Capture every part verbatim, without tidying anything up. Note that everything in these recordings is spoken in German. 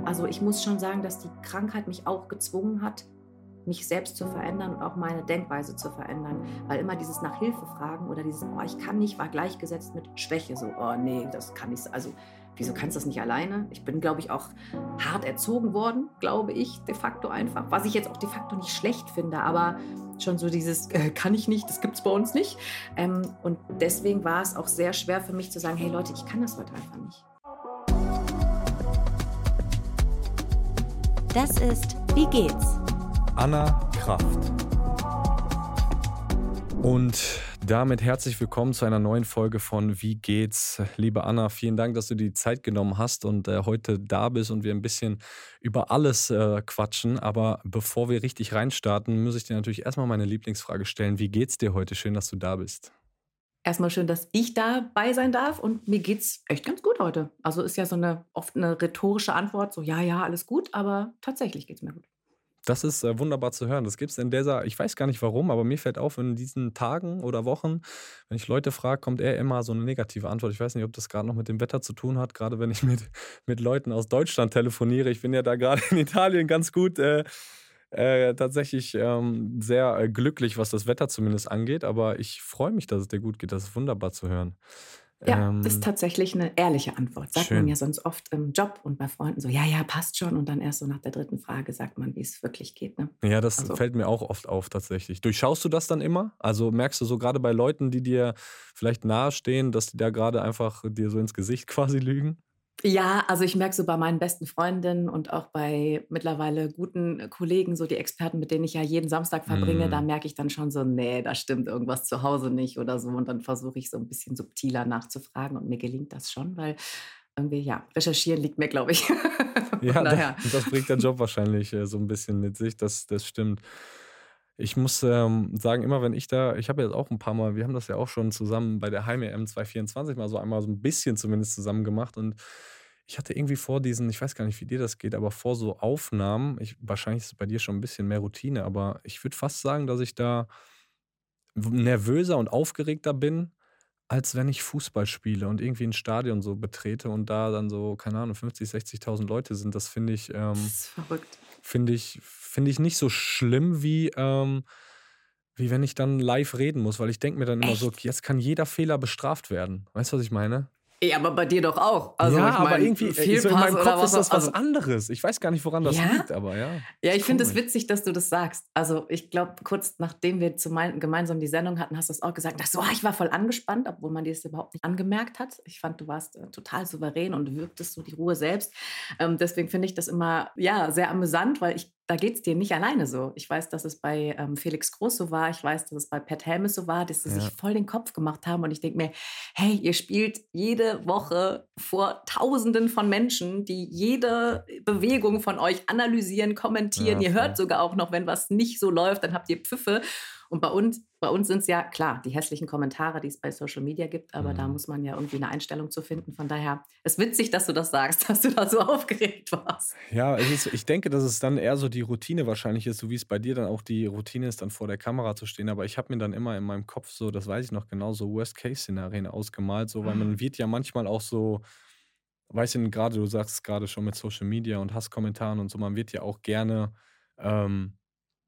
Also ich muss schon sagen, dass die Krankheit mich auch gezwungen hat, mich selbst zu verändern und auch meine Denkweise zu verändern. Weil immer dieses nach Hilfe fragen oder dieses, oh, ich kann nicht, war gleichgesetzt mit Schwäche. So, oh nee, das kann ich, also wieso kannst du das nicht alleine? Ich bin, glaube ich, auch hart erzogen worden, glaube ich, de facto einfach. Was ich jetzt auch de facto nicht schlecht finde, aber schon so dieses, äh, kann ich nicht, das gibt's bei uns nicht. Ähm, und deswegen war es auch sehr schwer für mich zu sagen, hey Leute, ich kann das heute einfach nicht. Das ist Wie geht's? Anna Kraft. Und damit herzlich willkommen zu einer neuen Folge von Wie geht's? Liebe Anna, vielen Dank, dass du dir die Zeit genommen hast und äh, heute da bist und wir ein bisschen über alles äh, quatschen. Aber bevor wir richtig reinstarten, muss ich dir natürlich erstmal meine Lieblingsfrage stellen. Wie geht's dir heute? Schön, dass du da bist. Erstmal schön, dass ich dabei sein darf und mir geht's echt ganz gut heute. Also ist ja so eine oft eine rhetorische Antwort, so ja, ja, alles gut, aber tatsächlich geht's mir gut. Das ist äh, wunderbar zu hören. Das gibt es in dieser, ich weiß gar nicht warum, aber mir fällt auf, in diesen Tagen oder Wochen, wenn ich Leute frage, kommt eher immer so eine negative Antwort. Ich weiß nicht, ob das gerade noch mit dem Wetter zu tun hat, gerade wenn ich mit, mit Leuten aus Deutschland telefoniere. Ich bin ja da gerade in Italien ganz gut äh, äh, tatsächlich ähm, sehr äh, glücklich, was das Wetter zumindest angeht. Aber ich freue mich, dass es dir gut geht. Das ist wunderbar zu hören. Ja, das ist Ähm, tatsächlich eine ehrliche Antwort. Sagt man ja schön. sonst oft im Job und bei Freunden so: „Ja, ja, passt schon.“ Und dann erst so nach der dritten Frage sagt man, wie es wirklich geht, ne? Ja, das Also, fällt mir auch oft auf tatsächlich. Durchschaust du das dann immer? Also merkst du so gerade bei Leuten, die dir vielleicht nahestehen, dass die da gerade einfach dir so ins Gesicht quasi lügen? ja, also ich merke so bei meinen besten Freundinnen und auch bei mittlerweile guten äh, Kollegen, so die Experten, mit denen ich ja jeden Samstag verbringe, da Mhm. merke ich dann schon so: „Nee, da stimmt irgendwas zu Hause nicht“ oder so. Und dann versuche ich so ein bisschen subtiler nachzufragen und mir gelingt das schon, weil irgendwie, ja, recherchieren liegt mir, glaube ich. Von Ja, da daher. das bringt der Job wahrscheinlich, äh, so ein bisschen mit sich, das das stimmt. Ich muss, ähm, sagen, immer wenn ich da ich habe jetzt auch ein paar Mal wir haben das ja auch schon zusammen bei der Heim-E M zwanzig vierundzwanzig mal so einmal so ein bisschen zumindest zusammen gemacht und ich hatte irgendwie vor diesen ich weiß gar nicht, wie dir das geht, aber vor so Aufnahmen ich wahrscheinlich ist es bei dir schon ein bisschen mehr Routine, aber ich würde fast sagen, dass ich da w nervöser und aufgeregter bin, als wenn ich Fußball spiele und irgendwie 'n Stadion so betrete und da dann so, keine Ahnung, fünfzig, sechzigtausend Leute sind. Das finde ich Das ähm, ist verrückt. finde ich finde ich nicht so schlimm wie ähm, wie wenn ich dann live reden muss, weil ich denke mir dann immer so: Echt? „Jetzt kann jeder Fehler bestraft werden.“ Weißt du, was ich meine? Ja, aber bei dir doch auch. Also, Ja, ich aber meine, irgendwie, äh, so in Fehlpass meinem oder Kopf was ist auch das was also anderes. Ich weiß gar nicht, woran das ja? liegt, aber ja, Ja, ist ich finde es komisch. witzig, dass du das sagst. Also, ich glaube, kurz nachdem wir zumein gemeinsam die Sendung hatten, hast du es auch gesagt. Ach so: „Ah, ich war voll angespannt“, obwohl man dir das überhaupt nicht angemerkt hat. Ich fand, du warst, äh, total souverän und wirktest so die Ruhe selbst. Ähm, deswegen finde ich das immer, ja, sehr amüsant, weil ich da geht's dir nicht alleine so. Ich weiß, dass es bei, ähm, Felix Groß so war. Ich weiß, dass es bei Pat Helmes so war, dass sie sich Ja, voll den Kopf gemacht haben und ich denke mir: „Hey, ihr spielt jede Woche vor Tausenden von Menschen, die jede Bewegung von euch analysieren, kommentieren. ja, Ihr hört voll. sogar auch noch, wenn was nicht so läuft, dann habt ihr Pfiffe. Und bei uns, bei uns sind es ja klar die hässlichen Kommentare, die es bei Social Media gibt, aber da Mhm. muss man ja irgendwie eine Einstellung zu finden. Von daher ist witzig, dass du das sagst, dass du da so aufgeregt warst. Ja, es ist ich denke, dass es dann eher so die Routine wahrscheinlich ist, so wie es bei dir dann auch die Routine ist, dann vor der Kamera zu stehen. Aber ich habe mir dann immer in meinem Kopf so, das weiß ich noch genau, so Worst-Case-Szenarien ausgemalt, so, weil man wird ja manchmal auch so, weißt du, gerade du sagst gerade schon mit Social Media und Hasskommentaren und so, man wird ja auch gerne ähm,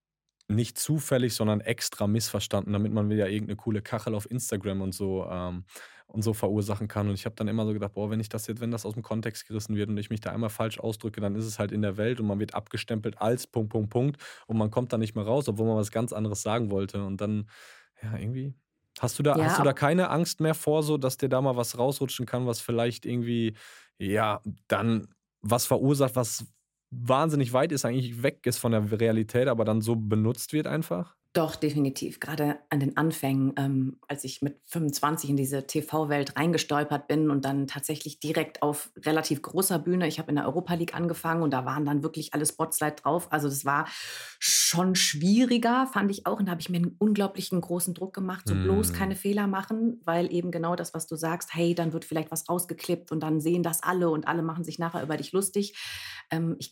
nicht zufällig, sondern extra missverstanden, damit man wieder irgendeine coole Kachel auf Instagram und so ähm, und so verursachen kann. Und ich habe dann immer so gedacht: „Boah, wenn ich das jetzt wenn das aus dem Kontext gerissen wird und ich mich da einmal falsch ausdrücke, dann ist es halt in der Welt und man wird abgestempelt als Punkt, Punkt, Punkt und man kommt da nicht mehr raus, obwohl man was ganz anderes sagen wollte.“ Und dann ja, irgendwie hast du da hast Ja, du da ob keine Angst mehr vor so, dass dir da mal was rausrutschen kann, was vielleicht irgendwie, ja, dann was verursacht, was wahnsinnig weit ist, eigentlich weg ist von der Realität, aber dann so benutzt wird einfach? doch, definitiv. Gerade an den Anfängen, ähm, als ich mit fünfundzwanzig in diese T V-Welt reingestolpert bin und dann tatsächlich direkt auf relativ großer Bühne. Ich habe in der Europa League angefangen und da waren dann wirklich alle Spotlight drauf. Also das war schon schwieriger, fand ich auch. Und da habe ich mir einen unglaublichen großen Druck gemacht, so bloß keine Mhm. Fehler machen, weil eben genau das, was du sagst, hey, dann wird vielleicht was rausgeklippt und dann sehen das alle und alle machen sich nachher über dich lustig. Ähm, ich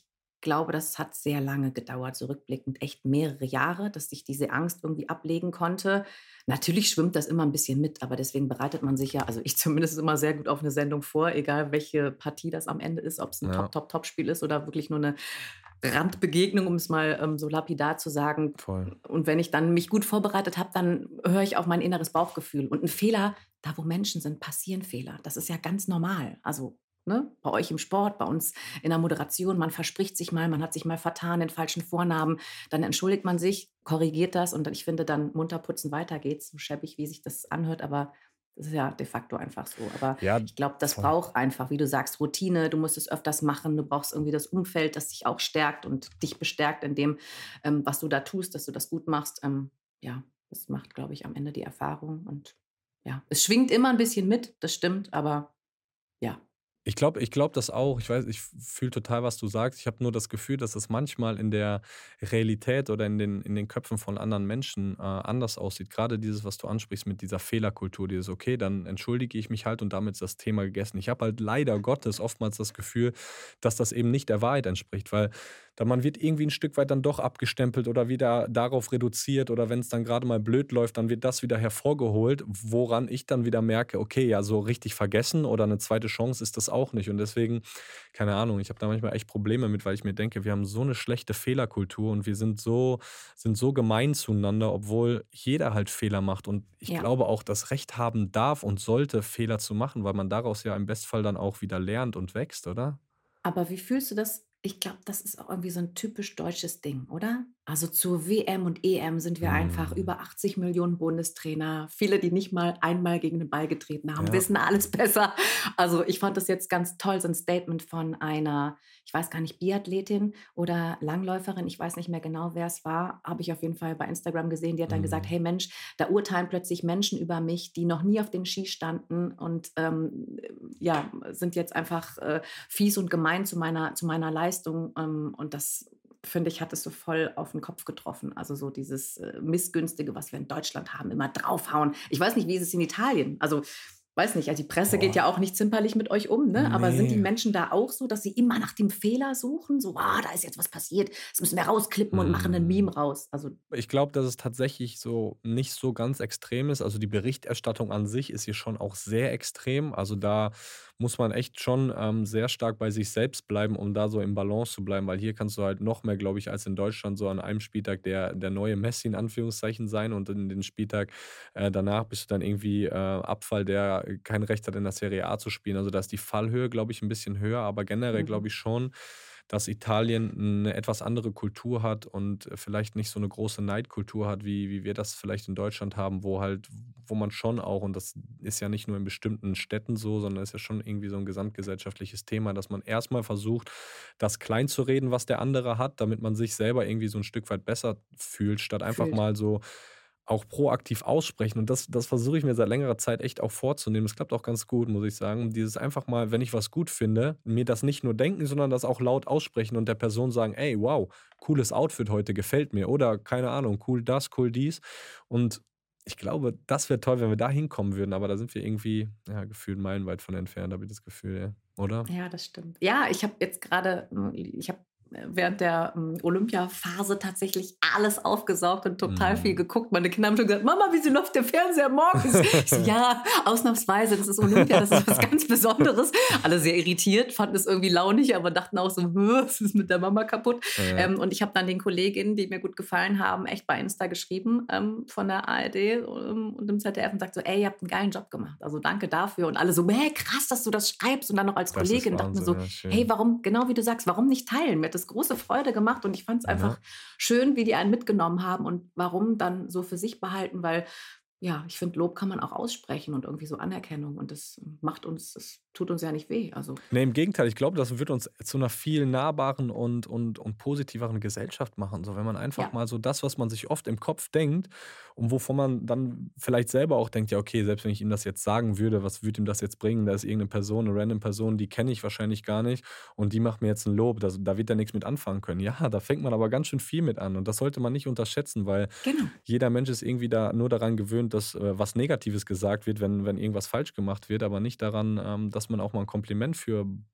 glaube, das hat sehr lange gedauert, so rückblickend echt mehrere Jahre, dass ich diese Angst irgendwie ablegen konnte. Natürlich schwimmt das immer ein bisschen mit, aber deswegen bereitet man sich ja, also ich zumindest, immer sehr gut auf eine Sendung vor, egal welche Partie das am Ende ist, ob es ein Ja, Top-Top-Top-Spiel ist oder wirklich nur eine Randbegegnung, um es mal, ähm, so lapidar zu sagen. voll. Und wenn ich dann mich gut vorbereitet habe, dann höre ich auf mein inneres Bauchgefühl. Und ein Fehler, da wo Menschen sind, passieren Fehler. Das ist ja ganz normal. Also, ne, bei euch im Sport, bei uns in der Moderation, man verspricht sich mal, man hat sich mal vertan, den falschen Vornamen, dann entschuldigt man sich, korrigiert das und dann, ich finde dann munter putzen, weiter geht's, so schäbig, wie sich das anhört, aber das ist ja de facto einfach so. Aber Ja, ich glaube, das voll. braucht einfach, wie du sagst, Routine. Du musst es öfters machen. Du brauchst irgendwie das Umfeld, das dich auch stärkt und dich bestärkt in dem, ähm, was du da tust, dass du das gut machst. Ähm, ja, das macht, glaube ich, am Ende die Erfahrung. Und ja, es schwingt immer ein bisschen mit, das stimmt, aber ja. Ich glaube ich glaube das auch. Ich weiß, ich fühle total, was du sagst. Ich habe nur das Gefühl, dass es manchmal in der Realität oder in den in den Köpfen von anderen Menschen, äh, anders aussieht. Gerade dieses, was du ansprichst mit dieser Fehlerkultur, dieses: „Okay, dann entschuldige ich mich halt und damit ist das Thema gegessen.“ Ich habe halt leider Gottes oftmals das Gefühl, dass das eben nicht der Wahrheit entspricht, weil da man wird irgendwie ein Stück weit dann doch abgestempelt oder wieder darauf reduziert oder wenn es dann gerade mal blöd läuft, dann wird das wieder hervorgeholt, woran ich dann wieder merke: „Okay, ja, so richtig vergessen oder eine zweite Chance ist das auch nicht.“ Und deswegen, keine Ahnung, ich habe da manchmal echt Probleme mit, weil ich mir denke, wir haben so eine schlechte Fehlerkultur und wir sind so sind so gemein zueinander, obwohl jeder halt Fehler macht. Und ich Ja. glaube auch, das Recht haben darf und sollte, Fehler zu machen, weil man daraus ja im Bestfall dann auch wieder lernt und wächst, oder? Aber wie fühlst du das? Ich glaube, das ist auch irgendwie so ein typisch deutsches Ding, oder? Also, zur W M und E M sind wir einfach Mhm. über achtzig Millionen Bundestrainer. Viele, die nicht mal einmal gegen den Ball getreten haben, Ja. wissen alles besser. Also, ich fand das jetzt ganz toll, so 'n Statement von einer, ich weiß gar nicht, Biathletin oder Langläuferin, ich weiß nicht mehr genau, wer es war, habe ich auf jeden Fall bei Instagram gesehen. Die hat dann gesagt: Mhm. „Hey Mensch, da urteilen plötzlich Menschen über mich, die noch nie auf den Ski standen und, ähm, ja, sind jetzt einfach, äh, fies und gemein zu meiner zu meiner Leistung, ähm, und das, finde ich, hat es so voll auf den Kopf getroffen. Also, so dieses, äh, Missgünstige, was wir in Deutschland haben, immer draufhauen. Ich weiß nicht, wie ist es in Italien? Also, weiß nicht, also, die Presse geht Boah, ja auch nicht zimperlich mit euch um, ne? Aber sind die ne. Menschen da auch so, dass sie immer nach dem Fehler suchen? So: „Ah, da ist jetzt was passiert. Das müssen wir rausklippen und machen 'nen Mhm. Meme raus.“ Also, Ich glaube, dass es tatsächlich so nicht so ganz extrem ist. Also, die Berichterstattung an sich ist hier schon auch sehr extrem. Also, da muss man echt schon, ähm, sehr stark bei sich selbst bleiben, um da so im Balance zu bleiben, weil hier kannst du halt noch mehr, glaube ich, als in Deutschland so an einem Spieltag der der neue Messi in Anführungszeichen sein und in den Spieltag, äh, danach bist du dann irgendwie, äh, Abfall, der kein Recht hat, in der Serie A zu spielen. Also, da ist die Fallhöhe, glaube ich, ein bisschen höher, aber generell glaube mhm, ich schon, dass Italien eine etwas andere Kultur hat und vielleicht nicht so eine große Neidkultur hat, wie wie wir das vielleicht in Deutschland haben, wo halt wo man schon auch und das ist ja nicht nur in bestimmten Städten so, sondern ist ja schon irgendwie so ein gesamtgesellschaftliches Thema, dass man erstmal versucht, das kleinzureden, was der andere hat, damit man sich selber irgendwie so ein Stück weit besser fühlt, statt einfach gefühlt. mal so auch proaktiv aussprechen. Und das das versuche ich mir seit längerer Zeit echt auch vorzunehmen. Das klappt auch ganz gut, muss ich sagen. Dieses einfach mal, wenn ich was gut finde, mir das nicht nur denken, sondern das auch laut aussprechen und der Person sagen: „Ey, wow, cooles Outfit heute, gefällt mir.“ Oder keine Ahnung, cool das, cool dies. Und ich glaube, das wäre toll, wenn wir da hinkommen würden, aber da sind wir irgendwie, ja, gefühlt meilenweit von entfernt, habe ich das Gefühl, ja. Oder? Ja, das stimmt. Ja, ich habe jetzt gerade, hm, ich habe, äh, während der, hm, Olympiaphase tatsächlich alles aufgesaugt und total viel Mhm. geguckt. Meine Kinder haben schon gesagt: „Mama, wieso läuft der Fernseher morgens?“ Ich so: „Ja, ausnahmsweise, das ist Olympia, das ist was ganz Besonderes.“ Alle sehr irritiert, fanden es irgendwie launig, aber dachten auch so: „Hä, was ist mit der Mama kaputt?“ Ja, Ähm, und ich habe dann den Kolleginnen, die mir gut gefallen haben, echt bei Insta geschrieben, ähm, von der A R D, ähm, und dem Z D F und sagt so: „Ey, ihr habt einen geilen Job gemacht. Also, danke dafür.“ Und alle so: „Hä, krass, dass du das schreibst.“ Und dann noch als das ist Kollegin, dachte mir Wahnsinn, so: ja, „Hey, schön. warum“, genau wie du sagst, warum nicht teilen? Mir hat das große Freude gemacht und ich fand es Ja. einfach schön, wie die einen mitgenommen haben und warum dann so für sich behalten, weil, ja, ich finde, Lob kann man auch aussprechen und irgendwie so Anerkennung und das macht uns, das tut uns ja nicht weh. Also, Ne, im Gegenteil, ich glaube, das wird uns zu einer viel nahbaren und und und positiveren Gesellschaft machen. So, wenn man einfach ja, mal so das, was man sich oft im Kopf denkt und wovon man dann vielleicht selber auch denkt: „Ja, okay, selbst wenn ich ihm das jetzt sagen würde, was würde ihm das jetzt bringen? Da ist irgendeine Person, eine random Person, die kenne ich wahrscheinlich gar nicht und die macht mir jetzt ein Lob. Das da wird er nix mit anfangen können.“ Ja, da fängt man aber ganz schön viel mit an und das sollte man nicht unterschätzen, weil genau. jeder Mensch ist irgendwie da nur daran gewöhnt, dass, äh, was Negatives gesagt wird, wenn wenn irgendwas falsch gemacht wird, aber nicht daran, ähm, dass man auch mal ein Kompliment für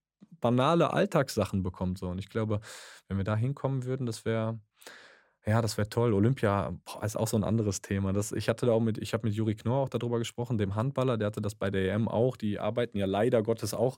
banale Alltagssachen bekommt so. Und ich glaube, wenn wir da hinkommen würden, das wäre ja, das wäre toll. Olympia, boah, ist auch so ein anderes Thema. Das ich hatte da auch mit ich habe mit Juri Knorr auch darüber gesprochen, dem Handballer, der hatte das bei der E M auch. Die arbeiten ja leider Gottes auch,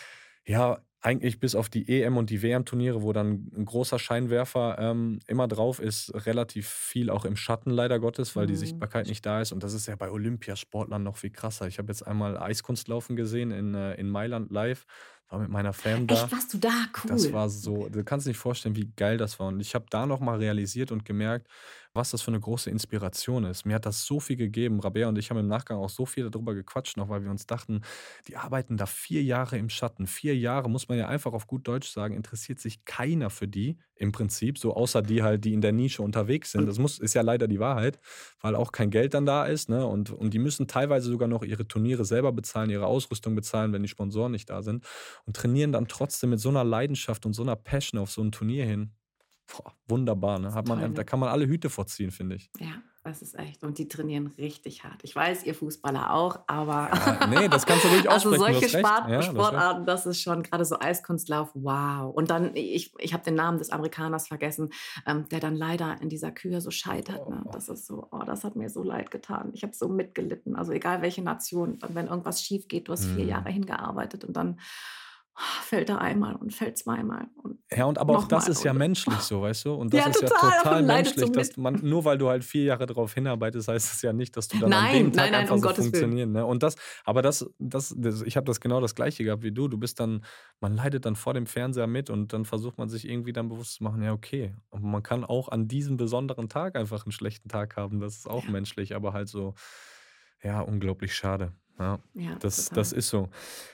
ja, eigentlich bis auf die E M und die W M-Turniere, wo dann ein großer Scheinwerfer, ähm, immer drauf ist, relativ viel auch im Schatten leider Gottes, weil die Mhm. Sichtbarkeit nicht da ist. Und das ist ja bei Olympiasportlern noch viel krasser. Ich habe jetzt einmal Eiskunstlaufen gesehen in, äh in Mailand live, war mit meiner Fam Echt, da. warst du da? Das Cool. war so, Okay. du kannst dir nicht vorstellen, wie geil das war. Und ich habe da noch mal realisiert und gemerkt, was das für eine große Inspiration ist. Mir hat das so viel gegeben. Rabea und ich haben im Nachgang auch so viel darüber gequatscht noch, weil wir uns dachten, die arbeiten da vier Jahre im Schatten. Vier Jahre, muss man ja einfach auf gut Deutsch sagen, interessiert sich keiner für die im Prinzip, so außer die halt, die in der Nische unterwegs sind. Und Das muss ist ja leider die Wahrheit, weil auch kein Geld dann da ist, ne? Und und die müssen teilweise sogar noch ihre Turniere selber bezahlen, ihre Ausrüstung bezahlen, wenn die Sponsoren nicht da sind und trainieren dann trotzdem mit so einer Leidenschaft und so einer Passion auf so ein Turnier hin. Boah, wunderbar, ne? das Hat ist man toll, ein da ne? kann man alle Hüte vorziehen, finde ich. Ja, das ist echt. Und die trainieren richtig hart. Ich weiß, ihr Fußballer auch, aber Ja, ne, das kannst du ruhig also aussprechen, du solche hast recht. Spart Ja, du hast recht. Sportarten, das ist schon gerade so Eiskunstlauf, wow. Und dann, ich, ich habe den Namen des Amerikaners vergessen, ähm, der dann leider in dieser Kür so scheitert. Ne? Oh, Das ist so, oh, das hat mir so leid getan. Ich habe so mitgelitten. Also egal welche Nation, dann, wenn irgendwas schief geht, du hast vier mhm. Jahre hingearbeitet und dann ah, fällt er einmal und fällt zweimal und Ja, und aber auch das nochmal. ist ja Und menschlich so, weißt du? Und das ja, ist ja total. total Und leidet so menschlich, dass mit. man nur weil du halt vier Jahre darauf hinarbeitest, heißt es ja nicht, dass du dann an Nein, dem nein, Tag nein, einfach um so Gottes Willen. funktionieren, ne? Und das aber das das das ich habe das genau das Gleiche gehabt wie du. Du bist dann man leidet dann vor dem Fernseher mit und dann versucht man sich irgendwie dann bewusst zu machen, ja, okay, und man kann auch an diesem besonderen Tag einfach einen schlechten Tag haben. Das ist auch Ja, menschlich, aber halt so, ja, unglaublich schade. Ja, ja, das das total. ist so.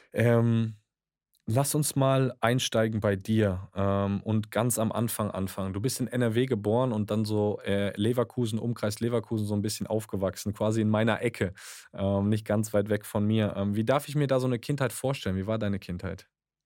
Ähm Lass uns mal einsteigen bei dir, ähm, und ganz am Anfang anfangen. Du bist in N R W geboren und dann so, äh, Leverkusen, Umkreis Leverkusen so ein bisschen aufgewachsen, quasi in meiner Ecke, ähm, nicht ganz weit weg von mir. Ähm, wie darf ich mir da so eine Kindheit vorstellen? Wie war deine Kindheit?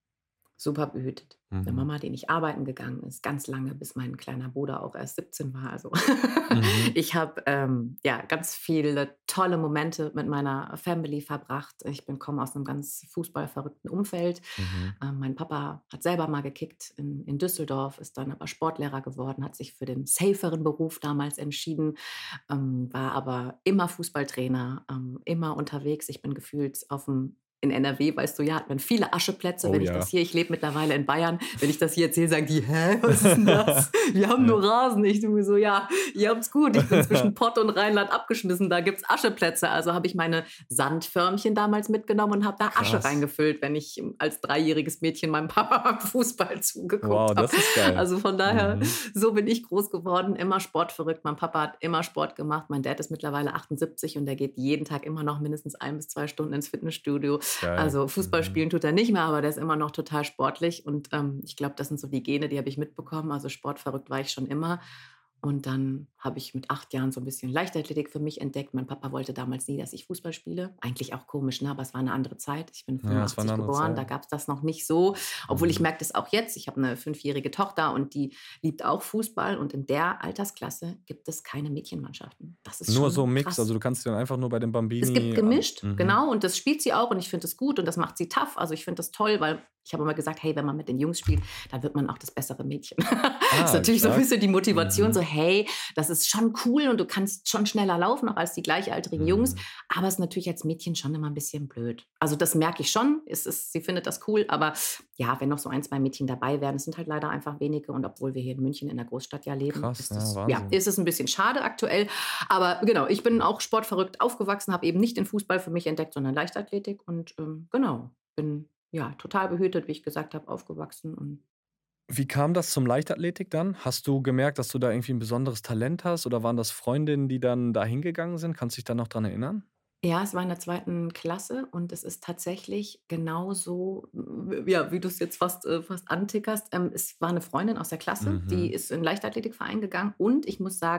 Super behütet. 'Ne Mhm. Mama, die nicht arbeiten gegangen ist, ganz lange, bis mein kleiner Bruder auch erst siebzehn war. Also, Mhm. ich habe, ähm, ja, ganz viele tolle Momente mit meiner Family verbracht. Ich bin komme aus einem ganz fußballverrückten Umfeld. Mhm. Ähm, mein Papa hat selber mal gekickt in in Düsseldorf, ist dann aber Sportlehrer geworden, hat sich für den saferen Beruf damals entschieden, ähm, war aber immer Fußballtrainer, ähm, immer unterwegs. Ich bin gefühlt auf dem in N R W, weißt du ja, hat man viele Ascheplätze. Oh Wenn ich das ja. hier ich lebe mittlerweile in Bayern, wenn ich das hier erzähle, sagen die: „Hä, was ist 'n das? Wir haben Ja. nur Rasen." Ich denke mir so: „Ja, ihr habt's gut. Ich bin zwischen Pott und Rheinland abgeschmissen, da gibt's Ascheplätze." Also habe ich meine Sandförmchen damals mitgenommen und habe da Asche Krass. reingefüllt, wenn ich ähm, als dreijähriges Mädchen meinem Papa beim Fußball zugeguckt Wow, habe. das ist geil. Also von daher, Mhm. so bin ich groß geworden, immer sportverrückt. Mein Papa hat immer Sport gemacht. Mein Dad ist mittlerweile achtundsiebzig und der geht jeden Tag immer noch mindestens ein bis zwei Stunden ins Fitnessstudio. Geil. Also Fußball Mhm. spielen tut er nicht mehr, aber der ist immer noch total sportlich und, ähm, ich glaube, das sind so die Gene, die habe ich mitbekommen. Also sportverrückt war ich schon immer. Und dann habe ich mit acht Jahren so ein bisschen Leichtathletik für mich entdeckt. Mein Papa wollte damals nie, dass ich Fußball spiele. Eigentlich auch komisch, ne, aber es war eine andere Zeit. Ich bin Ja, es war 'ne fünfundachtzig andere geboren, Zeit. da gab es das noch nicht so, obwohl ich Mhm. merke das auch jetzt. Ich habe eine fünfjährige Tochter und die liebt auch Fußball und in der Altersklasse gibt es keine Mädchenmannschaften. Das ist Nur so schon 'n Mix, also krass. du kannst dich dann einfach nur bei den Es gibt Bambini an gemischt, mhm. genau, und das spielt sie auch und ich finde das gut und das macht sie tough. Also, ich finde das toll, weil ich habe immer gesagt: „Hey, wenn man mit den Jungs spielt, dann wird man auch das bessere Mädchen." Ist Ah, natürlich so 'n stark. bisschen die Motivation so: Mhm. „Hey, das ist schon cool und du kannst schon schneller laufen, auch als die gleichaltrigen Jungs, Mhm. aber ist natürlich als Mädchen schon immer 'n bisschen blöd." Also, das merke ich schon. Es ist sie findet das cool, aber ja, wenn noch so ein, zwei Mädchen dabei wären, es sind halt leider einfach wenige und obwohl wir hier in München in der Großstadt ja leben, Krass, ist ja, es ja, Wahnsinn. ist es 'n bisschen schade aktuell. Aber genau, ich bin auch sportverrückt aufgewachsen, habe eben nicht den Fußball für mich entdeckt, sondern Leichtathletik und, ähm, genau, bin, ja, total behütet, wie ich gesagt habe, aufgewachsen und Wie kam das zum Leichtathletik dann? Hast du gemerkt, dass du da irgendwie 'n besonderes Talent hast oder waren das Freundinnen, die dann da hingegangen sind? Kannst dich da noch dran erinnern? ja, es war in der zweiten Klasse und es ist tatsächlich genauso, w ja, wie du's jetzt fast äh, fast antickerst. Ähm, es war 'ne Freundin aus der Klasse, die Mhm. ist in 'n Leichtathletikverein gegangen und ich muss sagen,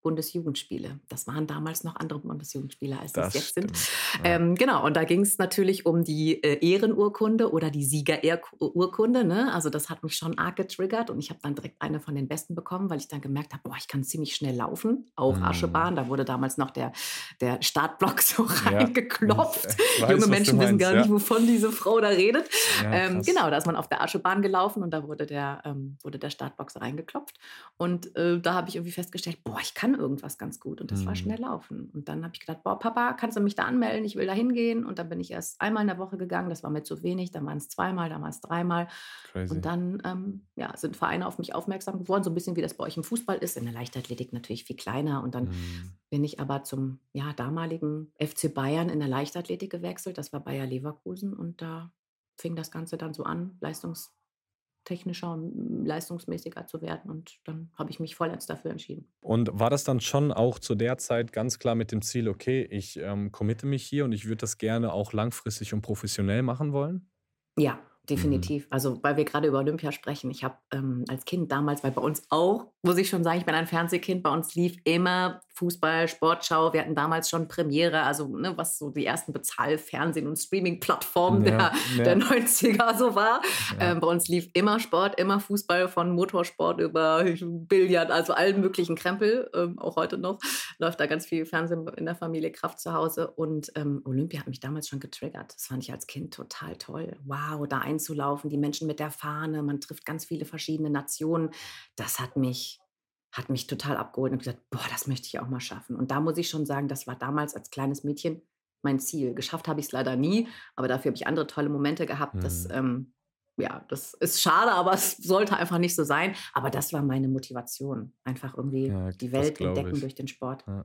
Bundesjugendspiele. Das waren damals noch andere Bundesjugendspiele, als es Das jetzt sind. stimmt. Ja. Ähm, genau, und da ging es natürlich um die äh, Ehrenurkunde oder die Siegerurkunde. Ne? Also das hat mich schon arg getriggert und ich habe dann direkt eine von den besten bekommen, weil ich dann gemerkt habe, boah, ich kann ziemlich schnell laufen. Auch Mm. Aschebahn, da wurde damals noch der, der Startblock so Ja, ich, reingeklopft. ich weiß, Junge was du Menschen wissen meinst, gar nicht, ja. wovon diese Frau da redet. Ja, Ähm, krass. genau, da ist man auf der Aschebahn gelaufen und da wurde der, ähm, wurde der Startblock so reingeklopft. Und äh, da habe ich irgendwie festgestellt, boah, ich kann irgendwas ganz gut. Und das war Mm. schnell laufen. Und dann habe ich gedacht, boah, Papa, kannst du mich da anmelden? Ich will da hingehen. Und dann bin ich erst einmal in der Woche gegangen. Das war mir zu wenig. Dann waren es zweimal, dann waren es dreimal. Crazy. Und dann ähm, ja, sind Vereine auf mich aufmerksam geworden. So ein bisschen wie das bei euch im Fußball ist. In der Leichtathletik natürlich viel kleiner. Und dann Mm. bin ich aber zum ja, damaligen F C Bayern in der Leichtathletik gewechselt. Das war Bayer Leverkusen. Und da fing das Ganze dann so an, leistungstechnischer und leistungsmäßiger zu werden. Und dann habe ich mich vollends dafür entschieden. Und war das dann schon auch zu der Zeit ganz klar mit dem Ziel, okay, ich ähm, committe mich hier und ich würde das gerne auch langfristig und professionell machen wollen? Ja, Mhm. definitiv. Also, weil wir gerade über Olympia sprechen. Ich habe ähm, als Kind damals, weil bei uns auch, muss ich schon sagen, ich bin ein Fernsehkind, bei uns lief immer Fußball, Sportschau. Wir hatten damals schon Premiere, also ne, was so die ersten Bezahlfernsehen- und Streaming-Plattformen Ja, der, der ja, neunziger so war. ja. Ähm, bei uns lief immer Sport, immer Fußball, von Motorsport über Billard, also allen möglichen Krempel. Ähm, auch heute noch läuft da ganz viel Fernsehen in der Familie Kraft zu Hause. Und ähm, Olympia hat mich damals schon getriggert. Das fand ich als Kind total toll. Wow, da einzulaufen, die Menschen mit der Fahne, man trifft ganz viele verschiedene Nationen. Das hat mich, hat mich total abgeholt und gesagt, boah, das möchte ich auch mal schaffen. Und da muss ich schon sagen, das war damals als kleines Mädchen mein Ziel. Geschafft habe ich es leider nie, aber dafür habe ich andere tolle Momente gehabt. Das, Mhm. ähm, ja, das ist schade, aber es sollte einfach nicht so sein. Aber das war meine Motivation. Einfach irgendwie Ja, die das Welt glaube entdecken ich. durch den Sport. Ja.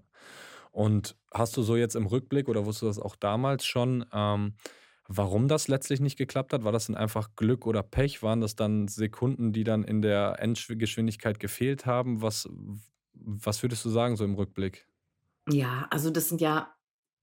Und hast du so jetzt im Rückblick oder wusstest du das auch damals schon, ähm, warum das letztlich nicht geklappt hat? War das dann einfach Glück oder Pech? Waren das dann Sekunden, die dann in der Endgeschwindigkeit gefehlt haben? Was, was würdest du sagen so im Rückblick? Ja, also das sind ja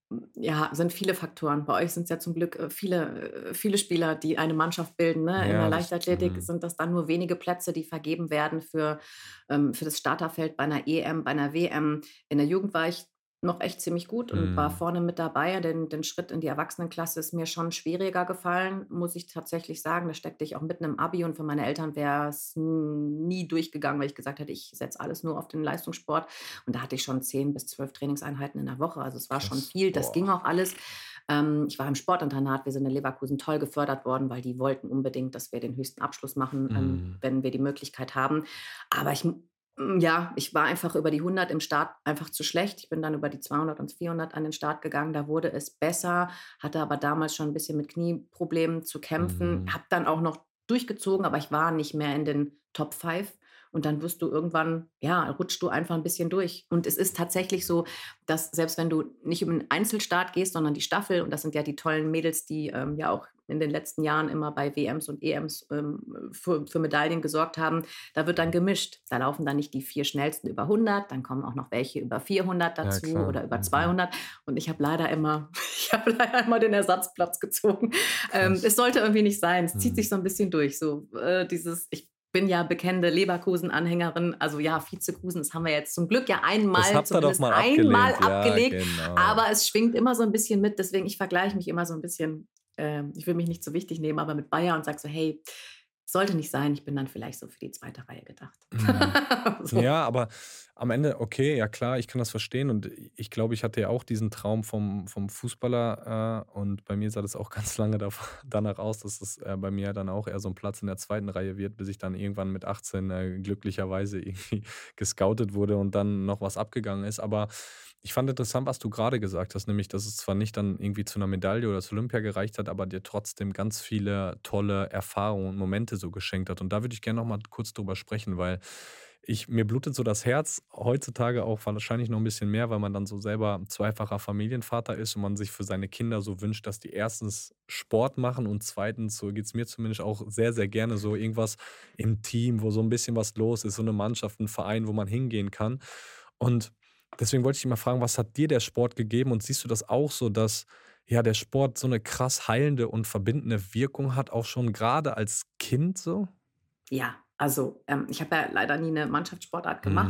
Ja, sind viele Faktoren. Bei euch sind es ja zum Glück äh, viele, äh, viele Spieler, die eine Mannschaft bilden. Ne? In der Ja, das. Leichtathletik Mhm. sind das dann nur wenige Plätze, die vergeben werden für, ähm, für das Starterfeld bei einer E M, bei einer W M. In der Jugend war ich noch echt ziemlich gut und war Mhm. vorne mit dabei. Den, den Schritt in die Erwachsenenklasse ist mir schon schwieriger gefallen, muss ich tatsächlich sagen. Da steckte ich auch mitten im Abi und für meine Eltern wäre es nie durchgegangen, weil ich gesagt hätte, ich setze alles nur auf den Leistungssport. Und da hatte ich schon zehn bis zwölf Trainingseinheiten in der Woche. Also es war schon Krass. viel, das ging Boah. auch alles. Ähm, ich war im Sportinternat, wir sind in Leverkusen toll gefördert worden, weil die wollten unbedingt, dass wir den höchsten Abschluss machen, ähm, Mhm. wenn wir die Möglichkeit haben. Aber ich, m- ja, ich war einfach über die hundert im Start einfach zu schlecht. Ich bin dann über die zweihundert und vierhundert an den Start gegangen. Da wurde es besser, hatte aber damals schon ein bisschen mit Knieproblemen zu kämpfen. Mhm. Habe dann auch noch durchgezogen, aber ich war nicht mehr in den Top fünf. Und dann wirst du irgendwann, ja, rutschst du einfach ein bisschen durch. Und es ist tatsächlich so, dass selbst wenn du nicht über einen Einzelstart gehst, sondern die Staffel, und das sind ja die tollen Mädels, die ähm, ja auch in den letzten Jahren immer bei W Ms und E Ms ähm, für, für Medaillen gesorgt haben, da wird dann gemischt. Da laufen dann nicht die vier schnellsten über hundert, dann kommen auch noch welche über vierhundert Ja, dazu klar. oder über Mhm. zweihundert. Und ich habe leider immer, ich habe leider immer den Ersatzplatz gezogen. Ähm, Krass. es sollte irgendwie nicht sein. Es zieht Mhm. sich so ein bisschen durch. So äh, dieses, ich bin ja bekennende Leverkusen-Anhängerin. Also ja, Vizekusen, das haben wir jetzt zum Glück ja Das einmal, habt ihr doch zumindest mal einmal abgelehnt. Ja, abgelegt. genau. Aber es schwingt immer so ein bisschen mit. Deswegen, ich vergleiche mich immer so ein bisschen, ähm, ich will mich nicht so wichtig nehmen, aber mit Bayer und sage so, hey, sollte nicht sein. Ich bin dann vielleicht so für die zweite Reihe gedacht. Mhm. So. Ja, aber am Ende, okay, ja klar, ich kann das verstehen und ich glaube, ich hatte ja auch diesen Traum vom, vom Fußballer äh, und bei mir sah das auch ganz lange dav- danach aus, dass es äh, bei mir dann auch eher so ein Platz in der zweiten Reihe wird, bis ich dann irgendwann mit achtzehn äh, glücklicherweise irgendwie gescoutet wurde und dann noch was abgegangen ist. Aber ich fand interessant, was du gerade gesagt hast, nämlich, dass es zwar nicht dann irgendwie zu einer Medaille oder zu Olympia gereicht hat, aber dir trotzdem ganz viele tolle Erfahrungen und Momente so geschenkt hat. Und da würde ich gerne noch mal kurz drüber sprechen, weil ich, mir blutet so das Herz heutzutage auch wahrscheinlich noch ein bisschen mehr, weil man dann so selber zweifacher Familienvater ist und man sich für seine Kinder so wünscht, dass die erstens Sport machen und zweitens, so geht es mir zumindest auch sehr, sehr gerne so irgendwas im Team, wo so ein bisschen was los ist, so eine Mannschaft, ein Verein, wo man hingehen kann. Und deswegen wollte ich dich mal fragen, was hat dir der Sport gegeben und siehst du das auch so, dass ja der Sport so eine krass heilende und verbindende Wirkung hat, auch schon gerade als Kind so? Ja, also ähm, ich habe ja leider nie eine Mannschaftssportart Mhm. gemacht.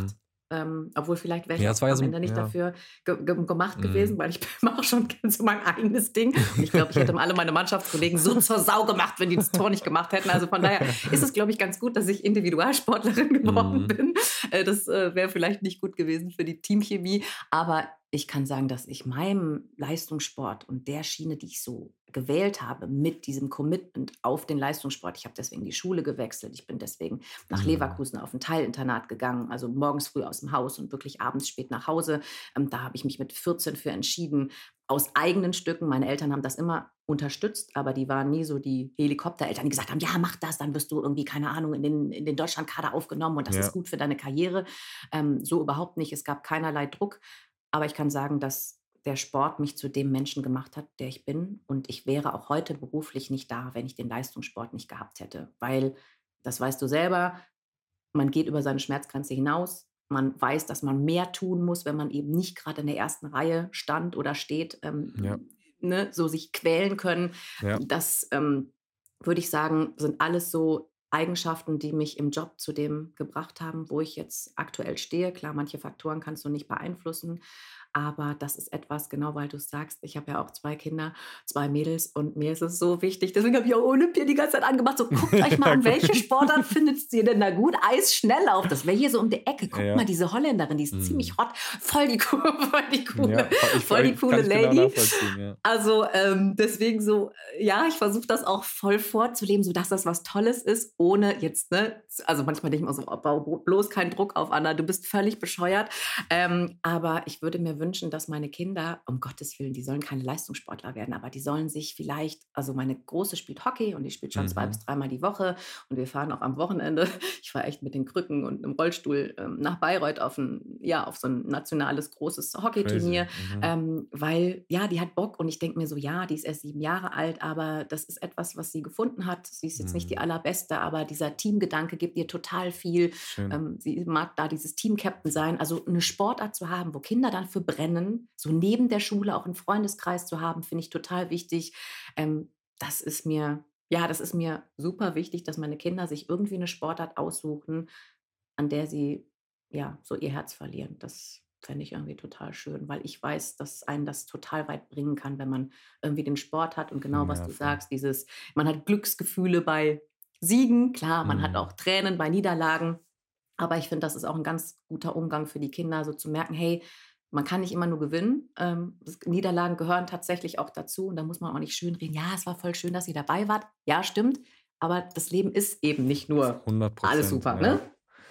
Ähm, obwohl vielleicht wäre ich Ja, auch es war ja am so 'n Ende nicht ja. dafür ge ge gemacht Mhm. gewesen, weil ich mache schon gern so mein eigenes Ding. Und ich glaube, ich hätte alle meine Mannschaftskollegen so zur Sau gemacht, wenn die das Tor nicht gemacht hätten. Also von daher ist es, glaube ich, ganz gut, dass ich Individualsportlerin geworden Mhm. bin. Äh, das äh, wäre vielleicht nicht gut gewesen für die Teamchemie. Aber ich kann sagen, dass ich meinem Leistungssport und der Schiene, die ich so gewählt habe, mit diesem Commitment auf den Leistungssport, ich habe deswegen die Schule gewechselt, ich bin deswegen nach Mhm. Leverkusen auf ein Teilinternat gegangen, also morgens früh aus dem Haus und wirklich abends spät nach Hause. Ähm, da habe ich mich mit vierzehn für entschieden, aus eigenen Stücken. Meine Eltern haben das immer unterstützt, aber die waren nie so die Helikoptereltern, die gesagt haben, ja, mach das, dann wirst du irgendwie, keine Ahnung, in den, in den Deutschlandkader aufgenommen und das ist Ja. gut für deine Karriere. Ähm, so überhaupt nicht. Es gab keinerlei Druck. Aber ich kann sagen, dass der Sport mich zu dem Menschen gemacht hat, der ich bin. Und ich wäre auch heute beruflich nicht da, wenn ich den Leistungssport nicht gehabt hätte. Weil, das weißt du selber, man geht über seine Schmerzgrenze hinaus. Man weiß, dass man mehr tun muss, wenn man eben nicht gerade in der ersten Reihe stand oder steht, Ja. ähm, ne, so sich quälen können. Ja. Das ähm, würde ich sagen, sind alles so Eigenschaften, die mich im Job zu dem gebracht haben, wo ich jetzt aktuell stehe. Klar, manche Faktoren kannst du nicht beeinflussen, aber das ist etwas, genau weil du es sagst, ich habe ja auch zwei Kinder, zwei Mädels und mir ist es so wichtig. Deswegen habe ich auch Olympia die ganze Zeit angemacht. So, guckt euch mal Ja, an, guck. welche Sportart findet ihr denn da gut? Eisschnelllauf, das wäre hier so um die Ecke. Guckt mal, Ja. diese Holländerin, die ist ziemlich Mhm. hot. Voll die, cool, voll die coole, Ja, ich voll die ich kann coole ich genau Lady. nachvollziehen, ja. Also ähm, deswegen so, äh, ja, ich versuche das auch voll vorzuleben, sodass das was Tolles ist, ohne jetzt, ne, also manchmal denke ich mir so, oh, bau bloß keinen Druck auf, Anna, du bist völlig bescheuert. Ähm, aber ich würde mir wünschen, dass meine Kinder, um Gottes Willen, die sollen keine Leistungssportler werden, aber die sollen sich vielleicht, also meine Große spielt Hockey und die spielt schon zwei bis Mhm. dreimal die Woche und wir fahren auch am Wochenende, ich fahre echt mit den Krücken und im Rollstuhl ähm, nach Bayreuth auf ein, ja, auf so ein nationales großes Crazy. Hockeyturnier, Mhm. ähm, weil, ja, die hat Bock und ich denke mir so, ja, die ist erst sieben Jahre alt, aber das ist etwas, was sie gefunden hat. Sie ist jetzt nicht die Mhm. allerbeste, aber dieser Teamgedanke gibt ihr total viel. Schön. Ähm, sie mag da dieses Team-Captain sein. Also eine Sportart zu haben, wo Kinder dann für brennen, so neben der Schule auch einen Freundeskreis zu haben, finde ich total wichtig. Ähm, das ist mir, ja, das ist mir super wichtig, dass meine Kinder sich irgendwie eine Sportart aussuchen, an der sie, ja, so ihr Herz verlieren. Das fände ich irgendwie total schön, weil ich weiß, dass einen das total weit bringen kann, wenn man irgendwie den Sport hat und genau, was Ja, du voll. sagst, dieses, man hat Glücksgefühle bei Siegen, klar, man hat auch Mhm. Tränen bei Niederlagen, aber ich finde, das ist auch ein ganz guter Umgang für die Kinder, so zu merken, hey, man kann nicht immer nur gewinnen. Ähm, s Niederlagen gehören tatsächlich auch dazu und da muss man auch nicht schönreden: „Ja, es war voll schön, dass ihr dabei wart.“ Ja, stimmt, aber das Leben ist eben nicht nur hundert alles Prozent, super, ja. ne?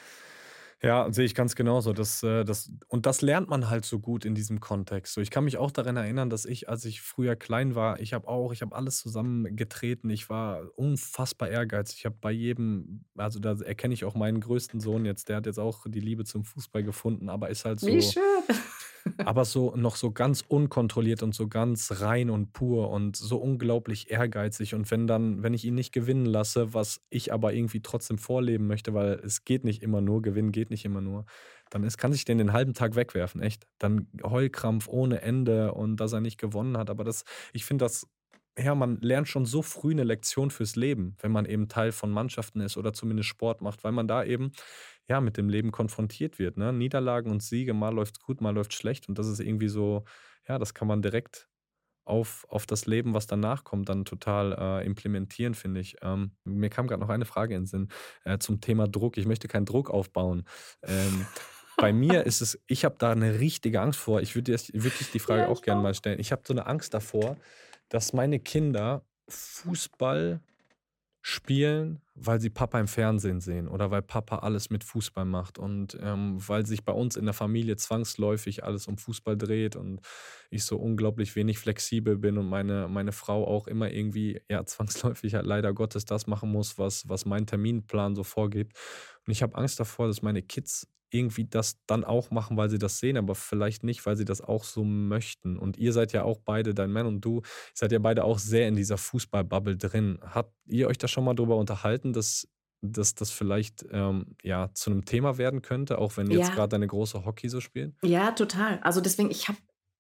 Ja, sehe ich ganz genauso. Das, äh, das und das lernt man halt so gut in diesem Kontext. So, ich kann mich auch daran erinnern, dass ich, als ich früher klein war, ich habe auch ich habe alles zusammengetreten. Ich war unfassbar ehrgeizig. Ich habe bei jedem also, da erkenne ich auch meinen größten Sohn jetzt, der hat jetzt auch die Liebe zum Fußball gefunden, aber ist halt Wie so schön. aber so noch so ganz unkontrolliert und so ganz rein und pur und so unglaublich ehrgeizig. Und wenn dann wenn ich ihn nicht gewinnen lasse, was ich aber irgendwie trotzdem vorleben möchte, weil es geht nicht immer nur, gewinnen geht nicht immer nur, dann ist kann ich den den halben Tag wegwerfen, echt. Dann Heulkrampf ohne Ende und dass er nicht gewonnen hat. Aber das ich finde das ja, man lernt schon so früh eine Lektion fürs Leben, wenn man eben Teil von Mannschaften ist oder zumindest Sport macht, weil man da eben ja, mit dem Leben konfrontiert wird, ne? Niederlagen und Siege, mal läuft's gut, mal läuft's schlecht und das ist irgendwie so ja, das kann man direkt auf auf das Leben, was danach kommt, dann total, äh, implementieren, finde ich. Ähm, mir kam grad noch eine Frage in den Sinn, äh, zum Thema Druck. Ich möchte keinen Druck aufbauen. Ähm, bei mir ist es ich habe da 'ne richtige Angst vor. Ich würde dir würde dich die Ja, Frage auch ich gern mal auch. stellen. Ich habe so 'ne Angst davor, dass meine Kinder Fußball spielen, weil sie Papa im Fernsehen sehen oder weil Papa alles mit Fußball macht und, ähm, weil sich bei uns in der Familie zwangsläufig alles um Fußball dreht und ich so unglaublich wenig flexibel bin und meine meine Frau auch immer irgendwie, ja, zwangsläufig halt leider Gottes das machen muss, was was mein Terminplan so vorgibt. Und ich habe Angst davor, dass meine Kids irgendwie das dann auch machen, weil sie das sehen, aber vielleicht nicht, weil sie das auch so möchten. Und ihr seid ja auch beide, dein Mann und du, seid ja beide auch sehr in dieser Fußball-Bubble drin. Habt ihr euch da schon mal drüber unterhalten, dass dass das vielleicht, ähm, ja, zu 'nem Thema werden könnte, auch wenn jetzt Ja, grad deine Große Hockey so spielt? ja, total. Also deswegen, ich habe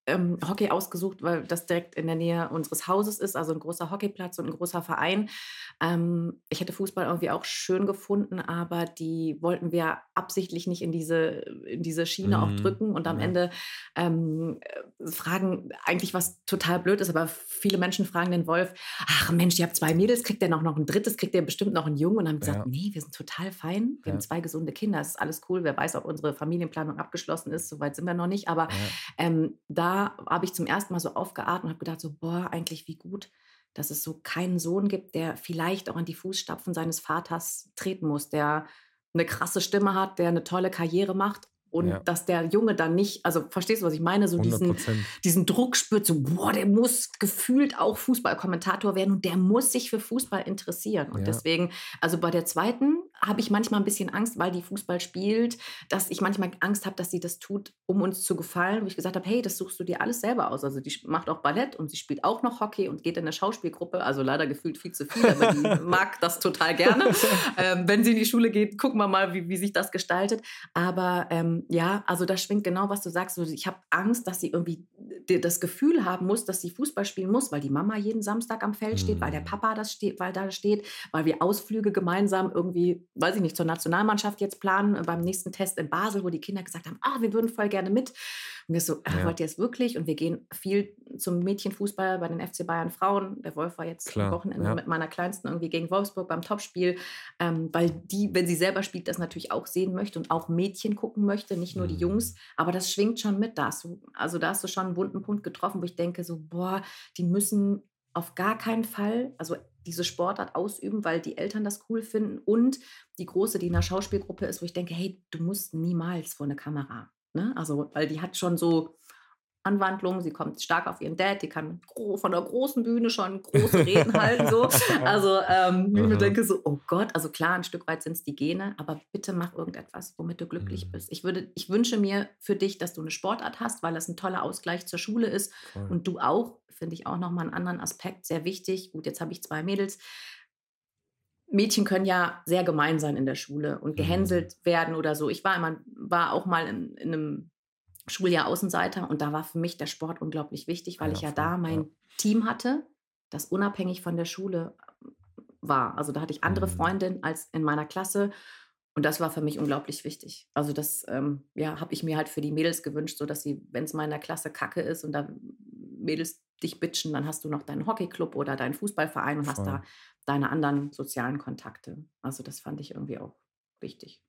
ähm, Hockey ausgesucht, weil das direkt in der Nähe unseres Hauses ist, also ein großer Hockeyplatz und ein großer Verein. Ähm, ich hätte Fußball irgendwie auch schön gefunden, aber die wollten wir absichtlich nicht in diese, in diese Schiene auch Mhm. drücken und am Ja. Ende ähm, äh, fragen eigentlich was total blöd ist, aber viele Menschen fragen den Wolf, ach Mensch, ihr habt zwei Mädels, kriegt der noch, noch ein drittes, kriegt der bestimmt noch einen Jungen und haben gesagt, Ja. nee, wir sind total fein, wir haben Ja. zwei gesunde Kinder, es ist alles cool, wer weiß, ob unsere Familienplanung abgeschlossen ist, soweit sind wir noch nicht, aber Ja. ähm, da habe ich zum ersten Mal so aufgeatmet und habe gedacht, so, boah, eigentlich wie gut, dass es so keinen Sohn gibt, der vielleicht auch in die Fußstapfen seines Vaters treten muss, der eine krasse Stimme hat, der eine tolle Karriere macht Ja. und dass der Junge dann nicht, also verstehst du, was ich meine, so hundert diesen, Prozent. diesen Druck spürt, so, boah, der muss gefühlt auch Fußballkommentator werden und der muss sich für Fußball interessieren. Und Ja. deswegen, also bei der zweiten habe ich manchmal ein bisschen Angst, weil die Fußball spielt, dass ich manchmal Angst habe, dass sie das tut, um uns zu gefallen. Wo ich gesagt habe, hey, das suchst du dir alles selber aus. Also die sch- macht auch Ballett und sie spielt auch noch Hockey und geht in eine Schauspielgruppe. Also leider gefühlt viel zu viel, aber die mag das total gerne. Ähm, wenn sie in die Schule geht, gucken wir mal, wie, wie sich das gestaltet. Aber ähm, ja, also da schwingt genau, was du sagst. So, ich habe Angst, dass sie irgendwie d- das Gefühl haben muss, dass sie Fußball spielen muss, weil die Mama jeden Samstag am Feld steht, weil der Mhm. Papa das steht, weil da steht, weil wir Ausflüge gemeinsam irgendwie, weiß ich nicht, zur Nationalmannschaft jetzt planen, äh, beim nächsten Test in Basel, wo die Kinder gesagt haben, ah, wir würden voll gerne mit. Und wir so, ah, Ja. wollt ihr es wirklich? Und wir gehen viel zum Mädchenfußball bei den F C Bayern Frauen. Der Wolf war jetzt am Klar. Wochenende Ja. mit meiner Kleinsten irgendwie gegen Wolfsburg beim Topspiel, ähm, weil die, wenn sie selber spielt, das natürlich auch sehen möchte und auch Mädchen gucken möchte, nicht nur die Mhm. Jungs. Aber das schwingt schon mit. Da hast du, also da hast du schon einen wunden Punkt getroffen, wo ich denke, so, boah, die müssen auf gar keinen Fall, also diese Sportart ausüben, weil die Eltern das cool finden und die Große, die in der Schauspielgruppe ist, wo ich denke, hey, du musst niemals vor eine Kamera. Ne? Also, weil die hat schon so Anwandlungen, sie kommt stark auf ihren Dad, die kann gro- von der großen Bühne schon große Reden halten. So. Also, ähm, wie ich mir Aha. denke, so, oh Gott, also klar, ein Stück weit sind es die Gene, aber bitte mach irgendetwas, womit du glücklich Mhm. bist. Ich, würde, ich wünsche mir für dich, dass du eine Sportart hast, weil das ein toller Ausgleich zur Schule ist Voll. und du auch, finde ich auch nochmal einen anderen Aspekt, sehr wichtig. Gut, jetzt habe ich zwei Mädels. Mädchen können ja sehr gemein sein in der Schule und Mhm. gehänselt werden oder so. Ich war immer, war auch mal in, in einem Schuljahr Außenseiter und da war für mich der Sport unglaublich wichtig, weil Ja, ich ja voll. da Ja. mein Team hatte, das unabhängig von der Schule war. Also da hatte ich andere Mhm. Freundinnen als in meiner Klasse und das war für mich unglaublich wichtig. Also das ähm, ja, habe ich mir halt für die Mädels gewünscht, so dass sie, wenn es mal in der Klasse Kacke ist und da Mädels dich bitchen, dann hast du noch deinen Hockeyclub oder deinen Fußballverein und hast Voll. da deine anderen sozialen Kontakte. Also das fand ich irgendwie auch wichtig.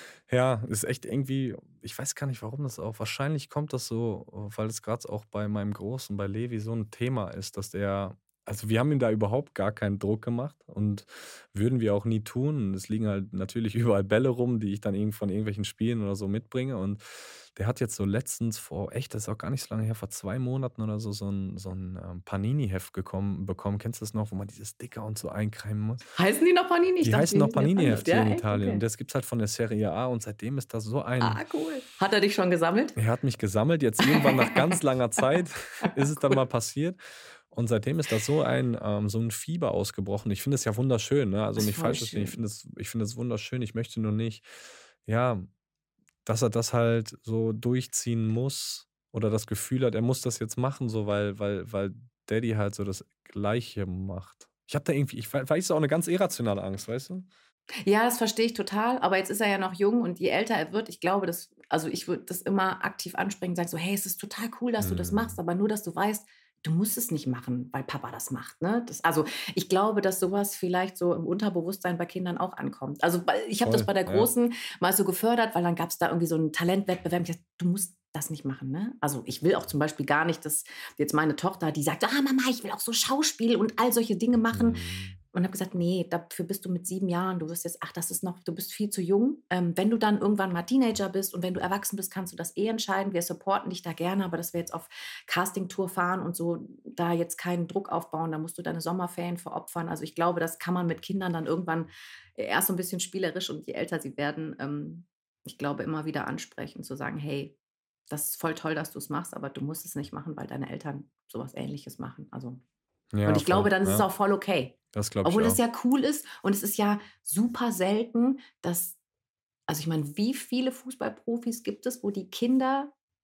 Ja, ist echt irgendwie, ich weiß gar nicht, warum das auch, wahrscheinlich kommt das so, äh, weil es gerade auch bei meinem Großen, bei Levi so ein Thema ist, dass der, also wir haben ihm da überhaupt gar keinen Druck gemacht und würden wir auch nie tun. Es liegen halt natürlich überall Bälle rum, die ich dann irgend von irgendwelchen Spielen oder so mitbringe und der hat jetzt so letztens vor, echt, das ist auch gar nicht so lange her, vor zwei Monaten oder so, so ein, so ein ähm, Panini-Heft gekommen, bekommen. Kennst du das noch, wo man diese Sticker und so einkreimen muss? Heißen die noch Panini? Ich Die dachte, heißen noch die wären anders. Panini-Heft hier Ja, in echt? Italien und Okay. das gibt's halt von der Serie A und seitdem ist das so ein, Ah, cool. Hat er dich schon gesammelt? er hat mich gesammelt, jetzt irgendwann nach ganz langer Zeit ist es dann Cool. mal passiert und seitdem ist da so ein ähm, so ein Fieber ausgebrochen. Ich finde es ja wunderschön, ne? Also Ist nicht voll falsch verstehen, ich schön. finde es ich finde es wunderschön. Ich möchte nur nicht, ja, dass er das halt so durchziehen muss oder das Gefühl hat, er muss das jetzt machen, so weil weil weil Daddy halt so das Gleiche macht. Ich habe da irgendwie, ich wei weiß, ist auch eine ganz irrationale Angst, weißt du? Ja, das verstehe ich total, aber jetzt ist er ja noch jung und je älter er wird, ich glaube, dass, also ich würde das immer aktiv ansprechen, sagen so, hey, es ist total cool, dass du das machst, Mhm. aber nur, dass du weißt, du musst es nicht machen, weil Papa das macht. Ne? Das, also ich glaube, dass sowas vielleicht so im Unterbewusstsein bei Kindern auch ankommt. Also bei- ich habe das Voll, bei der ja. Großen mal so gefördert, weil dann gab es da irgendwie so einen Talentwettbewerb. Ich dachte, du musst das nicht machen. Ne? Also ich will auch zum Beispiel gar nicht, dass jetzt meine Tochter, die sagt, ah Mama, ich will auch so Schauspiel und all solche Dinge machen. Mhm. Und habe gesagt, nee, dafür bist du mit sieben Jahren, du wirst jetzt, ach, das ist noch, du bist viel zu jung. Ähm, wenn du dann irgendwann mal Teenager bist und wenn du erwachsen bist, kannst du das eh entscheiden. Wir supporten dich da gerne, aber dass wir jetzt auf Casting-Tour fahren und so, da jetzt keinen Druck aufbauen, da musst du deine Sommerferien veropfern. Also ich glaube, das kann man mit Kindern dann irgendwann erst so ein bisschen spielerisch und je älter sie werden, ähm, ich glaube, immer wieder ansprechen, zu sagen, hey, das ist voll toll, dass du es machst, aber du musst es nicht machen, weil deine Eltern sowas Ähnliches machen. Also, und Ja, ich glaube, voll, dann ist es ja. auch voll okay. Das glaube ich Obwohl es auch. ja cool ist und es ist ja super selten, dass, also ich meine, wie viele Fußballprofis gibt es, wo die Kinder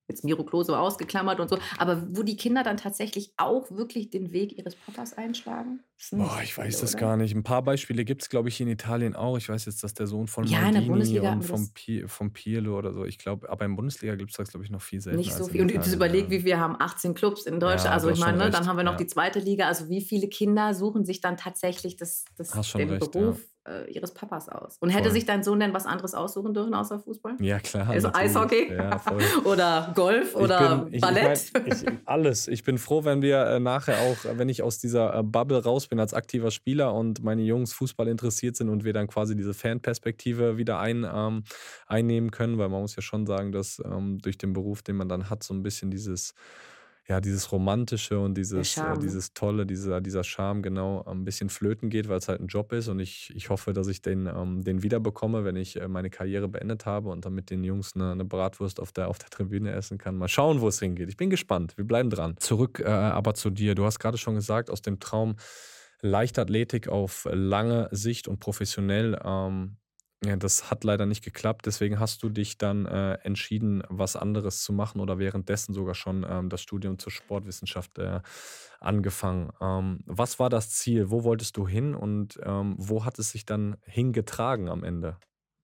jetzt Miro Klose ausgeklammert und so, aber wo die Kinder dann tatsächlich auch wirklich den Weg ihres Papas einschlagen? Das sind nicht Boah, so ich weiß viele, das oder? gar nicht. Ein paar Beispiele gibt es, glaube ich, in Italien auch. Ich weiß jetzt, dass der Sohn von Ja, in der Maldini Bundesliga und hatten wir vom das Pi vom Pirlo oder so, ich glaube, aber in Bundesliga gibt es das, glaube ich, noch viel seltener nicht so als in viel. Und jetzt Italien, überlegt, ja. wie wir haben achtzehn Clubs in Deutschland. Ja, Also du ich hast schon meine, ne, dann recht. haben wir noch Ja, die zweite Liga. Also wie viele Kinder suchen sich dann tatsächlich das, das, hast schon den recht, ja. Beruf äh, ihres Papas aus? Und hätte Voll. sich dein Sohn denn was anderes aussuchen dürfen außer Fußball? Ja, klar, Also natürlich. Eishockey Ja, voll. oder Golf Ich oder bin ich ich meine, Ballett? ich alles. Ich bin froh, wenn wir, äh, nachher auch äh, wenn ich aus dieser, äh, Bubble raus bin als aktiver Spieler und meine Jungs Fußball interessiert sind und wir dann quasi diese Fanperspektive wieder ein ähm, einnehmen können, weil man muss ja schon sagen, dass, ähm, durch den Beruf, den man dann hat, so ein bisschen dieses ja, dieses Romantische und Der dieses äh, Charme, ne? dieses Tolle, dieser dieser Charme, genau, ein bisschen flöten geht, weil es halt ein Job ist und ich ich hoffe, dass ich den ähm, den wiederbekomme, wenn ich, äh, meine Karriere beendet habe und dann mit den Jungs eine 'ne Bratwurst auf der auf der Tribüne essen kann. Mal schauen, wo es hingeht. Ich bin gespannt. Wir bleiben dran. Zurück, äh, aber zu dir. Du hast gerade schon gesagt, aus dem Traum Leichtathletik auf lange Sicht und professionell, ähm, ja, das hat leider nicht geklappt. Deswegen hast du dich dann, äh, entschieden, was anderes zu machen oder währenddessen sogar schon, ähm, das Studium zur Sportwissenschaft, äh, angefangen. Ähm, was war das Ziel? Wo wolltest du hin und, ähm, wo hat es sich dann hingetragen am Ende?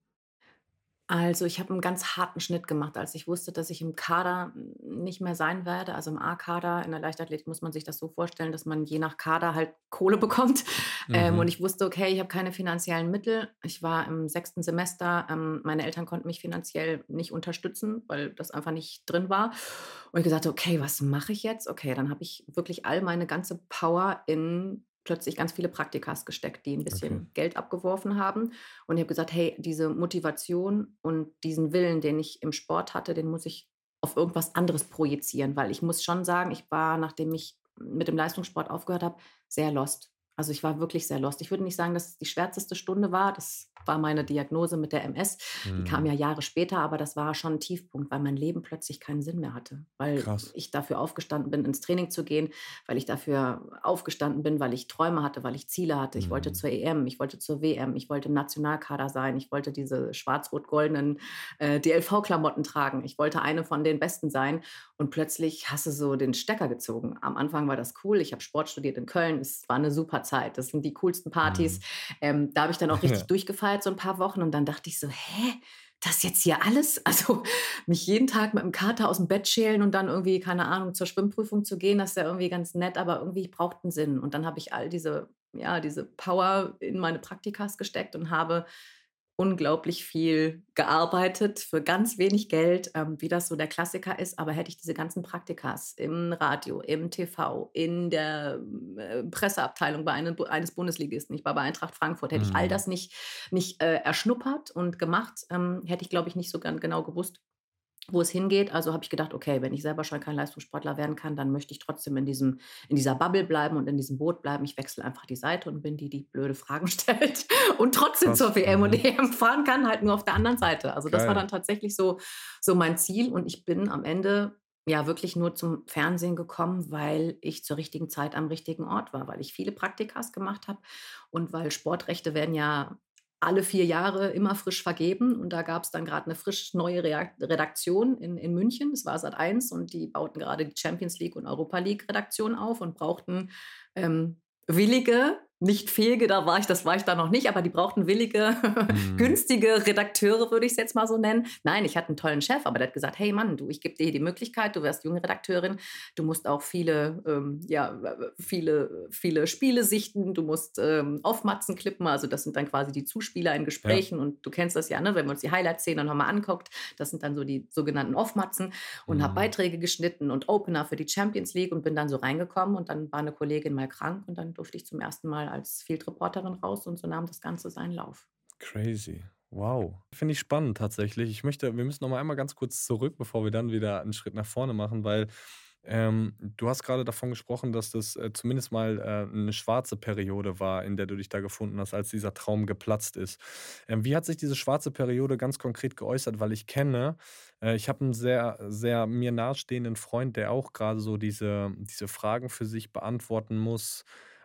Also, ich habe einen ganz harten Schnitt gemacht, als ich wusste, dass ich im Kader nicht mehr sein werde, also im A-Kader. In der Leichtathletik muss man sich das so vorstellen, dass man je nach Kader halt Kohle bekommt. Ähm, und Mhm. ich wusste, okay, ich habe keine finanziellen Mittel. Ich war im sechsten Semester, ähm, meine Eltern konnten mich finanziell nicht unterstützen, weil das einfach nicht drin war. Und ich gesagt: „Okay, was mache ich jetzt?“ Okay, dann habe ich wirklich all meine ganze Power in plötzlich ganz viele Praktikas gesteckt, die ein Okay, bisschen Geld abgeworfen haben. Und ich habe gesagt: „Hey, diese Motivation und diesen Willen, den ich im Sport hatte, den muss ich auf irgendwas anderes projizieren.“ Weil ich muss schon sagen, ich war, nachdem ich mit dem Leistungssport aufgehört habe, sehr lost. Also, ich war wirklich sehr lost. Ich würde nicht sagen, dass es die schwärzeste Stunde war. Das war meine Diagnose mit der M S. Die kam mhm. ja Jahre später, aber das war schon 'n Tiefpunkt, weil mein Leben plötzlich keinen Sinn mehr hatte, weil Krass. ich dafür aufgestanden bin, ins Training zu gehen, weil ich dafür aufgestanden bin, weil ich Träume hatte, weil ich Ziele hatte. Ich wollte Mhm. zur E M, ich wollte zur W M, ich wollte im Nationalkader sein, ich wollte diese schwarz-rot-goldenen, äh, D L V-Klamotten tragen. Ich wollte eine von den Besten sein und plötzlich hast du so den Stecker gezogen. Am Anfang war das cool. Ich habe Sport studiert in Köln. Es war eine super Zeit. Das sind die coolsten Partys. Mhm. Ähm, da habe ich dann auch richtig Ja. durchgefeiert so ein paar Wochen und dann dachte ich so: „Hä, das jetzt hier alles?“ Also, mich jeden Tag mit dem Kater aus dem Bett schälen und dann irgendwie, keine Ahnung, zur Schwimmprüfung zu gehen, das ist ja irgendwie ganz nett, aber irgendwie braucht 'n Sinn. Und dann habe ich all diese ja, diese Power in meine Praktikas gesteckt und habe unglaublich viel gearbeitet für ganz wenig Geld, ähm, wie das so der Klassiker ist. Aber hätte ich diese ganzen Praktikas im Radio, im T V, in der, äh, Presseabteilung bei einem Bu eines Bundesligisten, ich war bei Eintracht Frankfurt, hätte ich all Mhm. das nicht nicht, äh, erschnuppert und gemacht, ähm, hätte ich, glaube ich, nicht so gan genau gewusst, wo es hingeht. Also habe ich gedacht: „Okay, wenn ich selber schon kein Leistungssportler werden kann, dann möchte ich trotzdem in diesem in dieser Bubble bleiben und in diesem Boot bleiben. Ich wechsle einfach die Seite und bin die, die blöde Fragen stellt und trotzdem Krass. zur W M und Mhm. E M fahren kann, halt nur auf der anderen Seite.“ Also, das war Geil. dann tatsächlich so so mein Ziel und ich bin am Ende, ja, wirklich nur zum Fernsehen gekommen, weil ich zur richtigen Zeit am richtigen Ort war, weil ich viele Praktikas gemacht habe und weil Sportrechte werden ja alle vier Jahre immer frisch vergeben und da gab es dann gerade eine frisch neue Reak Redaktion in in München. Das war Sat eins und die bauten gerade die Champions League und Europa League Redaktion auf und brauchten, ähm, willige, nicht fähige, da war ich das war ich da noch nicht, aber die brauchten willige, Mhm. günstige Redakteure, würde ich es jetzt mal so nennen. Nein, ich hatte einen tollen Chef, aber der hat gesagt: „Hey Mann, du, ich gebe dir hier die Möglichkeit, du wirst junge Redakteurin, du musst auch viele, ähm, ja, viele, viele Spiele sichten, du musst ähm, Off-Matzen klippen, also das sind dann quasi die Zuspieler in Ja. Gesprächen und du kennst das ja, ne, wenn wir uns die Highlight-Szenen nochmal anguckt, das sind dann so die sogenannten Off-Matzen und habe Mhm. Beiträge geschnitten und Opener für die Champions League und bin dann so reingekommen und dann war eine Kollegin mal krank und dann durfte ich zum ersten Mal als Field-Reporterin raus und so nahm das Ganze seinen Lauf. Crazy. Wow. Finde ich spannend tatsächlich. Ich möchte wir müssen noch mal einmal ganz kurz zurück, bevor wir dann wieder einen Schritt nach vorne machen, weil, ähm, du hast gerade davon gesprochen, dass das, äh, zumindest mal, äh, 'ne schwarze Periode war, in der du dich da gefunden hast, als dieser Traum geplatzt ist. Ähm, wie hat sich diese schwarze Periode ganz konkret geäußert? Weil ich kenne äh, ich habe einen sehr sehr mir nahestehenden Freund, der auch gerade so diese diese Fragen für sich beantworten muss.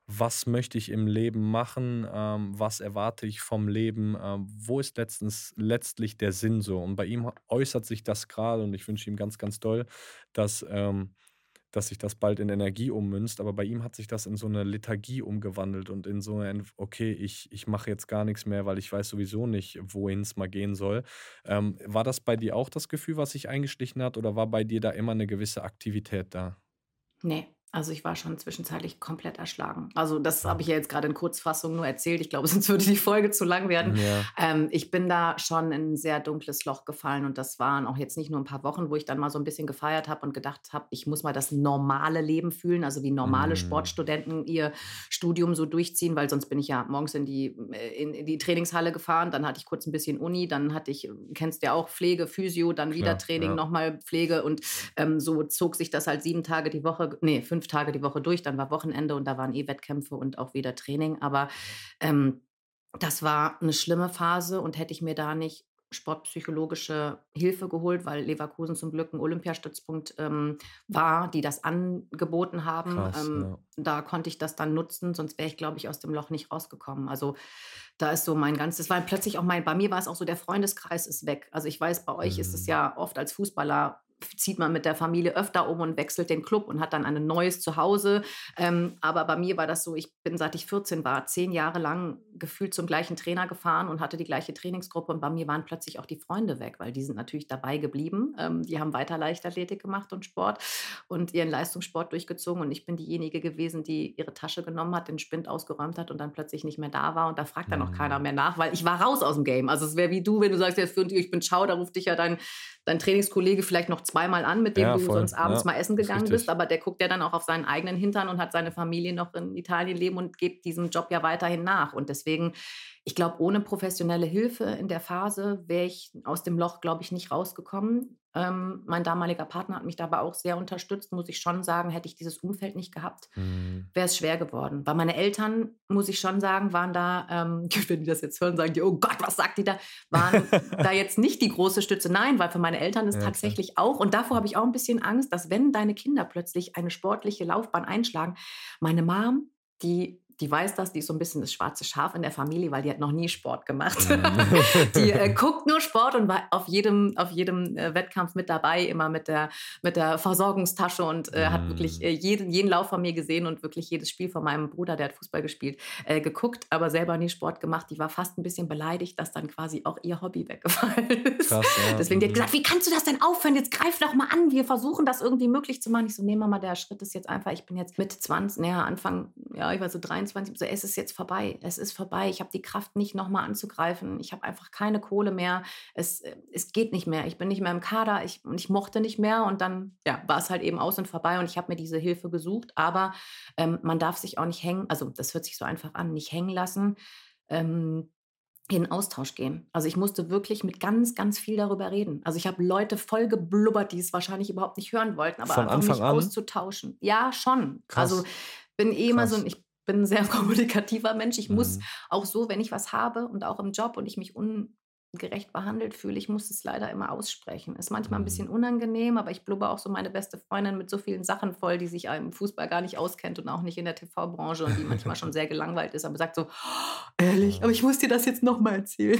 was möchte ich im Leben machen, ähm, was erwarte ich vom Leben, ähm, wo ist letztens letztlich der Sinn so? Und bei ihm äußert sich das gerade und ich wünsche ihm ganz, ganz doll, dass, ähm dass sich das bald in Energie ummünzt, aber bei ihm hat sich das in so eine Lethargie umgewandelt und in so ein: „Okay, ich ich mache jetzt gar nichts mehr, weil ich weiß sowieso nicht, wohin es mal gehen soll.“ Ähm, war das bei dir auch das Gefühl, was sich eingeschlichen hat, oder war bei dir da immer eine gewisse Aktivität da? Ne, also ich war schon zwischenzeitlich komplett erschlagen. Also, das habe Mhm. ich ja jetzt gerade in Kurzfassung nur erzählt. Ich glaube, sonst würde die Folge zu lang werden. Ja, Ähm, ich bin da schon in 'n sehr dunkles Loch gefallen und das waren auch jetzt nicht nur ein paar Wochen, wo ich dann mal so ein bisschen gefeiert habe und gedacht habe, ich muss mal das normale Leben fühlen, also wie normale mhm, Sportstudenten ihr Studium so durchziehen, weil sonst bin ich ja morgens in die äh, in in die Trainingshalle gefahren, dann hatte ich kurz ein bisschen Uni, dann hatte ich, äh, kennst du ja auch, Pflege, Physio, dann wieder klar, Training, ja. noch mal Pflege und ähm, so zog sich das halt sieben Tage die Woche, nee, fünf Tage die Woche durch. Dann war Wochenende und da waren eh Wettkämpfe und auch wieder Training. Aber, ähm, das war eine schlimme Phase und hätte ich mir da nicht sportpsychologische Hilfe geholt, weil Leverkusen zum Glück ein Olympiastützpunkt, ähm, war, die das angeboten haben, Krass, ähm, ja. da konnte ich das dann nutzen, sonst wäre ich, glaube ich, aus dem Loch nicht rausgekommen. Also, da ist so mein ganzes, war plötzlich auch mein, bei mir war es auch so, der Freundeskreis ist weg. Also, ich weiß, bei euch ist es Mhm. ja oft als Fußballer, zieht man mit der Familie öfter um und wechselt den Club und hat dann ein neues Zuhause. Ähm, aber bei mir war das so, ich bin, seit ich vierzehn war, zehn Jahre lang gefühlt zum gleichen Trainer gefahren und hatte die gleiche Trainingsgruppe und bei mir waren plötzlich auch die Freunde weg, weil die sind natürlich dabei geblieben. Ähm, die haben weiter Leichtathletik gemacht und Sport und ihren Leistungssport durchgezogen und ich bin diejenige gewesen, die ihre Tasche genommen hat, den Spind ausgeräumt hat und dann plötzlich nicht mehr da war und da fragt dann auch keiner Mhm. mehr nach, weil ich war raus aus dem Game. Also, es wäre wie du, wenn du sagst: „Jetzt für ich bin Ciao“, da ruft dich ja dein dein Trainingskollege vielleicht noch zweimal an, mit dem Ja, du voll. sonst abends Ja, mal essen ist gegangen bist, richtig. aber der guckt ja dann auch auf seinen eigenen Hintern und hat seine Familie noch in Italien leben und gibt diesem Job ja weiterhin nach. Und deswegen, ich glaube, ohne professionelle Hilfe in der Phase wäre ich aus dem Loch, glaube ich, nicht rausgekommen. Ähm, mein damaliger Partner hat mich dabei auch sehr unterstützt, muss ich schon sagen. Hätte ich dieses Umfeld nicht gehabt, Mhm. wäre es schwer geworden. Weil meine Eltern, muss ich schon sagen, waren da, ähm, wenn die das jetzt hören, sagen die: „Oh Gott, was sagt die da?“ Waren da jetzt nicht die große Stütze. Nein, weil für meine Eltern ist Ja, klar. tatsächlich auch, und davor habe ich auch ein bisschen Angst, dass, wenn deine Kinder plötzlich eine sportliche Laufbahn einschlagen, meine Mom, die die weiß das, die ist so ein bisschen das schwarze Schaf in der Familie, weil die hat noch nie Sport gemacht. Die, äh, Mhm. guckt nur Sport und war auf jedem auf jedem, äh, Wettkampf mit dabei, immer mit der mit der Versorgungstasche und, äh, hat wirklich, Mhm. äh, jeden jeden Lauf von mir gesehen und wirklich jedes Spiel von meinem Bruder, der hat Fußball gespielt, äh, geguckt, aber selber nie Sport gemacht. Die war fast ein bisschen beleidigt, dass dann quasi auch ihr Hobby weggefallen ist. Krass, ja. Deswegen, die hat Mhm. gesagt: „Wie kannst du das denn aufhören? Jetzt greif doch mal an. Wir versuchen das irgendwie möglich zu machen.“ Ich so: „Ne, Mama, der Schritt ist jetzt einfach, ich bin jetzt mit zwanzig, na ja, Anfang, ja, ich war so dreiundzwanzig, so, es ist jetzt vorbei. Es ist vorbei. Ich habe die Kraft nicht, noch mal anzugreifen. Ich habe einfach keine Kohle mehr. Es äh, es geht nicht mehr. Ich bin nicht mehr im Kader, ich und ich mochte nicht mehr und dann, ja, war es halt eben aus und vorbei und ich habe mir diese Hilfe gesucht, aber, ähm, man darf sich auch nicht hängen, also, das hört sich so einfach an, nicht hängen lassen, ähm, in Austausch gehen. Also, ich musste wirklich mit ganz, ganz viel darüber reden. Also, ich habe Leute voll geblubbert, die es wahrscheinlich überhaupt nicht hören wollten, aber Von einfach Anfang mich an? auszutauschen. Ja, schon. Also, Krass, bin eh immer so 'n, krass. ich bin 'n sehr kommunikativer Mensch. Ich muss Mhm. auch so, wenn ich was habe und auch im Job und ich mich ungerecht behandelt fühle, ich muss es leider immer aussprechen. Ist manchmal 'n bisschen Mhm. unangenehm, aber ich blubber auch so meine beste Freundin mit so vielen Sachen voll, die sich im Fußball gar nicht auskennt und auch nicht in der T V-Branche und die manchmal schon sehr gelangweilt ist, aber sagt so: „Ehrlich, aber Ah. ich muss dir das jetzt noch mal erzählen.“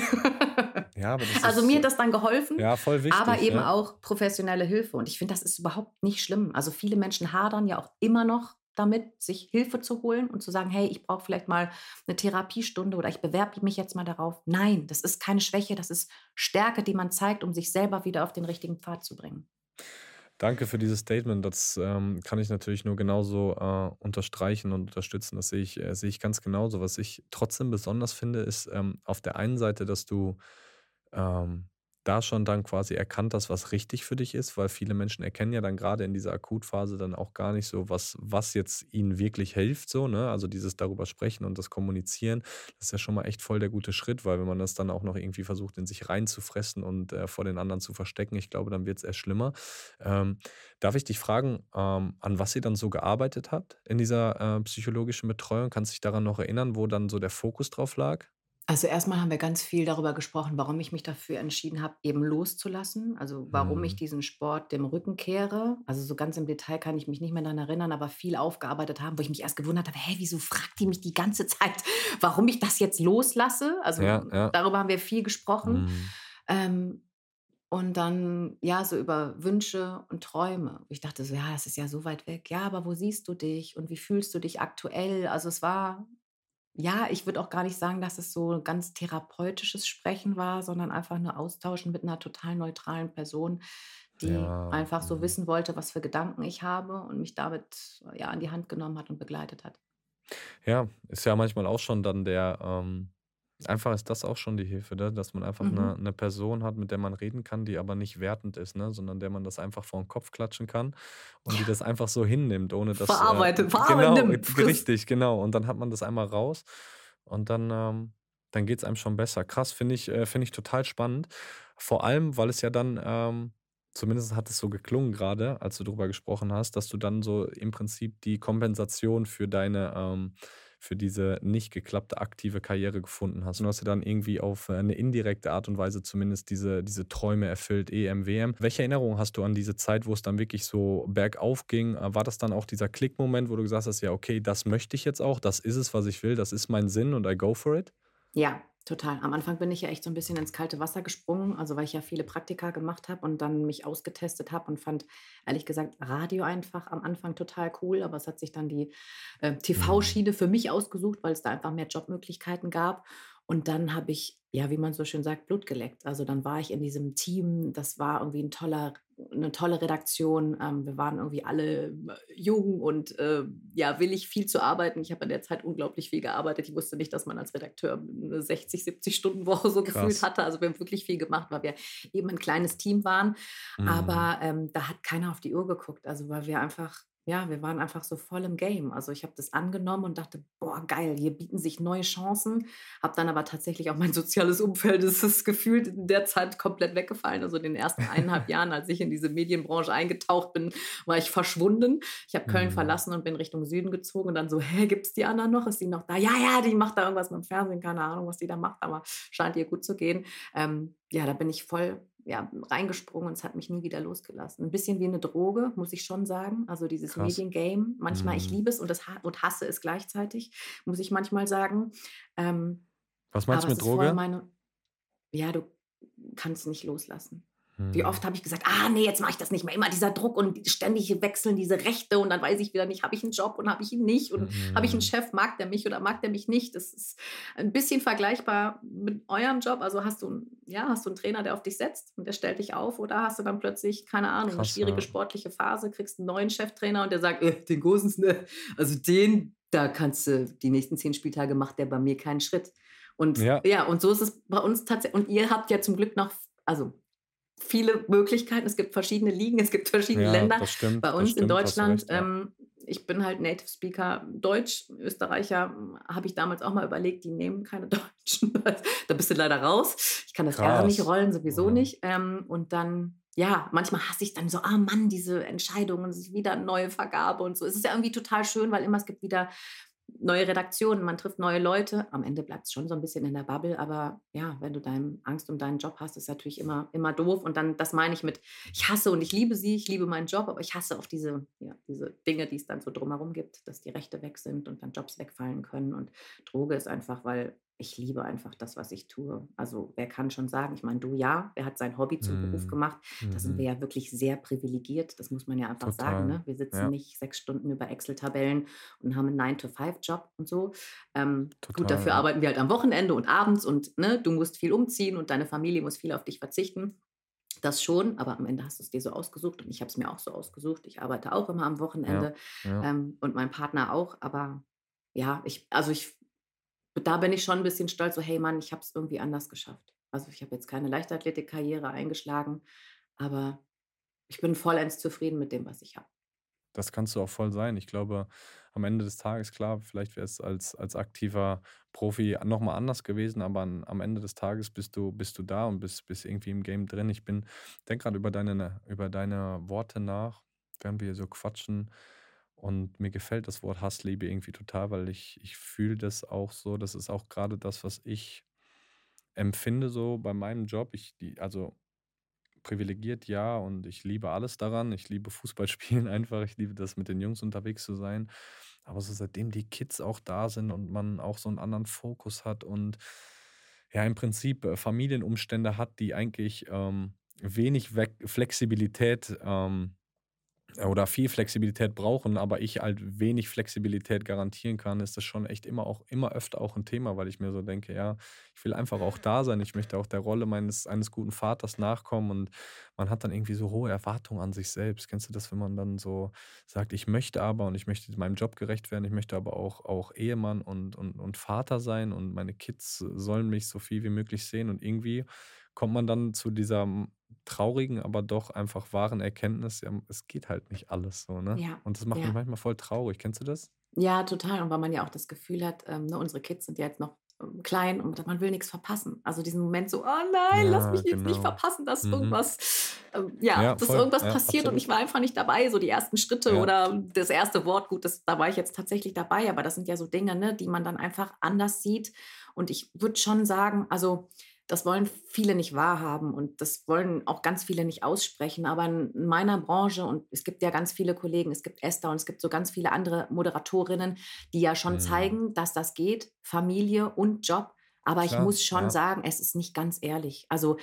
Ja, aber das Also, ist, mir äh, hat das dann geholfen, ja, voll aber wichtig, eben ja. auch professionelle Hilfe und ich finde, das ist überhaupt nicht schlimm. Also, viele Menschen hadern ja auch immer noch damit, sich Hilfe zu holen und zu sagen: „Hey, ich brauche vielleicht mal eine Therapiestunde oder ich bewerbe mich jetzt mal darauf.“ Nein, das ist keine Schwäche, das ist Stärke, die man zeigt, um sich selber wieder auf den richtigen Pfad zu bringen. Danke für dieses Statement. Das, ähm, kann ich natürlich nur genauso, äh, unterstreichen und unterstützen. Das sehe ich äh, sehe ich ganz genauso. Was ich trotzdem besonders finde, ist, ähm, auf der einen Seite, dass du, ähm, da schon dann quasi erkannt hast, was richtig für dich ist, weil viele Menschen erkennen ja dann gerade in dieser Akutphase dann auch gar nicht so, was was jetzt ihnen wirklich hilft so, ne? Also, dieses darüber sprechen und das Kommunizieren, das ist ja schon mal echt voll der gute Schritt, weil wenn man das dann auch noch irgendwie versucht, in sich reinzufressen und, äh, vor den anderen zu verstecken, ich glaube, dann wird es erst schlimmer. Ähm, darf ich dich fragen, ähm, an was ihr dann so gearbeitet habt in dieser, äh, psychologischen Betreuung? Kannst du dich daran noch erinnern, wo dann so der Fokus drauf lag? Also, erstmal haben wir ganz viel darüber gesprochen, warum ich mich dafür entschieden habe, eben loszulassen. Also, warum ich Mhm. diesen Sport dem Rücken kehre. Also, so ganz im Detail kann ich mich nicht mehr daran erinnern, aber viel aufgearbeitet haben, wo ich mich erst gewundert habe: „Hä, wieso fragt die mich die ganze Zeit, warum ich das jetzt loslasse?“ Also, Ja, ja. darüber haben wir viel gesprochen. Mhm. Ähm, und dann, ja, so über Wünsche und Träume. Ich dachte so: „Ja, das ist ja so weit weg. Ja, aber wo siehst du dich und wie fühlst du dich aktuell?“ Also, es war, ja, ich würde auch gar nicht sagen, dass es so 'n ganz therapeutisches Sprechen war, sondern einfach nur austauschen mit 'ner total neutralen Person, die Ja, einfach so mhm. wissen wollte, was für Gedanken ich habe und mich damit, ja, an die Hand genommen hat und begleitet hat. Ja, ist ja manchmal auch schon dann der, ähm einfach ist das auch schon die Hilfe, ne, dass man einfach Mhm. 'ne 'ne Person hat, mit der man reden kann, die aber nicht wertend ist, ne, sondern der man das einfach vor 'n Kopf klatschen kann und die Ja, das einfach so hinnimmt, ohne dass, äh verarbeite, verarbeite, genau, äh, nimm, g friss. richtig, genau. Und dann hat man das einmal raus und dann, ähm dann geht's einem schon besser. Krass, finde ich äh, finde ich total spannend. Vor allem, weil es ja dann, ähm zumindest hat es so geklungen grade, als du drüber gesprochen hast, dass du dann so im Prinzip die Kompensation für deine, ähm für diese nicht geklappte aktive Karriere gefunden hast. Und du hast ja dann irgendwie auf, äh, 'ne indirekte Art und Weise zumindest diese diese Träume erfüllt, E M, W M. Welche Erinnerungen hast du an diese Zeit, wo es dann wirklich so bergauf ging? Äh, war das dann auch dieser Klickmoment, wo du gesagt hast: „Ja, okay, das möchte ich jetzt auch, das ist es, was ich will, das ist mein Sinn und I go for it?“ Ja, total. Am Anfang bin ich ja echt so 'n bisschen ins kalte Wasser gesprungen, also, weil ich ja viele Praktika gemacht habe und dann mich ausgetestet habe und fand ehrlich gesagt Radio einfach am Anfang total cool, aber es hat sich dann die, äh, Mhm. TV-Schiene für mich ausgesucht, weil es da einfach mehr Jobmöglichkeiten gab. Und dann habe ich, ja, wie man so schön sagt, Blut geleckt. Also, dann war ich in diesem Team, das war irgendwie 'n toller 'ne tolle Redaktion. Ähm, wir waren irgendwie alle, äh, jung und, äh, ja, willig, viel zu arbeiten. Ich habe in der Zeit unglaublich viel gearbeitet. Ich wusste nicht, dass man als Redakteur 'ne sechzig, Siebzig-Stunden-Woche so gefühlt Krass. hatte. Also, wir haben wirklich viel gemacht, weil wir eben 'n kleines Team waren. Mhm. Aber, ähm, da hat keiner auf die Uhr geguckt, also, weil wir einfach ja, wir waren einfach so voll im Game. Also, ich habe das angenommen und dachte: „Boah, geil, hier bieten sich neue Chancen.“ Habe dann aber tatsächlich auch mein soziales Umfeld das ist gefühlt in der Zeit komplett weggefallen. Also, in den ersten eineinhalb Jahren, als ich in diese Medienbranche eingetaucht bin, war ich verschwunden. Ich habe Köln Mhm. verlassen und bin Richtung Süden gezogen und dann so: „Hä, gibt's die Anna noch? Ist die noch da?“ „Ja, ja, die macht da irgendwas mit'm Fernsehen, keine Ahnung, was die da macht, aber scheint ihr gut zu gehen.“ Ähm, ja, da bin ich voll, ja, reingesprungen und es hat mich nie wieder losgelassen. 'N bisschen wie 'ne Droge, muss ich schon sagen. Also, dieses Krass. Mediengame. Manchmal ich Mhm. liebe es und das ha und hasse es gleichzeitig, muss ich manchmal sagen. Ähm, Was meinst aber du es mit ist voll Droge? meine ja, du kannst nicht loslassen. Wie oft Mhm. habe ich gesagt: „Ah ne, jetzt mache ich das nicht mehr.“ Immer dieser Druck und ständig wechseln diese Rechte und dann weiß ich wieder nicht, habe ich 'n Job und habe ich ihn nicht und habe ich 'n Mhm. Chef, mag der mich oder mag der mich nicht? Das ist 'n bisschen vergleichbar mit eurem Job. Also, hast du 'n ja, hast du 'n Trainer, der auf dich setzt und der stellt dich auf oder hast du dann plötzlich, keine Ahnung, 'ne Krass, schwierige ja. sportliche Phase, kriegst 'n neuen Cheftrainer und der sagt: „Äh, den Gosens, ne, also den da kannst du die nächsten zehn Spieltage macht der bei mir keinen Schritt.“ Und Ja. ja, und so ist es bei uns tatsä und ihr habt ja zum Glück noch v also, viele Möglichkeiten. Es gibt verschiedene Ligen, es gibt verschiedene Ja, Länder. das stimmt, Bei das uns in stimmt, hast du Deutschland, recht, ja. ähm ich bin halt Native Speaker Deutsch. Österreicher, hm, habe ich damals auch mal überlegt, die nehmen keine Deutschen. Da bist du leider raus. Ich kann das R nicht Krass. rollen, sowieso Mhm. nicht. Ähm, und dann ja, manchmal hasse ich dann so: „Ah Mann, diese Entscheidungen, es ist wieder neue Vergabe und so.“ Es ist ja irgendwie total schön, weil immer es gibt wieder neue Redaktionen, man trifft neue Leute. Am Ende bleibt's schon so 'n bisschen in der Bubble, aber ja, wenn du dein Angst um deinen Job hast, ist natürlich immer immer doof. Und dann das meine ich mit: Ich hasse und ich liebe sie, ich liebe meinen Job, aber ich hasse auch diese ja, diese Dinge, die's dann so drumherum gibt, dass die Rechte weg sind und dann Jobs wegfallen können. Und Droge ist einfach weil ich liebe einfach das, was ich tue. Also, wer kann schon sagen ich meine, du ja, wer hat sein Hobby zum Beruf Mhm. gemacht? Da sind wir Mhm. ja wirklich sehr privilegiert. Das muss man ja einfach sagen, Total, ne? Wir sitzen ja. nicht sechs Stunden über Excel-Tabellen und haben 'n Nine-to-Five-Job und so. Ähm, gut, Total, dafür ja. arbeiten wir halt am Wochenende und abends und, ne, du musst viel umziehen und deine Familie muss viel auf dich verzichten. Das schon, aber am Ende hast du's dir so ausgesucht und ich habe es mir auch so ausgesucht. Ich arbeite auch immer am Ja, Wochenende, ja. ähm, und mein Partner auch. Aber ja, ich also, ich da bin ich schon 'n bisschen stolz, so: „Hey Mann, ich habe es irgendwie anders geschafft.“ Also, ich habe jetzt keine Leichtathletikkarriere eingeschlagen, aber ich bin vollends zufrieden mit dem, was ich habe. Das kannst du auch voll sein. Ich glaube, am Ende des Tages, klar, vielleicht wäre es als als aktiver Profi noch mal anders gewesen, aber an am Ende des Tages bist du bist du da und bist bist irgendwie im Game drin. Ich bin denke grad über deine ne über deine Worte nach, während wir hier so quatschen. Und mir gefällt das Wort Hassliebe irgendwie total, weil ich ich fühle das auch so. Das ist auch grade das, was ich empfinde so bei meinem Job, ich die also privilegiert, ja, und ich liebe alles daran. Ich liebe Fußball spielen einfach. Ich liebe das, mit den Jungs unterwegs zu sein. Aber so seitdem die Kids auch da sind und man auch so einen anderen Fokus hat und ja, im Prinzip, äh, Familienumstände hat, die eigentlich, ähm, wenig weg Flexibilität, ähm oder viel Flexibilität brauchen, aber ich halt wenig Flexibilität garantieren kann, ist das schon echt immer auch immer öfter auch ein Thema, weil ich mir so denke: „Ja, ich will einfach auch da sein. Ich möchte auch der Rolle meines eines guten Vaters nachkommen.“ Und man hat dann irgendwie so hohe Erwartungen an sich selbst. Kennst du das, wenn man dann so sagt: „Ich möchte aber und ich möchte meinem Job gerecht werden. Ich möchte aber auch auch Ehemann und und und Vater sein und meine Kids sollen mich so viel wie möglich sehen.“ Und irgendwie kommt man dann zu dieser traurigen, aber doch einfach wahren Erkenntnis, ja, es geht halt nicht alles so, ne? Ja, Und das macht mich ja. manchmal voll traurig. Kennst du das? Ja, total. Und weil man ja auch das Gefühl hat, ähm, ne, unsere Kids sind ja jetzt noch, ähm, klein und man will nichts verpassen. Also, diesen Moment so: „Oh nein, lass Ja, mich jetzt nicht genau. verpassen, dass Mhm. irgendwas ähm, ja, Ja, dass voll. irgendwas Ja, passiert und absolut. ich war einfach nicht dabei, so die ersten Schritte Ja, oder das erste Wort. Gut, das da war ich jetzt tatsächlich dabei, aber das sind ja so Dinge, ne, die man dann einfach anders sieht. Und ich würde schon sagen, also, das wollen viele nicht wahrhaben und das wollen auch ganz viele nicht aussprechen. Aber in meiner Branche und es gibt ja ganz viele Kollegen, es gibt Esther und es gibt so ganz viele andere Moderatorinnen, die ja schon mhm. zeigen, dass das geht, Familie und Job. Aber ich Klar, muss schon ja. sagen, es ist nicht ganz ehrlich. Also,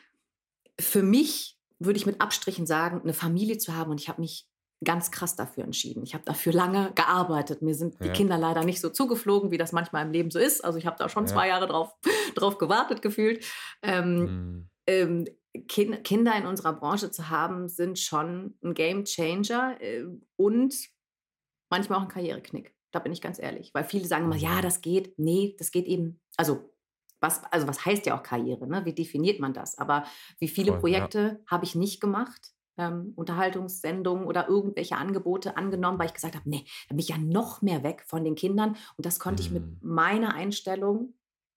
für mich würde ich mit Abstrichen sagen, eine Familie zu haben und ich habe mich ganz krass dafür entschieden. Ich habe dafür lange gearbeitet. Mir sind die Ja, Kinder leider nicht so zugeflogen, wie das manchmal im Leben so ist. Also, ich habe da schon ja. zwei Jahre drauf drauf gewartet gefühlt. Ähm, Mhm. ähm, Kin Kinder in unserer Branche zu haben, sind schon ein Gamechanger, äh, und manchmal auch 'n Karriereknick. Da bin ich ganz ehrlich, weil viele sagen immer: „Ja, Mhm. das geht.“ Ne, das geht eben also, was also, was heißt ja auch Karriere, ne? Wie definiert man das? Aber wie viele Voll, ja. Projekte habe ich nicht gemacht, ähm, Unterhaltungssendungen oder irgendwelche Angebote angenommen, weil ich gesagt habe: „Ne, da bin ich ja noch mehr weg von den Kindern.“ Und das konnte ich mit Mhm. meiner Einstellung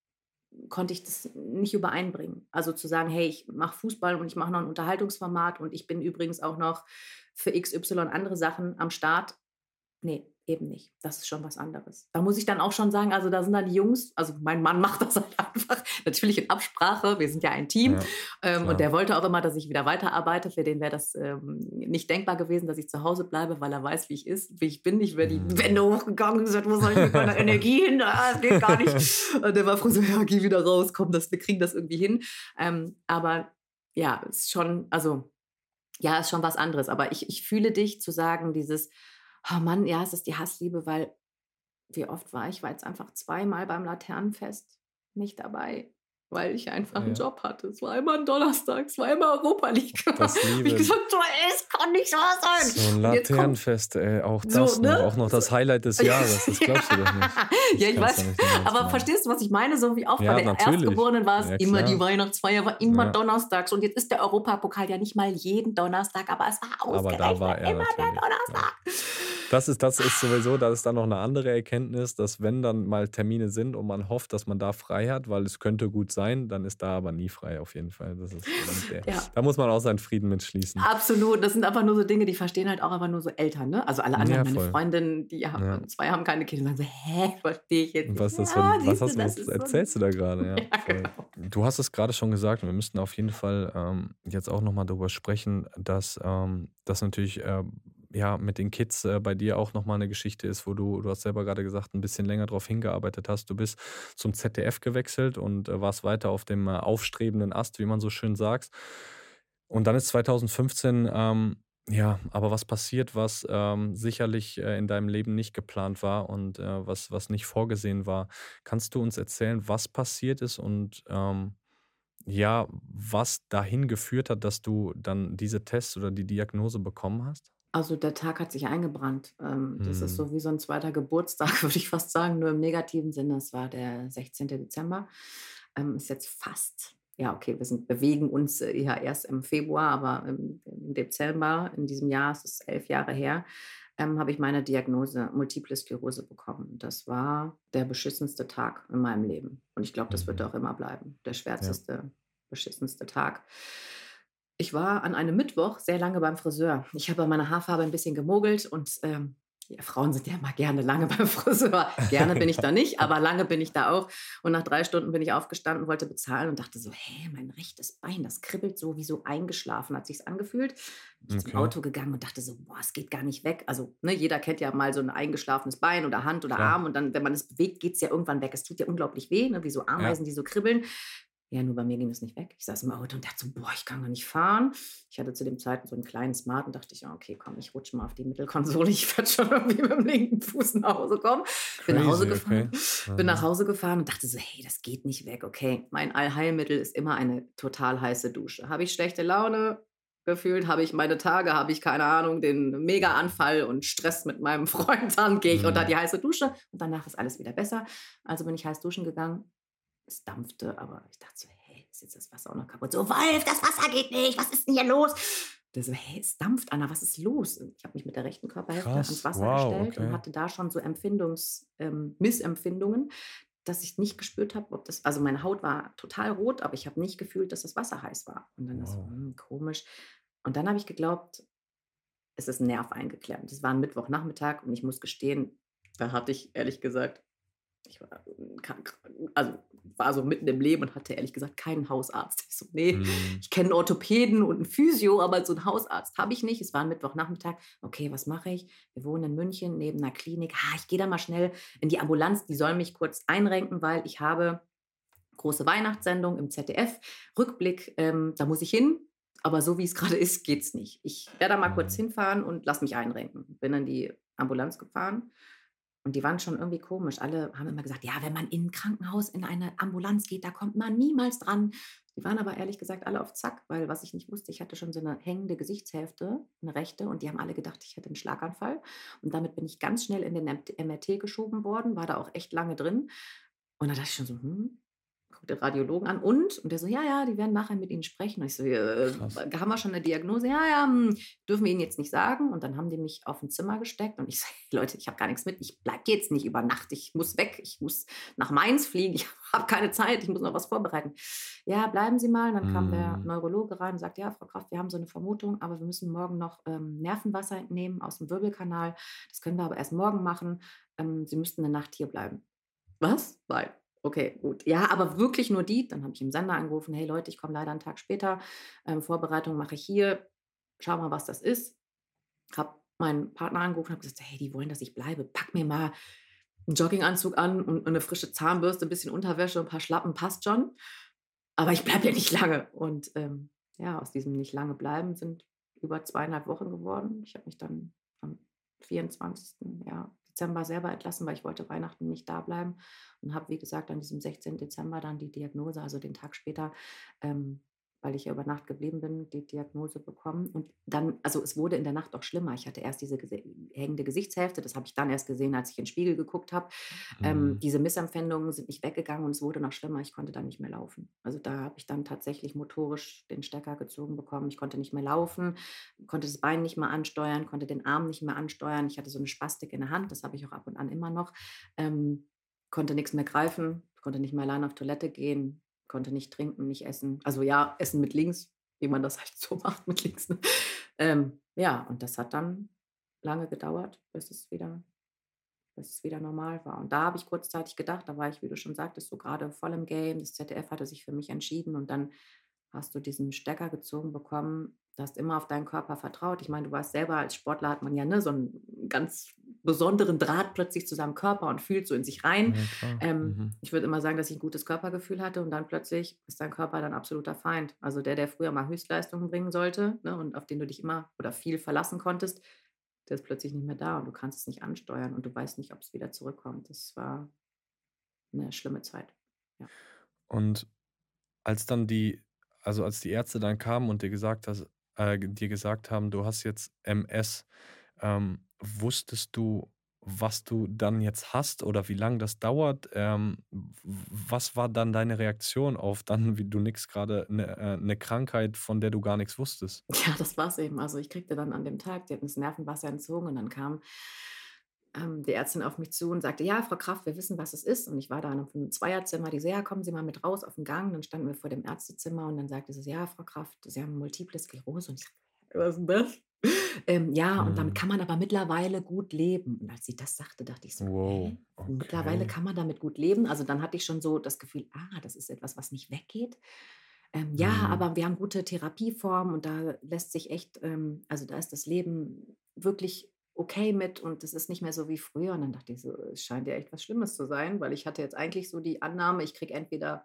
konnte ich das nicht übereinbringen. Also, zu sagen: „Hey, ich mache Fußball und ich mache noch 'n Unterhaltungsformat und ich bin übrigens auch noch für X Y andere Sachen am Start.“ Ne, eben nicht. Das ist schon was anderes. Da muss ich dann auch schon sagen, also, da sind dann die Jungs also, mein Mann macht das halt einfach natürlich in Absprache. Wir sind ja ein Team, Ja, ähm, und klar. der wollte auch immer, dass ich wieder weiterarbeite. Für den wäre das, ähm, nicht denkbar gewesen, dass ich zu Hause bleibe, weil er weiß, wie ich ist wie ich bin. Ich wäre die Wände Mhm. hochgegangen und gesagt: „Wo soll ich mit meiner Energie hin? Ah, das geht gar nicht.“ Und der war früher so: „Ja, geh wieder raus, komm, das wir kriegen das irgendwie hin.“ Ähm, aber ja, ist schon also ja, ist schon was anderes. Aber ich ich fühle dich zu sagen, dieses: „Oh Mann, ja, es ist die Hassliebe“, weil wie oft war ich? Ich war jetzt einfach zweimal beim Laternenfest nicht dabei, weil ich einfach 'n Ja, Job hatte. Es war immer 'n Donnerstag, es war immer Europa League. Habe das ich Liebe gesagt: „So, es kann nicht wahr so 'n sein.“ Und jetzt kommt Laternenfest, ey, auch so, das noch, ne? auch noch So das Highlight des Jahres. Das glaubst du doch nicht. Ja, Das ich kannst du weiß, nicht dein Ernst aber meinen. verstehst du, was ich meine? So wie oft bei Ja, der natürlich. Erstgeborenen war es Ja, immer die klar. Weihnachtsfeier war immer Ja, donnerstags und jetzt ist der Europapokal ja nicht mal jeden Donnerstag, aber es war aber da ausgerechnet war er immer der natürlich, ja. Donnerstag. Das ist das ist sowieso das ist dann noch 'ne andere Erkenntnis, dass wenn dann mal Termine sind und man hofft, dass man da frei hat, weil es könnte gut sein, dann ist da aber nie frei auf jeden Fall. Das ist ähm, der Ja. da muss man auch seinen Frieden mit schließen. Absolut, das sind einfach nur so Dinge, die verstehen halt auch einfach nur so Eltern, ne? Also, alle anderen, Ja, meine voll. Freundinnen, die Ja. ha zwei haben keine Kinder, sagen so: „Hä, verstehe ich jetzt nicht.“ Was das für Ja, 'n was siehst du, hast du das was ist so 'n erzählst du da grade? Ja, ja, voll. genau. Du hast es grade schon gesagt und wir müssten auf jeden Fall, ähm, jetzt auch noch mal drüber sprechen, dass, ähm, das natürlich, ähm, ja, mit den Kids, äh, bei dir auch noch mal 'ne Geschichte ist, wo du du hast selber grade gesagt, 'n bisschen länger drauf hingearbeitet hast. Du bist zum Z D F gewechselt und, äh, warst weiter auf dem, äh, aufstrebenden Ast, wie man so schön sagt. Und dann ist zwanzig fünfzehn, ähm, ja, aber was passiert, was, ähm, sicherlich, äh, in deinem Leben nicht geplant war und, äh, was was nicht vorgesehen war. Kannst du uns erzählen, was passiert ist und, ähm, ja, was dahin geführt hat, dass du dann diese Tests oder die Diagnose bekommen hast? Also, der Tag hat sich eingebrannt. Ähm, das ist Mhm. so wie so 'n zweiter Geburtstag, würde ich fast sagen, nur im negativen Sinne. Es war der sechzehnte Dezember. Ähm, ist jetzt fast ja, okay, wir sind bewegen uns, äh, ja erst im Februar, aber im im Dezember in diesem Jahr, es ist elf Jahre her, ähm, habe ich meine Diagnose Multiple Sklerose bekommen. Das war der beschissenste Tag in meinem Leben. Und ich glaube, das wird Mhm. auch immer bleiben. Der Ja. schwärzeste, beschissenste Tag. Ich war an einem Mittwoch sehr lange beim Friseur. Ich habe an meiner Haarfarbe ein bisschen gemogelt und, ähm, Ja, Frauen sind ja immer gerne lange beim Friseur. Gerne bin ich da nicht, aber lange bin ich da auch. Und nach drei Stunden bin ich aufgestanden, wollte bezahlen und dachte so: „Hä, mein rechtes Bein, das kribbelt so wie so eingeschlafen“, hat sich's angefühlt. Bin ich zum Okay, Auto gegangen und dachte so: „Boah, es geht gar nicht weg.“ Also, ne, jeder kennt ja mal so ein eingeschlafenes Bein oder Hand oder klar. Arm und dann, wenn man es bewegt, geht's ja irgendwann weg. Es tut ja unglaublich weh, ne, wie so Ja. Ameisen, die so kribbeln. Ja, nur bei mir ging das nicht weg. Ich saß im Auto und dachte so: „Boah, ich kann gar nicht fahren.“ Ich hatte zu dem Zeitpunkt so einen kleinen Smart und dachte ich: „Ja, okay, komm, ich rutsche mal auf die Mittelkonsole. Ich werde schon irgendwie mit dem linken Fuß nach Hause kommen.“ Bin nach Hause Crazy, okay. gefahren bin nach Mhm. Hause gefahren und dachte so: „Hey, das geht nicht weg, okay?“ Mein Allheilmittel ist immer eine total heiße Dusche. Habe ich schlechte Laune gefühlt, habe ich meine Tage, habe ich, keine Ahnung, den Megaanfall und Stress mit meinem Freund, dann gehe ich unter Mhm. die heiße Dusche und danach ist alles wieder besser. Also bin ich heiß duschen gegangen. Es dampfte, aber ich dachte so: „Hey, ist jetzt das Wasser auch noch kaputt?“ So: „Wolf, das Wasser geht nicht. Was ist denn hier los?“ Der so: „Hey, es dampft, Anna, was ist los?“ Und ich habe mich mit der rechten Körperhälfte ans Krass, Wasser wow, gestellt und okay. hatte da schon so Empfindungs ähm, Missempfindungen, dass ich nicht gespürt habe, ob das, also meine Haut war total rot, aber ich habe nicht gefühlt, dass das Wasser heiß war. Und dann das so: Wow. „Hm, komisch.“ Und dann habe ich geglaubt, es ist 'n Nerv eingeklemmt. Es war 'n Mittwochnachmittag und ich muss gestehen, da hatte ich ehrlich gesagt ich war äh, ka k also, war so mitten im Leben und hatte ehrlich gesagt keinen Hausarzt. Ich so: „Ne, Mhm. ich kenne 'n Orthopäden und 'n Physio, aber so 'n Hausarzt habe ich nicht.“ Es war 'n Mittwochnachmittag. Okay, was mache ich? Wir wohnen in München neben 'ner Klinik. Ah, ich gehe da mal schnell in die Ambulanz, die sollen mich kurz einrenken, weil ich habe große Weihnachtssendung im Z D F. Rückblick, ähm, da muss ich hin, aber so wie es grade ist, geht's nicht. Ich werde da mal kurz Mhm. hinfahren und lasse mich einrenken. Bin in die Ambulanz gefahren und die waren schon irgendwie komisch. Alle haben immer gesagt: „Ja, wenn man in 'n Krankenhaus, in eine Ambulanz geht, da kommt man niemals dran.“ Die waren aber ehrlich gesagt alle auf Zack, weil was ich nicht wusste, ich hatte schon so 'ne hängende Gesichtshälfte, 'ne rechte, und die haben alle gedacht, ich hätte 'n Schlaganfall. Und damit bin ich ganz schnell in den M M R T geschoben worden, war da auch echt lange drin. Und da dachte ich schon so: „Hm?“ Gucke den Radiologen an: „Und?“ Und der so: „Ja, ja, die werden nachher mit Ihnen sprechen.“ Und ich so: „Äh, Krass. haben wir schon 'ne Diagnose?“ „Ja, ja, hm, dürfen wir Ihnen jetzt nicht sagen.“ Und dann haben die mich auf 'n Zimmer gesteckt und ich so: „Leute, ich habe gar nix mit. Ich bleibe jetzt nicht über Nacht. Ich muss weg. Ich muss nach Mainz fliegen. Ich habe keine Zeit. Ich muss noch was vorbereiten.“ „Ja, bleiben Sie mal.“ Dann kam der Mhm. Neurologe rein und sagt: „Ja, Frau Kraft, wir haben so 'ne Vermutung, aber wir müssen morgen noch, ähm, Nervenwasser entnehmen aus'm Wirbelkanal. Das können wir aber erst morgen machen. Ähm, Sie müssten 'ne Nacht hier bleiben.“ Was? Nein. Okay, gut. Ja, aber wirklich nur die? Dann habe ich im Sender angerufen: „Hey Leute, ich komme leider 'n Tag später. Ähm, Vorbereitung mache ich hier. Schau mal, was das ist.“ Habe meinen Partner angerufen und habe gesagt: „Hey, die wollen, dass ich bleibe. Pack mir mal 'n Jogginganzug an und 'ne frische Zahnbürste, bisschen Unterwäsche, 'n paar Schlappen, passt schon. Aber ich bleibe ja nicht lange.“ Und, ähm, ja, aus diesem nicht lange bleiben sind über zweieinhalb Wochen geworden. Ich habe mich dann am vierundzwanzigsten Ja, Dezember selber entlassen, weil ich wollte Weihnachten nicht da bleiben und habe, wie gesagt, an diesem sechzehnten Dezember dann die Diagnose, also den Tag später, ähm, weil ich ja über Nacht geblieben bin, die Diagnose bekommen. Und dann, also, es wurde in der Nacht auch schlimmer. Ich hatte erst diese gese hängende Gesichtshälfte, das habe ich dann erst gesehen, als ich in 'n Spiegel geguckt habe. Ähm, Mhm. diese Missempfindungen sind nicht weggegangen und es wurde noch schlimmer. Ich konnte dann nicht mehr laufen. Also, da habe ich dann tatsächlich motorisch den Stecker gezogen bekommen. Ich konnte nicht mehr laufen, konnte das Bein nicht mehr ansteuern, konnte den Arm nicht mehr ansteuern. Ich hatte so 'ne Spastik in der Hand, das habe ich auch ab und an immer noch. Ähm, Konnte nix mehr greifen, konnte nicht mehr allein auf Toilette gehen, konnte nicht trinken, nicht essen. Also, ja, Essen mit links, wie man das halt so macht mit links, ne? Ähm, ja, und das hat dann lange gedauert, bis es wieder bis es wieder normal war. Und da habe ich kurzzeitig gedacht, da war ich, wie du schon sagtest, so grade voll im Game. Das Z D F hatte sich für mich entschieden und dann hast du diesen Stecker gezogen bekommen. Du hast immer auf deinen Körper vertraut. Ich meine, du weißt selber, als Sportler hat man ja, ne, so 'n ganz besonderen Draht plötzlich zu seinem Körper und fühlt so in sich rein. Ja, klar. Ähm, Mhm. ich würde immer sagen, dass ich 'n gutes Körpergefühl hatte und dann plötzlich ist dein Körper dein absoluter Feind. Also, der, der früher mal Höchstleistungen bringen sollte, ne, und auf den du dich immer oder viel verlassen konntest, der ist plötzlich nicht mehr da und du kannst es nicht ansteuern und du weißt nicht, ob's wieder zurückkommt. Das war 'ne schlimme Zeit. Ja. Und als dann die also, als die Ärzte dann kamen und dir gesagt hast äh, dir gesagt haben, du hast jetzt M S, ähm, wusstest du, was du dann jetzt hast oder wie lang das dauert? Ähm, w was war dann deine Reaktion auf dann, wie du nix grade 'ne äh, 'ne Krankheit, von der du gar nix wusstest? Ja, das war's eben. Also, ich kriegte dann an dem Tag, die hatten das Nervenwasser entzogen und dann kam, ähm, die Ärztin auf mich zu und sagte: „Ja, Frau Kraft, wir wissen, was es ist.“ Und ich war da in 'nem Zweierzimmer. Die so: „Ja, kommen Sie mal mit raus auf 'n Gang.“ Dann standen wir vor dem Ärztezimmer und dann sagte sie so: „Ja, Frau Kraft, Sie haben Multiple Sklerose.“ Und ich so: „Was ist 'n das?“ Ähm, ja, und damit Mhm. kann man aber mittlerweile gut leben. Und als sie das sagte, dachte ich so: Wow, „Hä? Mittlerweile okay. kann man damit gut leben?“ Also, dann hatte ich schon so das Gefühl: „Ah, das ist etwas, was nicht weggeht.“ Ähm, ja, Mhm. aber wir haben gute Therapieformen und da lässt sich echt ähm, also, da ist das Leben wirklich okay mit und es ist nicht mehr so wie früher. Und dann dachte ich so: „Es scheint ja echt was Schlimmes zu sein“, weil ich hatte jetzt eigentlich so die Annahme, ich kriege entweder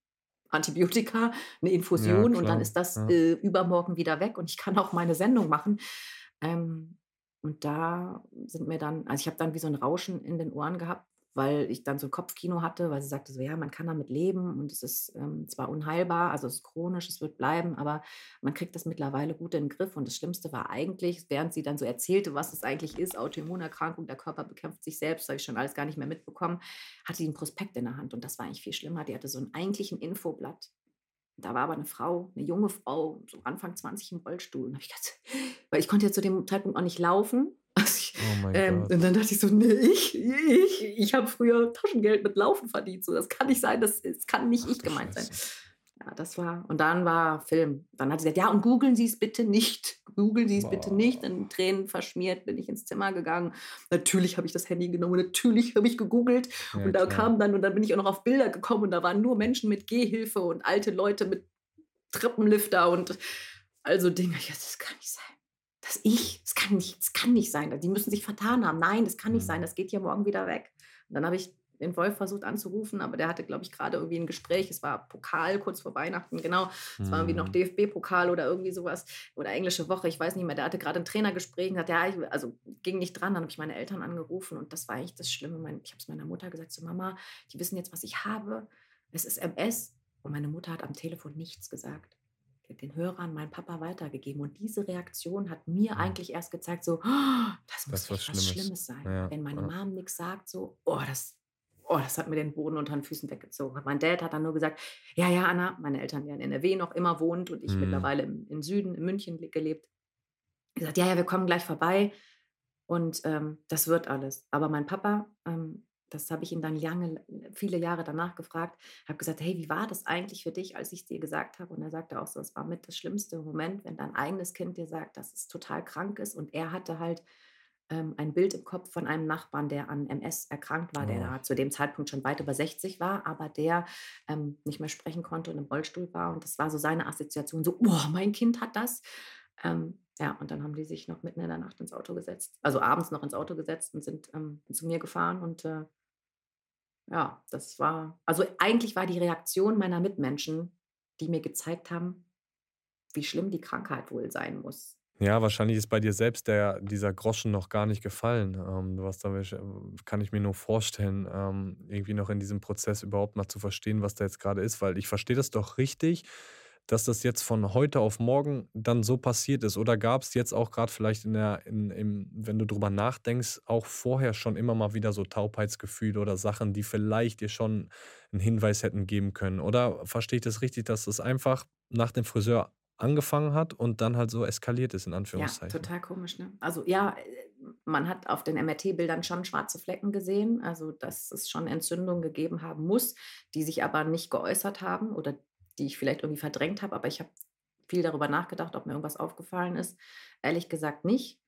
Antibiotika, 'ne Ja, Infusion und dann klar. ist das, Ja. äh, übermorgen wieder weg und ich kann auch meine Sendung machen. Ähm, und da sind mir dann also, ich habe dann wie so 'n Rauschen in den Ohren gehabt, weil ich dann so Kopfkino hatte, weil sie sagte so: „Ja, man kann damit leben und es ist, ähm, zwar unheilbar, also, es ist chronisch, es wird bleiben, aber man kriegt das mittlerweile gut in 'n Griff.“ Und das Schlimmste war eigentlich, während sie dann so erzählte, was es eigentlich ist, Autoimmunerkrankung, der Körper bekämpft sich selbst, habe ich schon alles gar nicht mehr mitbekommen, hatte sie 'n Prospekt in der Hand und das war eigentlich viel schlimmer. Die hatte so 'n eigentlich 'n Infoblatt. Da war aber 'ne Frau, 'ne junge Frau, so Anfang zwanzig im Rollstuhl. Und habe ich gedacht weil ich konnte ja zu dem Zeitpunkt auch nicht laufen. Also, ich Oh mein ähm, Gott. und dann dachte ich so: „Ne, ich ich ich habe früher Taschengeld mit Laufen verdient, so, das kann nicht sein, das es kann nicht Ach ich du gemeint sein.“ Scheiße. Ja, das war und dann war Film. Dann hat sie gesagt: „Ja, und googeln Sie's bitte nicht. Googeln Sie's bitte nicht.“ Boah. Dann Tränen verschmiert bin ich ins Zimmer gegangen. Natürlich habe ich das Handy genommen, natürlich habe ich gegoogelt Ja, und da klar. kam dann und dann bin ich auch noch auf Bilder gekommen und da waren nur Menschen mit Gehhilfe und alte Leute mit Treppenlifter und all so Dinge. Ich dachte: „Das kann nicht sein. Dass ich das kann nicht das kann nicht sein. Die müssen sich vertan haben. Nein, das kann nicht sein. Mhm. Das geht hier morgen wieder weg.“ Und dann habe ich den Wolf versucht anzurufen, aber der hatte, glaube ich, grade irgendwie 'n Gespräch. Es war Pokal kurz vor Weihnachten, genau. Es war irgendwie noch Mhm. D F B-Pokal oder irgendwie so was oder englische Woche, ich weiß nicht mehr. Der hatte grade 'n Trainergespräch und hat ja, ich also, ging nicht dran. Dann habe ich meine Eltern angerufen und das war eigentlich das Schlimme. Mein ich habe es meiner Mutter gesagt, so: „Mama, die wissen jetzt, was ich habe. Es ist M S.“ Und meine Mutter hat am Telefon nichts gesagt. Die hat den Hörer an meinen Papa weitergegeben und diese Reaktion hat mir Mhm. eigentlich erst gezeigt, so: „Das Das muss ist was echt was Schlimmes. Schlimmes sein.“ Ja, Wenn meine ja. Mom nix sagt, so, oh, das oh, das hat mir den Boden unter den Füßen weggezogen. Mein Dad hat dann nur gesagt: „Ja, ja, Anna“ meine Eltern, die ja in N R W noch immer wohnt und ich Mhm. mittlerweile im im Süden, in München le gelebt. Gesagt: „Ja, ja, wir kommen gleich vorbei und, ähm, das wird alles.“ Aber mein Papa, ähm, das habe ich ihn dann lange viele Jahre danach gefragt, habe gesagt: „Hey, wie war das eigentlich für dich, als ich's dir gesagt habe?“ Und er sagte auch so: „Es war mit das schlimmste Moment, wenn dein eigenes Kind dir sagt, dass es total krank ist.“ Und er hatte halt, ähm, ein Bild im Kopf von einem Nachbarn, der an M S erkrankt war, der Oh. da zu dem Zeitpunkt schon weit über sechzig war, aber der, ähm, nicht mehr sprechen konnte und im Rollstuhl war. Und das war so seine Assoziation, so: „Boah, mein Kind hat das.“ Ähm, ja, und dann haben die sich noch mitten in der Nacht ins Auto gesetzt also, abends noch ins Auto gesetzt und sind, ähm, zu mir gefahren und, äh ja, das war also, eigentlich war die Reaktion meiner Mitmenschen, die mir gezeigt haben, wie schlimm die Krankheit wohl sein muss. Ja, wahrscheinlich ist bei dir selbst der dieser Groschen noch gar nicht gefallen. Ähm, du warst da wahrsch kann ich mir nur vorstellen, ähm, irgendwie noch in diesem Prozess überhaupt mal zu verstehen, was da jetzt grade ist, weil ich verstehe das doch richtig, dass das jetzt von heute auf morgen dann so passiert ist. Oder gab's jetzt auch grad vielleicht in der in im wenn du drüber nachdenkst, auch vorher schon immer mal wieder so Taubheitsgefühle oder Sachen, die vielleicht dir schon 'n Hinweis hätten geben können? Oder verstehe ich das richtig, dass das einfach nach dem Friseur angefangen hat und dann halt so eskaliert ist in Ja, Anführungszeichen? total komisch, ne? Also, ja, äh, man hat auf den M R T-Bildern schon schwarze Flecken gesehen, also, dass es schon Entzündungen gegeben haben muss, die sich aber nicht geäußert haben oder die ich vielleicht irgendwie verdrängt habe, aber ich habe viel darüber nachgedacht, ob mir irgendwas aufgefallen ist. Ehrlich gesagt nicht.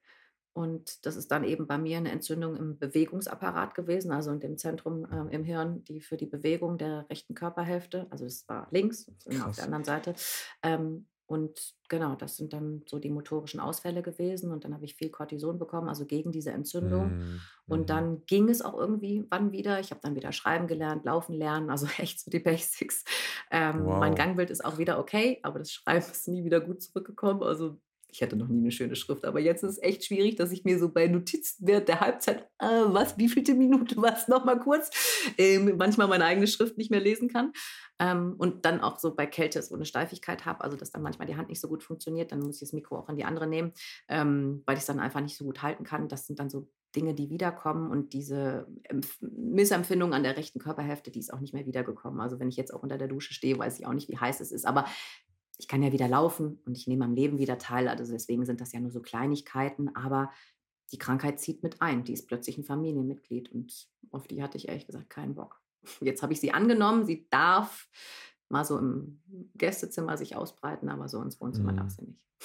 Und das ist dann eben bei mir 'ne Entzündung im Bewegungsapparat gewesen, also, in dem Zentrum, ähm, im Hirn, die für die Bewegung der rechten Körperhälfte also, es war links, immer auf der Krass. anderen Seite. Ähm, und genau, das sind dann so die motorischen Ausfälle gewesen und dann habe ich viel Cortison bekommen, also, gegen diese Entzündung. Mhm, Und mhm. dann ging es auch irgendwie wann wieder. Ich habe dann wieder schreiben gelernt, laufen lernen, also, echt so die Basics. Ähm, mein Wow. Gangbild ist auch wieder okay, aber das Schreiben ist nie wieder gut zurückgekommen. Also, ich hatte noch nie 'ne schöne Schrift, aber jetzt ist es echt schwierig, dass ich mir so bei Notizen während der Halbzeit äh, was, wievielte Minute war's noch mal kurz, ähm, manchmal meine eigene Schrift nicht mehr lesen kann. Ähm, und dann auch so bei Kälte so 'ne Steifigkeit habe, also, dass dann manchmal die Hand nicht so gut funktioniert, dann muss ich das Mikro auch in die andere nehmen, ähm, weil ich's dann einfach nicht so gut halten kann. Das sind dann so Dinge, die wiederkommen und diese Empf Missempfindung an der rechten Körperhälfte, die ist auch nicht mehr wiedergekommen. Also, wenn ich jetzt auch unter der Dusche stehe, weiß ich auch nicht, wie heiß es ist, aber ich kann ja wieder laufen und ich nehme am Leben wieder teil. Also, deswegen sind das ja nur so Kleinigkeiten, aber die Krankheit zieht mit ein. Die ist plötzlich 'n Familienmitglied und auf die hatte ich ehrlich gesagt keinen Bock. Jetzt habe ich sie angenommen. Sie darf mal so im Gästezimmer sich ausbreiten, aber so ins Wohnzimmer darf Mhm. sie nicht.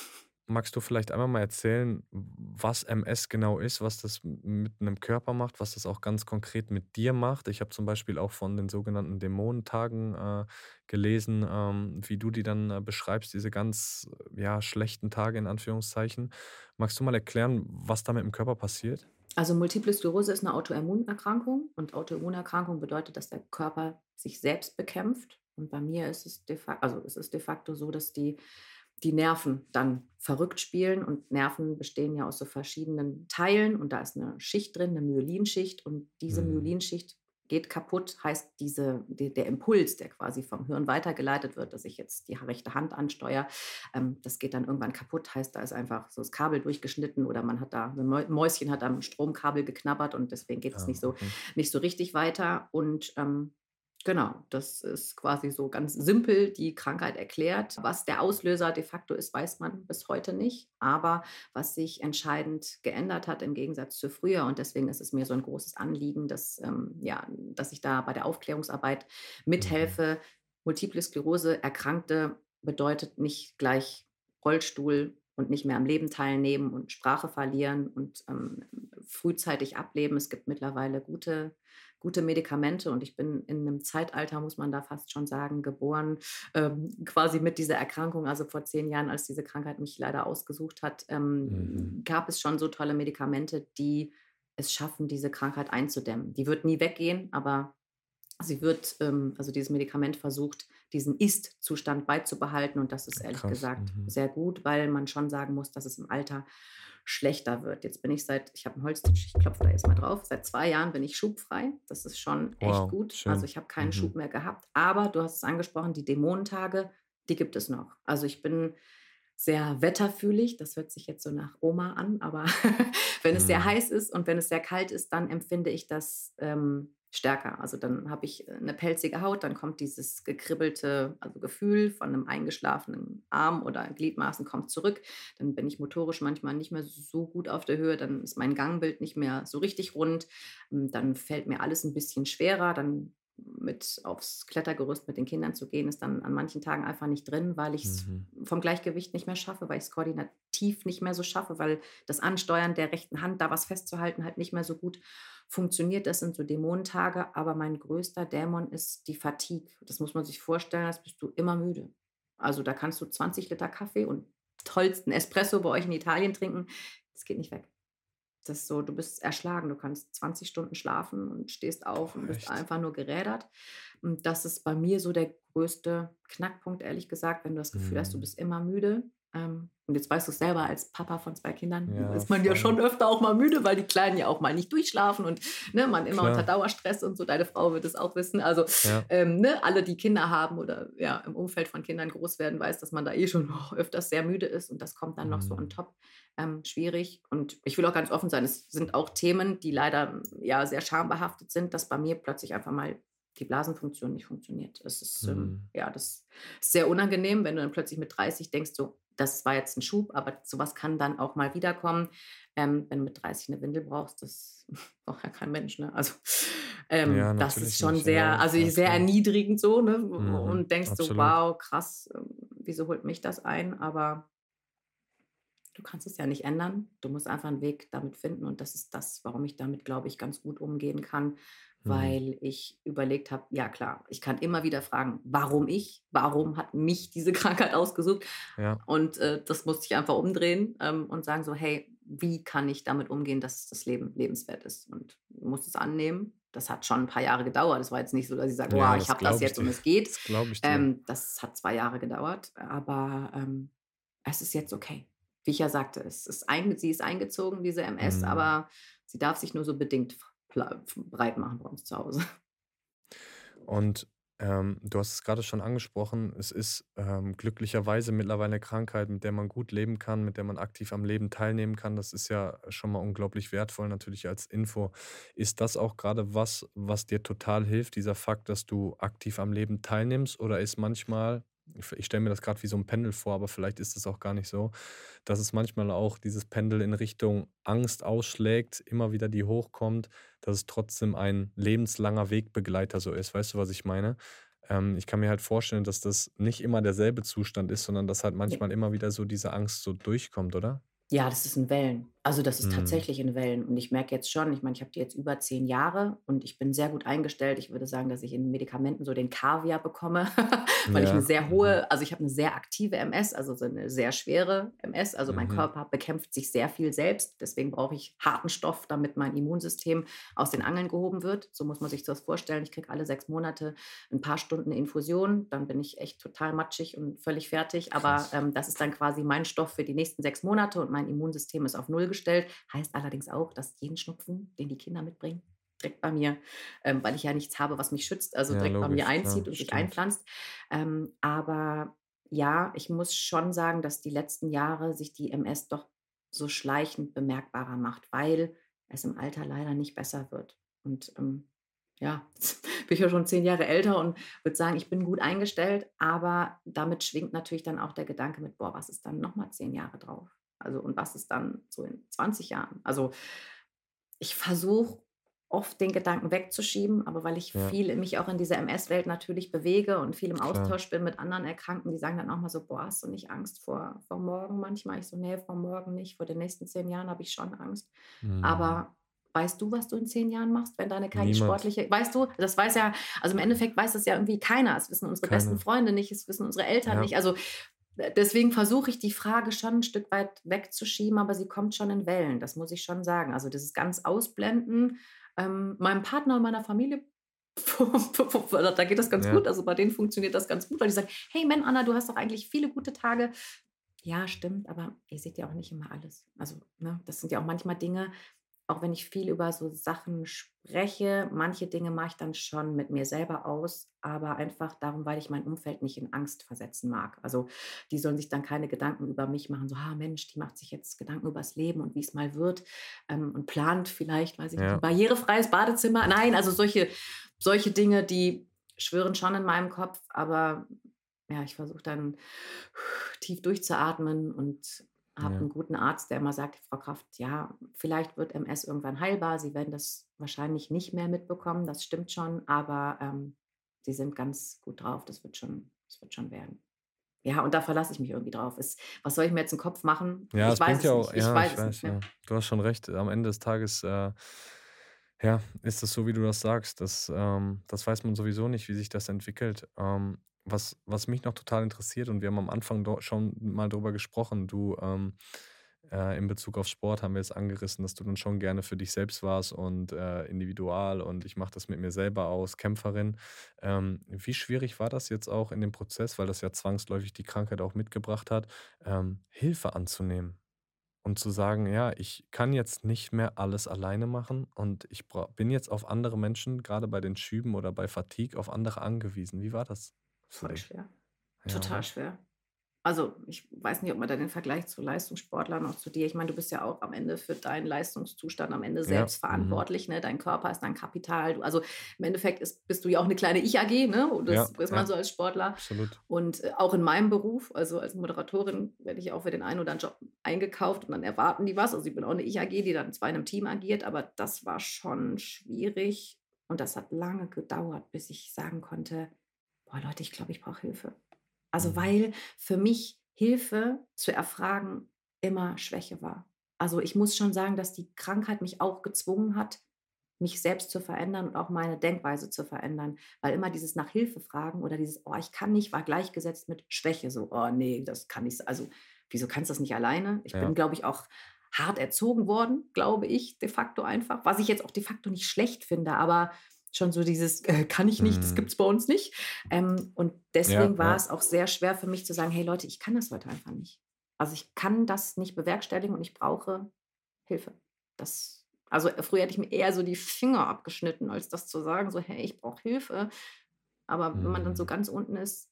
magst du vielleicht einmal mal erzählen, was M S genau ist, was das m mit einem Körper macht, was das auch ganz konkret mit dir macht? Ich habe zum Beispiel auch von den sogenannten Dämonentagen, äh, gelesen, ähm, wie du die dann, äh, beschreibst, diese ganz, äh, ja, schlechten Tage in Anführungszeichen. Magst du mal erklären, was da mit dem Körper passiert? Also Multiple Sklerose ist eine Autoimmunerkrankung und Autoimmunerkrankung bedeutet, dass der Körper sich selbst bekämpft. Und bei mir ist es de fa also, es ist de facto so, dass die die Nerven dann verrückt spielen und Nerven bestehen ja aus so verschiedenen Teilen und da ist eine Schicht drin, eine Myelinschicht und diese Mhm. Myelinschicht geht kaputt, heißt diese de der Impuls, der quasi vom Hirn weitergeleitet wird, dass ich jetzt die rechte Hand ansteuere, ähm, das geht dann irgendwann kaputt, heißt, da ist einfach so das Kabel durchgeschnitten oder man hat da 'n Mäu Mäuschen hat am Stromkabel geknabbert und deswegen geht es Ah, nicht so okay. nicht so richtig weiter und, ähm, genau, das ist quasi so ganz simpel die Krankheit erklärt. Was der Auslöser de facto ist, weiß man bis heute nicht. Aber was sich entscheidend geändert hat im Gegensatz zu früher und deswegen ist es mir so ein großes Anliegen, dass, ähm, ja, dass ich da bei der Aufklärungsarbeit Mhm. mithelfe. Multiple Sklerose Erkrankte bedeutet nicht gleich Rollstuhl und nicht mehr am Leben teilnehmen und Sprache verlieren und, ähm, frühzeitig ableben. Es gibt mittlerweile gute gute Medikamente und ich bin in einem Zeitalter, muss man da fast schon sagen, geboren, ähm, quasi mit dieser Erkrankung. Also, vor zehn Jahren, als diese Krankheit mich leider ausgesucht hat, Mhm. ähm, gab es schon so tolle Medikamente, die es schaffen, diese Krankheit einzudämmen. Die wird nie weggehen, aber sie wird ähm, also, dieses Medikament versucht, diesen Ist-Zustand beizubehalten und das ist ehrlich Krass. gesagt Mhm. sehr gut, weil man schon sagen muss, dass es im Alter schlechter wird. Jetzt bin ich seit ich habe 'n Holztisch, ich klopfe da jetzt mal drauf. Seit zwei Jahren bin ich schubfrei. Das ist schon echt Wow, gut. Also, schön. ich habe keinen Mhm. Schub mehr gehabt, aber du hast es angesprochen, die Dämonentage, die gibt es noch. Also, ich bin sehr wetterfühlig. Das hört sich jetzt so nach Oma an, aber wenn es sehr Mhm. heiß ist und wenn es sehr kalt ist, dann empfinde ich das, ähm, stärker. Also, dann habe ich, äh, 'ne pelzige Haut, dann kommt dieses gekribbelte, also, Gefühl von einem eingeschlafenen Arm oder Gliedmaßen kommt zurück. Dann bin ich motorisch manchmal nicht mehr so gut auf der Höhe, dann ist mein Gangbild nicht mehr so richtig rund. Hm, dann fällt mir alles ein bisschen schwerer. Dann mit aufs Klettergerüst mit den Kindern zu gehen, ist dann an manchen Tagen einfach nicht drin, weil ich es Mhm. vom Gleichgewicht nicht mehr schaffe, weil ich es koordinativ nicht mehr so schaffe, weil das Ansteuern der rechten Hand, da was festzuhalten, halt nicht mehr so gut funktioniert. Das sind so Dämonentage, aber mein größter Dämon ist die Fatigue. Das muss man sich vorstellen, als bist du immer müde. Also, da kannst du zwanzig Liter Kaffee und tollsten Espresso bei euch in Italien trinken. Das geht nicht weg. Das ist so, du bist erschlagen. Du kannst zwanzig Stunden schlafen und stehst auf und Boah, bist echt? einfach nur gerädert. Und das ist bei mir so der größte Knackpunkt, ehrlich gesagt, wenn du das Gefühl hast, du Mhm. bist immer müde. Ähm, und jetzt weißt du's selber, als Papa von zwei Kindern Ja, ist man ja voll. schon öfter auch mal müde, weil die Kleinen ja auch mal nicht durchschlafen und, ne, man immer unter Klar. Dauerstress und so. Deine Frau wird es auch wissen. Also, Ja. ähm, ne, alle, die Kinder haben oder, ja, im Umfeld von Kindern groß werden, weiß, dass man da eh schon öfters sehr müde ist und das kommt dann noch so on Mhm. top, ähm, schwierig. Und ich will auch ganz offen sein, es sind auch Themen, die leider, ja, sehr schambehaftet sind, dass bei mir plötzlich einfach mal die Blasenfunktion nicht funktioniert. Es ist, ähm, Mhm. ja, das ist sehr unangenehm, wenn du dann plötzlich mit dreißig denkst, so, das war jetzt ein Schub, aber sowas kann dann auch mal wiederkommen. Ähm, wenn du mit dreißig eine Windel brauchst, das braucht ja kein Mensch, ne? Also, ähm, Ja, das ist natürlich schon nicht. Ja, sehr, also, ja, sehr klar. erniedrigend so, ne? Mhm. Und denkst so: Absolut. „Wow, krass, ähm, wieso holt mich das ein?“ Aber du kannst es ja nicht ändern. Du musst einfach einen Weg damit finden und das ist das, warum ich damit, glaube ich, ganz gut umgehen kann, Mhm. weil ich überlegt habe, ja klar, ich kann immer wieder fragen: „Warum ich? Warum hat mich diese Krankheit ausgesucht?“ Ja. Und, äh, das musste ich einfach umdrehen, ähm, und sagen so: „Hey, wie kann ich damit umgehen, dass das Leben lebenswert ist?“ Und musste es annehmen. Das hat schon ein paar Jahre gedauert. Das war jetzt nicht so, dass ich sage: Ja, „Boah, ich das habe das glaube ich jetzt und dir. es geht.“ Das glaube ich dir. Ähm, das hat zwei Jahre gedauert, aber, ähm, es ist jetzt okay. Wie ich ja sagte, es ist einge sie ist eingezogen, diese M S, Mhm. aber sie darf sich nur so bedingt f pla breit machen bei uns zu Hause. Und, ähm, du hast es gerade schon angesprochen, es ist, ähm, glücklicherweise mittlerweile eine Krankheit, mit der man gut leben kann, mit der man aktiv am Leben teilnehmen kann. Das ist ja schon mal unglaublich wertvoll natürlich als Info. Ist das auch gerade was, was dir total hilft, dieser Fakt, dass du aktiv am Leben teilnimmst? Oder ist manchmal ich ich stelle mir das gerade wie so ein Pendel vor, aber vielleicht ist es auch gar nicht so, dass es manchmal auch dieses Pendel in Richtung Angst ausschlägt, immer wieder die hochkommt, dass es trotzdem ein lebenslanger Wegbegleiter so ist. Weißt du, was ich meine? Ähm, ich kann mir halt vorstellen, dass das nicht immer derselbe Zustand ist, sondern dass halt Ne. manchmal immer wieder so diese Angst so durchkommt, oder? Ja, das ist in Wellen. Also, das ist Mhm. tatsächlich in Wellen. Und ich merke jetzt schon, ich meine, ich habe die jetzt über zehn Jahre und ich bin sehr gut eingestellt. Ich würde sagen, dass ich in Medikamenten so den Kaviar bekomme, weil ich eine Ja, sehr mhm, hohe also, ich habe eine sehr aktive M S, also, so 'ne sehr schwere M S. Also, mein mhm. Körper bekämpft sich sehr viel selbst. Deswegen brauche ich harten Stoff, damit mein Immunsystem aus den Angeln gehoben wird. So muss man sich das vorstellen. Ich kriege alle sechs Monate ein paar Stunden Infusion, dann bin ich echt total matschig und völlig fertig. Aber, Krass. ähm, das ist dann quasi mein Stoff für die nächsten sechs Monate und mein Immunsystem ist auf null gestellt. Heißt allerdings auch, dass jeden Schnupfen, den die Kinder mitbringen, direkt bei mir, ähm, weil ich ja nichts habe, was mich schützt, also Ja, direkt bei mir logisch, klar, einzieht und sich stimmt. einpflanzt. Ähm, aber ja, ich muss schon sagen, dass die letzten Jahre sich die M S doch so schleichend bemerkbarer macht, weil es im Alter leider nicht besser wird. Und, ähm, ja, jetzt bin ich ja schon zehn Jahre älter und würde sagen, ich bin gut eingestellt, aber damit schwingt natürlich dann auch der Gedanke mit: „Boah, was ist dann noch mal zehn Jahre drauf?“ Also, und was ist dann so in zwanzig Jahren? Also, ich versuche oft den Gedanken wegzuschieben, aber weil ich Ja, viel mich auch in dieser M S-Welt natürlich bewege und viel im klar. Austausch bin mit anderen Erkrankten, die sagen dann auch mal so: „Boah, hast du nicht Angst vor vor morgen manchmal?“ Ich so: „Ne, vor morgen nicht. Vor den nächsten zehn Jahren habe ich schon Angst.“ Mhm. Aber weißt du, was du in zehn Jahren machst, wenn deine K I Niemand, sportliche weißt du? Das weiß ja also, im Endeffekt weiß das ja irgendwie keiner. Es wissen unsere besten keiner. Freunde nicht, es wissen unsere Eltern Ja, nicht. Also, äh, deswegen versuche ich die Frage schon ein Stück weit wegzuschieben, aber sie kommt schon in Wellen, das muss ich schon sagen. Also, dieses ganz Ausblenden, ähm, meinem Partner und meiner Familie, da geht das ganz gut. ja. Also, bei denen funktioniert das ganz gut, weil die sagen: „Hey, Men Anna, du hast doch eigentlich viele gute Tage.“ Ja, stimmt, aber ihr seht ja auch nicht immer alles. Also, ne, das sind ja auch manchmal Dinge, auch wenn ich viel über so Sachen spreche, manche Dinge mache ich dann schon mit mir selber aus, aber einfach darum, weil ich mein Umfeld nicht in Angst versetzen mag. Also, die sollen sich dann keine Gedanken über mich machen, so: „Ah Mensch, die macht sich jetzt Gedanken übers Leben und wie es mal wird, ähm, und plant vielleicht, weiß ich nicht, 'n Ja, barrierefreies Badezimmer.“ Nein, also solche solche Dinge, die schwirren schon in meinem Kopf, aber ja, ich versuche dann tief durchzuatmen und habe ja. einen guten Arzt, der immer sagt: „Frau Kraft, ja, vielleicht wird M S irgendwann heilbar. Sie werden das wahrscheinlich nicht mehr mitbekommen, das stimmt schon, aber, ähm, Sie sind ganz gut drauf. Das wird schon das wird schon werden.“ Ja, und da verlasse ich mich irgendwie drauf. Es was soll ich mir jetzt im Kopf machen? Ja, Ich es weiß bringt ja es auch nicht. Ich ja, weiß ich es nicht, weiß, ja. ja. Du hast schon recht. Am Ende des Tages, äh, ja, ist es so, wie du das sagst. Das, ähm das weiß man sowieso nicht, wie sich das entwickelt. Ähm, was was mich noch total interessiert und wir haben am Anfang do schon mal drüber gesprochen, du, ähm, äh, in Bezug auf Sport haben wir jetzt angerissen, dass du dann schon gerne für dich selbst warst und, äh, Individual und ich mache das mit mir selber aus, Kämpferin. Ähm, wie schwierig war das jetzt auch in dem Prozess, weil das ja zwangsläufig die Krankheit auch mitgebracht hat, ähm, Hilfe anzunehmen? Und zu sagen: „Ja, ich kann jetzt nicht mehr alles alleine machen und ich bra bin jetzt auf andere Menschen, gerade bei den Schüben oder bei Fatigue, auf andere angewiesen.“ Wie war das für Voll dich? schwer. Ja, Total oder? schwer. Also, ich weiß nicht, ob man da den Vergleich zu Leistungssportlern auch zu dir ich meine, du bist ja auch am Ende für deinen Leistungszustand am Ende Ja, selbst mhm. verantwortlich, ne? Dein Körper ist dein Kapital. Du also, im Endeffekt ist bist du ja auch eine kleine Ich-A G, ne? Und das Ja, ist man ja, so als Sportler. absolut. Und, äh, auch in meinem Beruf, also als Moderatorin, werde ich auch für den einen oder anderen Job eingekauft und dann erwarten die was. Also, ich bin auch eine Ich-A G, die dann zwar in 'nem Team agiert, aber das war schon schwierig und das hat lange gedauert, bis ich sagen konnte: „Boah, Leute, ich glaube, ich brauche Hilfe.“ Also, Mhm. weil für mich Hilfe zu erfragen immer Schwäche war. Also, ich muss schon sagen, dass die Krankheit mich auch gezwungen hat, mich selbst zu verändern und auch meine Denkweise zu verändern, weil immer dieses nach Hilfe fragen oder dieses: „Oh, ich kann nicht“, war gleichgesetzt mit Schwäche, so: „Oh nee, das kann ich also, wieso kannst du das nicht alleine?“ Ich bin, Ja, glaube ich, auch hart erzogen worden, glaube ich, de facto einfach, was ich jetzt auch de facto nicht schlecht finde, aber schon so dieses: „Äh, kann ich nicht, das mhm. gibt's bei uns nicht.“ Ähm, und Ja, deswegen war ja, es auch sehr schwer für mich zu sagen: „Hey Leute, ich kann das heute einfach nicht. Also, ich kann das nicht bewerkstelligen und ich brauche Hilfe.“ Das also, äh, früher hätte ich mir eher so die Finger abgeschnitten, als das zu sagen, so: „Hey, ich brauche Hilfe.“ Aber wenn man dann so mhm. ganz unten ist,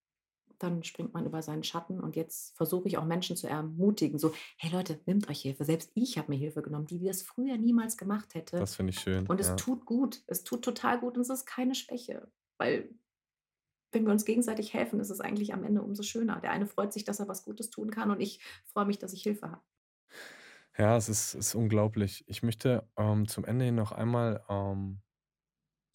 dann springt man über seinen Schatten und jetzt versuche ich auch Menschen zu ermutigen, so: „Hey Leute, nehmt euch Hilfe.“ Selbst ich habe mir Hilfe genommen, die, die das früher niemals gemacht hätte. Das finde ich schön, Und es ja. tut gut. Es tut total gut und es ist keine Schwäche, weil wenn wir uns gegenseitig helfen, ist es eigentlich am Ende umso schöner. Der eine freut sich, dass er was Gutes tun kann und ich freue mich, dass ich Hilfe habe. Ja, es ist ist unglaublich. Ich möchte, ähm, zum Ende hin noch einmal, ähm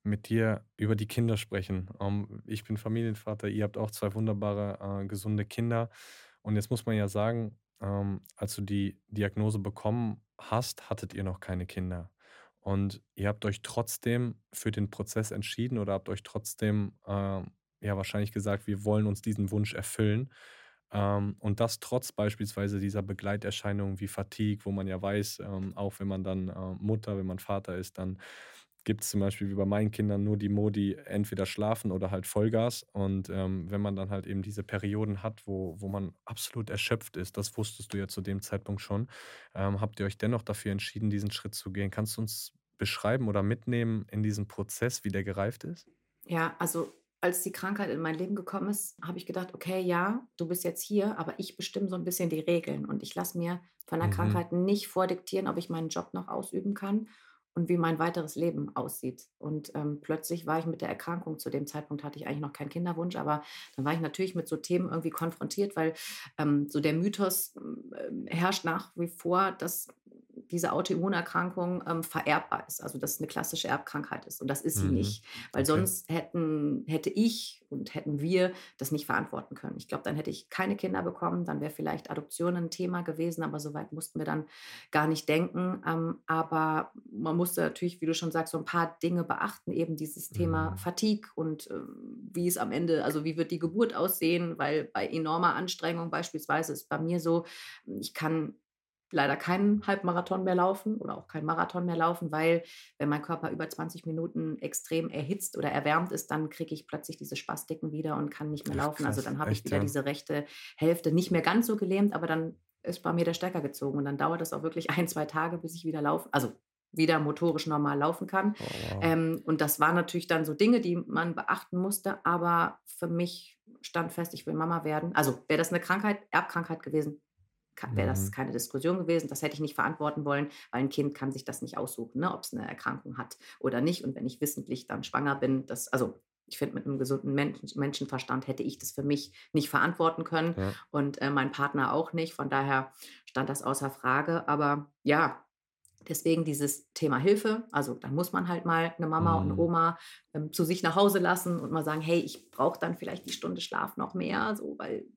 mit dir über die Kinder sprechen. Ähm, ich bin Familienvater, ihr habt auch zwei wunderbare, äh, gesunde Kinder. Und jetzt muss man ja sagen, ähm, als du die Diagnose bekommen hast, hattet ihr noch keine Kinder. Und ihr habt euch trotzdem für den Prozess entschieden oder habt euch trotzdem, ähm, ja, wahrscheinlich gesagt: „Wir wollen uns diesen Wunsch erfüllen.“ Ähm, und das trotz beispielsweise dieser Begleiterscheinungen wie Fatigue, wo man ja weiß, ähm, auch wenn man dann, äh, Mutter, wenn man Vater ist, dann gibt es zum Beispiel wie bei meinen Kindern nur die Modi entweder schlafen oder halt Vollgas. Und, ähm, wenn man dann halt eben diese Perioden hat, wo wo man absolut erschöpft ist, das wusstest du ja zu dem Zeitpunkt schon, ähm, habt ihr euch dennoch dafür entschieden, diesen Schritt zu gehen. Kannst du uns beschreiben oder mitnehmen in diesen Prozess, wie der gereift ist? Ja, also als die Krankheit in mein Leben gekommen ist, habe ich gedacht: „Okay, ja, du bist jetzt hier, aber ich bestimme so ein bisschen die Regeln und ich lasse mir von der Mhm. Krankheit nicht vordiktieren, ob ich meinen Job noch ausüben kann und wie mein weiteres Leben aussieht.“ Und, ähm, plötzlich war ich mit der Erkrankung, zu dem Zeitpunkt hatte ich eigentlich noch keinen Kinderwunsch, aber dann war ich natürlich mit so Themen irgendwie konfrontiert, weil, ähm, so der Mythos, ähm, herrscht nach wie vor, dass diese Autoimmunerkrankung, ähm, vererbbar ist, also dass es 'ne klassische Erbkrankheit ist und das ist sie Mhm. nicht. Weil Okay. sonst hätten hätte ich und hätten wir das nicht verantworten können. Ich glaube, dann hätte ich keine Kinder bekommen, dann wäre vielleicht Adoption ein Thema gewesen, aber so weit mussten wir dann gar nicht denken. Ähm, aber man musste natürlich, wie du schon sagst, so ein paar Dinge beachten, eben dieses Thema Mhm. Fatigue und, ähm, wie es am Ende also, wie wird die Geburt aussehen, weil bei enormer Anstrengung beispielsweise ist bei mir so, ich kann leider keinen Halbmarathon mehr laufen oder auch keinen Marathon mehr laufen, weil wenn mein Körper über zwanzig Minuten extrem erhitzt oder erwärmt ist, dann kriege ich plötzlich diese Spastiken wieder und kann nicht mehr Ach laufen. Also, krass, dann habe ich echt, wieder ja? diese rechte Hälfte nicht mehr ganz so gelähmt, aber dann ist bei mir der Stecker gezogen und dann dauert das auch wirklich ein zwei Tage, bis ich wieder laufen also, wieder motorisch normal laufen kann. Oh, wow. Ähm, und das waren natürlich dann so Dinge, die man beachten musste, aber für mich stand fest, ich will Mama werden. Also, wäre das eine Krankheit Erbkrankheit gewesen, wäre das Mhm. keine Diskussion gewesen. Das hätte ich nicht verantworten wollen, weil ein Kind kann sich das nicht aussuchen, ne, ob es eine Erkrankung hat oder nicht. Und wenn ich wissentlich dann schwanger bin, das also, ich finde, mit einem gesunden Menschen Menschenverstand hätte ich das für mich nicht verantworten können Ja. und, äh, mein Partner auch nicht. Von daher stand das außer Frage. Aber ja, deswegen dieses Thema Hilfe. Also, da muss man halt mal eine Mama und 'ne Mhm. Oma, ähm, zu sich nach Hause lassen und mal sagen: „Hey, ich brauche dann vielleicht die Stunde Schlaf noch mehr, so, weil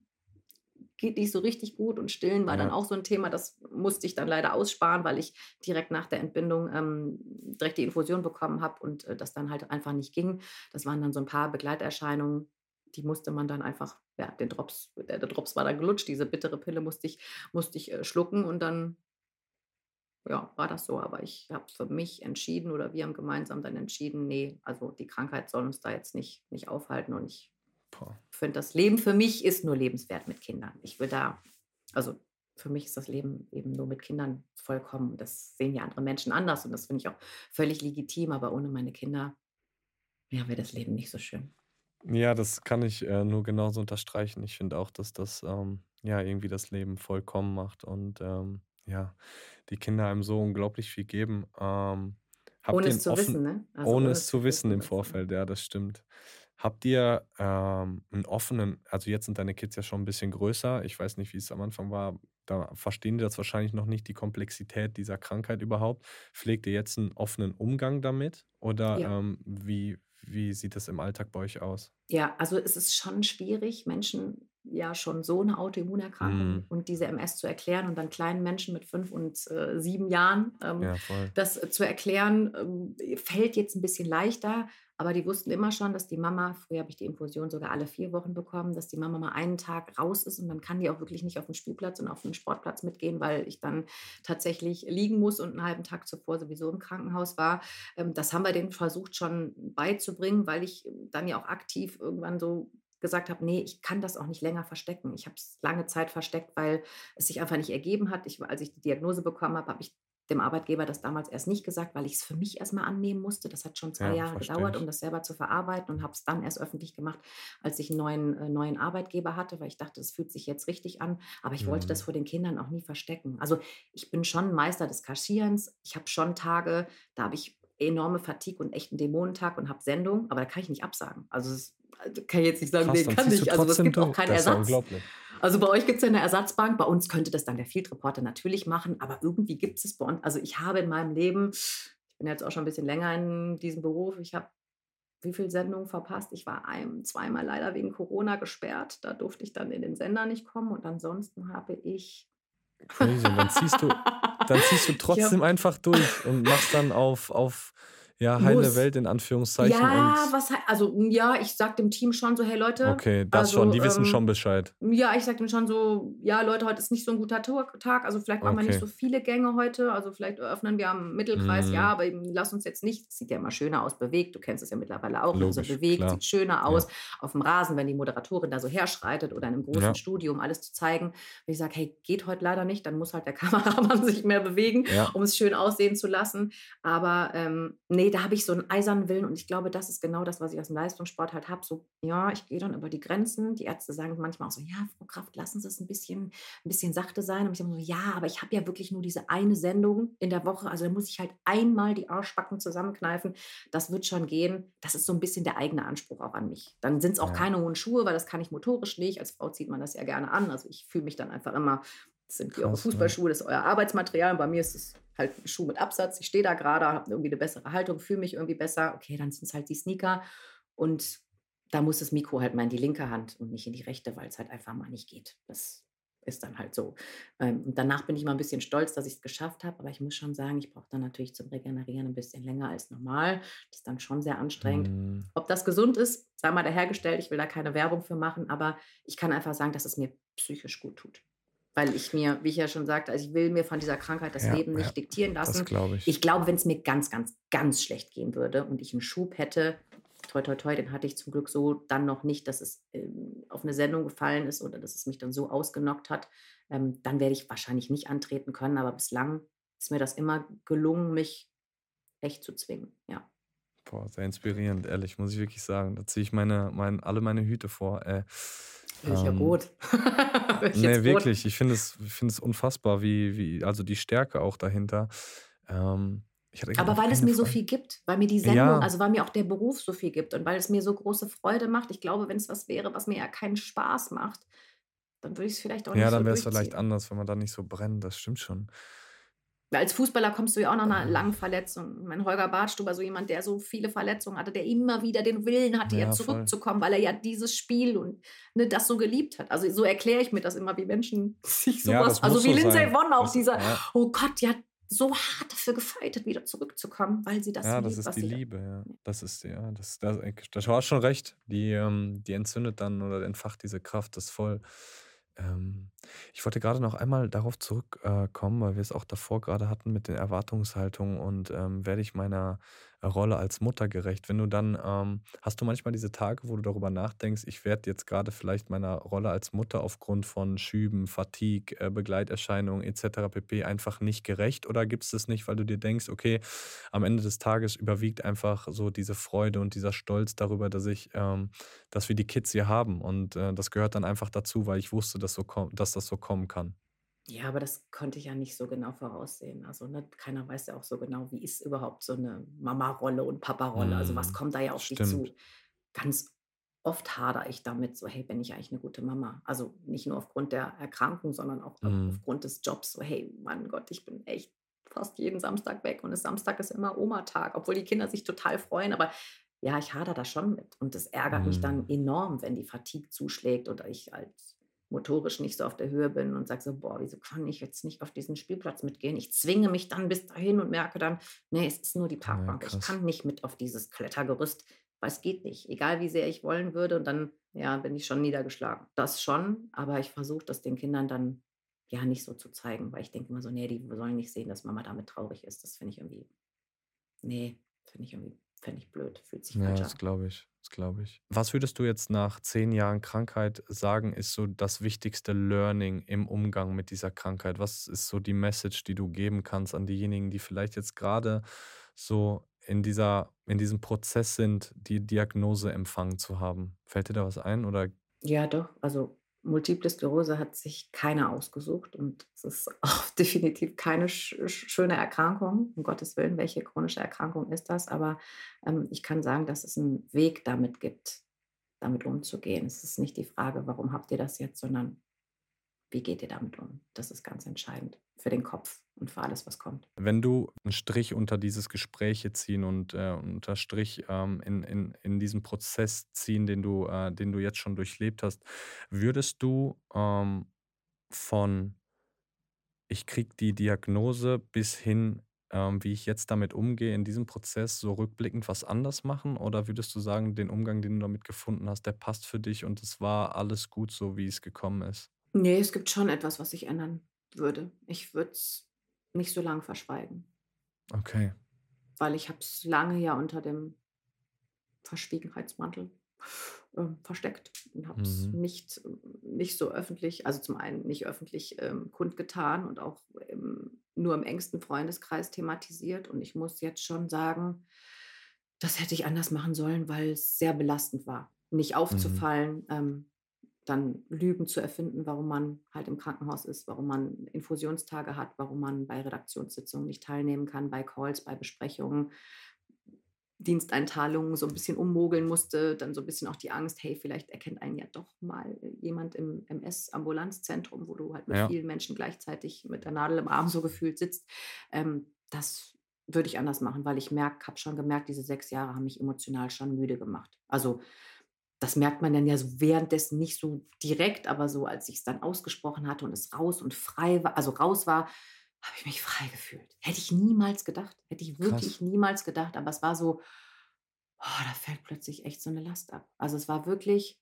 geht nicht so richtig gut und Stillen war dann Ja. auch so 'n Thema, das musste ich dann leider aussparen, weil ich direkt nach der Entbindung, ähm, direkt die Infusion bekommen habe und, äh, das dann halt einfach nicht ging. Das waren dann so 'n paar Begleiterscheinungen, die musste man dann einfach ja, den Drops der der Drops war dann gelutscht. Diese bittere Pille musste ich musste ich, äh, schlucken und dann, ja, war das so. Aber ich habe für mich entschieden oder wir haben gemeinsam dann entschieden: „Ne, also die Krankheit soll uns da jetzt nicht nicht aufhalten und ich Boah. finde, das Leben für mich ist nur lebenswert mit Kindern. Ich will da also, für mich ist das Leben eben nur mit Kindern vollkommen. Das sehen ja andere Menschen anders und das finde ich auch völlig legitim, aber ohne meine Kinder, ja, wäre das Leben nicht so schön. Ja, das kann ich, äh, nur genauso unterstreichen. Ich finde auch, dass das, ähm, ja, irgendwie das Leben vollkommen macht und, ähm, ja, die Kinder einem so unglaublich viel geben. Ähm, habt Ohne ihr es 'n zu wissen, offen ne? Also, ohne ohne es es zu zu wissen wissen, im das, ähm Vorfeld, ja, das stimmt. Habt ihr, ähm, 'n offenen also, jetzt sind deine Kids ja schon 'n bisschen größer. Ich weiß nicht, wie es am Anfang war. Da verstehen die das wahrscheinlich noch nicht, die Komplexität dieser Krankheit überhaupt. Pflegt ihr jetzt 'n offenen Umgang damit oder, ja. ähm, wie wie sieht das im Alltag bei euch aus? Ja, also es ist schon schwierig, Menschen ja schon so eine Autoimmunerkrankung Mhm. und diese M S zu erklären und dann kleinen Menschen mit fünf und, äh, sieben Jahren, ähm, Ja, voll. das äh, zu erklären, ähm, fällt jetzt ein bisschen leichter, aber die wussten immer schon, dass die Mama früher habe ich die Infusion sogar alle vier Wochen bekommen, dass die Mama mal einen Tag raus ist und dann kann die auch wirklich nicht auf den Spielplatz und auf den Sportplatz mitgehen, weil ich dann tatsächlich liegen muss und einen halben Tag zuvor sowieso im Krankenhaus war. Ähm, das haben wir denen versucht schon beizubringen, weil ich ähm, dann ja auch aktiv irgendwann so gesagt habe: „Nee, ich kann das auch nicht länger verstecken.“ Ich habe es lange Zeit versteckt, weil es sich einfach nicht ergeben hat. Ich als ich die Diagnose bekommen habe, habe ich dem Arbeitgeber das damals erst nicht gesagt, weil ich es für mich erst mal annehmen musste. Das hat schon zwei Ja, Jahre verstehe gedauert, um ich. das selber zu verarbeiten und habe es dann erst öffentlich gemacht, als ich einen neuen äh, neuen Arbeitgeber hatte, weil ich dachte, es fühlt sich jetzt richtig an. Aber ich wollte das Mhm. vor den Kindern auch nie verstecken. Also, ich bin schon Meister des Kaschierens. Ich habe schon Tage, da habe ich enorme Fatigue und echt 'n Dämonentag und habe Sendung, aber da kann ich nicht absagen. Also, das also, kann ich jetzt nicht sagen: Krass, „Ne, dann kann ziehst du ich.“ Also, es trotzdem gibt auch durch. keinen Das ist ja Ersatz. unglaublich. Also, bei euch gibt's ja 'ne Ersatzbank, bei uns könnte das dann der Field Reporter natürlich machen, aber irgendwie gibt es bei uns also, ich habe in meinem Leben ich bin jetzt auch schon 'n bisschen länger in diesem Beruf, ich habe wie viel Sendungen verpasst. Ich war ein zweimal leider wegen Corona gesperrt. Da durfte ich dann in den Sender nicht kommen und ansonsten habe ich Crazy. Und dann ziehst du dann ziehst du ich habe trotzdem einfach durch und machst dann auf auf, ja, heile muss. Welt in Anführungszeichen Ja, und was hei also, hm, ja, ich sage dem Team schon so: „Hey Leute, okay, das schon, also, die wissen schon ähm“ Bescheid. ja, ich sage denen schon so: „Ja, Leute, heute ist nicht so 'n guter Tuak Tag, also vielleicht machen wir nicht Okay. so viele Gänge heute. Also vielleicht eröffnen wir am Mittelkreis, ja, Mhm. aber eben lass uns jetzt nicht sieht ja immer schöner aus bewegt, du kennst es ja mittlerweile auch, ne? Also Logisch, bewegt klar. sieht schöner aus Ja. auf'm Rasen, wenn die Moderatorin da so herschreitet oder in 'nem großen Ja. Studio, um alles zu zeigen. Und ich sage: „Hey, geht heute leider nicht, dann muss halt der Kameramann sich mehr bewegen, Ja. um es schön aussehen zu lassen.“ Aber, ähm, ne, da habe ich so 'n eisernen Willen und ich glaube, das ist genau das, was ich aus'm Leistungssport halt habe, so, ja, ich gehe dann über die Grenzen. Die Ärzte sagen manchmal auch so: „Ja, Frau Kraft, lassen Sie's 'n bisschen 'n bisschen sachte sein.“ Und ich sage immer so: „Ja, aber ich habe ja wirklich nur diese eine Sendung in der Woche, also da muss ich halt einmal die Arschbacken zusammenkneifen. Das wird schon gehen.“ Das ist so 'n bisschen der eigene Anspruch auch an mich. Dann sind's auch Ja. keine hohen Schuhe, weil das kann ich motorisch nicht. Als Frau zieht man das ja gerne an. Also, ich fühle mich dann einfach immer das sind wie eure Krass, ja. Fußballschuhe, das ist euer Arbeitsmaterial. Und bei mir ist es halt 'n Schuh mit Absatz. Ich stehe da grade, habe irgendwie 'ne bessere Haltung, fühle mich irgendwie besser. Okay, dann sind's halt die Sneaker und da muss das Mikro halt mal in die linke Hand und nicht in die rechte, weil's halt einfach mal nicht geht. Das ist dann halt so. Ähm, und danach bin ich immer 'n bisschen stolz, dass ich's geschafft habe, aber ich muss schon sagen, ich brauche dann natürlich zum Regenerieren 'n bisschen länger als normal. Das ist dann schon sehr anstrengend. Mhm. Ob das gesund ist, sei mal dahergestellt. Ich will da keine Werbung für machen, aber ich kann einfach sagen, dass es mir psychisch gut tut. Weil ich mir, wie ich ja schon sagte also ich will mir von dieser Krankheit das Ja, Leben ja, nicht diktieren das lassen. glaube ich. Ich glaube, wenn's mir ganz, ganz, ganz schlecht gehen würde und ich 'n Schub hätte, toi, toi, toi, den hatte ich zum Glück so dann noch nicht, dass es, ähm, auf 'ne Sendung gefallen ist oder dass es mich dann so ausgenockt hat, ähm, dann werde ich wahrscheinlich nicht antreten können, aber bislang ist mir das immer gelungen, mich echt zu zwingen, ja. Boah, sehr inspirierend, ehrlich, muss ich wirklich sagen. Da ziehe ich meine mein alle meine Hüte vor, ey. Finde ich ja Ähm, gut. Bin ich jetzt ne, rot. wirklich, ich finde es ich finde es unfassbar, wie wie also die Stärke auch dahinter. Ähm, ich hatte grad Aber noch weil es eine mir so Frage. viel gibt, weil mir die Sendung Ja. also weil mir auch der Beruf so viel gibt und weil es mir so große Freude macht. Ich glaube, wenn's was wäre, was mir ja keinen Spaß macht, dann würde ich's vielleicht auch Ja, nicht so dann wär's vielleicht durchziehen. anders, wenn man da nicht so brennt, das stimmt schon. Weil als Fußballer kommst du ja auch nach 'ner Ah. langen Verletzung mein Holger Badstuber, so jemand, der so viele Verletzungen hatte, der immer wieder den Willen hatte, ja Ja, voll. zurückzukommen, weil er ja dieses Spiel und, ne, das so geliebt hat. Also, so erkläre ich mir das immer, wie Menschen sich so Ja, was das also muss wie so Lindsay sein. Vonn auch, Das dieser ja. oh Gott, die hat so hart dafür gefaitet, wieder zurückzukommen, weil sie das so Ja, das liebt, ist was die sie da Liebe, ja. ja. Das ist ja, das das du hast schon recht. Die, ähm die entzündet dann oder entfacht diese Kraft, das voll. Ähm, ich wollte grade noch einmal darauf zurück äh, kommen, weil wir's auch davor grade hatten mit den Erwartungshaltungen und, ähm, werde ich meiner Rolle als Mutter gerecht? Wenn du dann, ähm hast du manchmal diese Tage, wo du darüber nachdenkst: „Ich werde jetzt grade vielleicht meiner Rolle als Mutter aufgrund von Schüben, Fatigue, äh, Begleiterscheinungen et cetera pp. Einfach nicht gerecht“, oder gibt's das nicht, weil du dir denkst: „Okay, am Ende des Tages überwiegt einfach so diese Freude und dieser Stolz darüber, dass ich ähm, dass wir die Kids hier haben und, äh, das gehört dann einfach dazu, weil ich wusste, dass so ko dass das so kommen kann?“ Ja, aber das konnte ich ja nicht so genau voraussehen. Also, ne, keiner weiß ja auch so genau, wie ist überhaupt so 'ne Mamarolle und Paparolle? Also, was Mhm. kommt da ja auf dich Stimmt. zu? Ganz oft hadere ich damit so: „Hey, bin ich eigentlich 'ne gute Mama?“ Also, nicht nur aufgrund der Erkrankung, sondern auch au Mhm. aufgrund des Jobs so: „Hey, mein Gott, ich bin echt fast jeden Samstag weg und es Samstag ist immer Omatag“, obwohl die Kinder sich total freuen. Aber ja, ich hadere da schon mit und das ärgert mich dann Mhm. enorm, wenn die Fatigue zuschlägt oder ich halt motorisch nicht so auf der Höhe bin und sage so: „Boah, wieso kann ich jetzt nicht auf diesen Spielplatz mitgehen?“ Ich zwinge mich dann bis dahin und merke dann: „Ne, es ist nur die Ja, Parkbank. Ich krass. kann nicht mit auf dieses Klettergerüst, weil es geht nicht, egal wie sehr ich wollen würde.“ Und dann, ja, bin ich schon niedergeschlagen. Das schon, aber ich versuche das den Kindern dann, ja, nicht so zu zeigen, weil ich denke immer so: „Ne, die sollen nicht sehen, dass Mama damit traurig ist.“ Das finde ich irgendwie ne, finde ich irgendwie fände ich blöd, fühlt sich Ja, falsch das an. glaube ich, das glaube ich. Was würdest du jetzt nach zehn Jahren Krankheit sagen, ist so das wichtigste Learning im Umgang mit dieser Krankheit? Was ist so die Message, die du geben kannst an diejenigen, die vielleicht jetzt grade so in dieser in diesem Prozess sind, die Diagnose empfangen zu haben? Fällt dir da was ein, oder Ja, doch. Also, Multiple Sklerose hat sich keiner ausgesucht und es ist auch definitiv keine sch sch schöne Erkrankung. Um Gottes Willen, welche chronische Erkrankung ist das? Aber, ähm, ich kann sagen, dass es 'n Weg damit gibt, damit umzugehen. Es ist nicht die Frage: „Warum habt ihr das jetzt?“, sondern Wie geht ihr damit um? Das ist ganz entscheidend für den Kopf und für alles, was kommt. Wenn du einen Strich unter dieses Gespräch jetzt ziehen und, äh, unter Strich, ähm, in in in diesen Prozess ziehen, den du äh, den du jetzt schon durchlebt hast, würdest du, ähm, von „Ich kriege die Diagnose“ bis hin, ähm, „Wie ich jetzt damit umgehe in diesem Prozess“, so rückblickend was anders machen? Oder würdest du sagen, den Umgang, den du damit gefunden hast, der passt für dich und es war alles gut so, wie es gekommen ist? Ne, es gibt schon etwas, was ich ändern würde. Ich würde es nicht so lang verschweigen, Okay. weil ich habe es lange ja unter dem Verschwiegenheitsmantel, ähm, versteckt und habe es Mhm. nicht nicht so öffentlich, also, zum einen nicht öffentlich, ähm, kundgetan und auch, ähm, nur im engsten Freundeskreis thematisiert. Und ich muss jetzt schon sagen, das hätte ich anders machen sollen, weil es sehr belastend war, nicht Mhm. aufzufallen, ähm, dann Lügen zu erfinden, warum man halt im Krankenhaus ist, warum man Infusionstage hat, warum man bei Redaktionssitzungen nicht teilnehmen kann, bei Calls, bei Besprechungen. Diensteinteilungen so ein bisschen ummogeln musste, dann so ein bisschen auch die Angst: „Hey, vielleicht erkennt einen ja doch mal äh, jemand im M S-Ambulanzzentrum“, wo du halt mit Ja, vielen Menschen gleichzeitig mit der Nadel im Arm so gefühlt sitzt. Ähm, das würde ich anders machen, weil ich merke habe schon gemerkt, diese sechs Jahre haben mich emotional schon müde gemacht. Also, das merkt man dann ja so währenddessen nicht so direkt, aber so, als ich's dann ausgesprochen hatte und es raus und frei war, also raus war, habe ich mich frei gefühlt. Hätte ich niemals gedacht. Hätte ich wirklich krass. niemals gedacht, aber es war so: Oh, da fällt plötzlich echt so 'ne Last ab. Also, es war wirklich,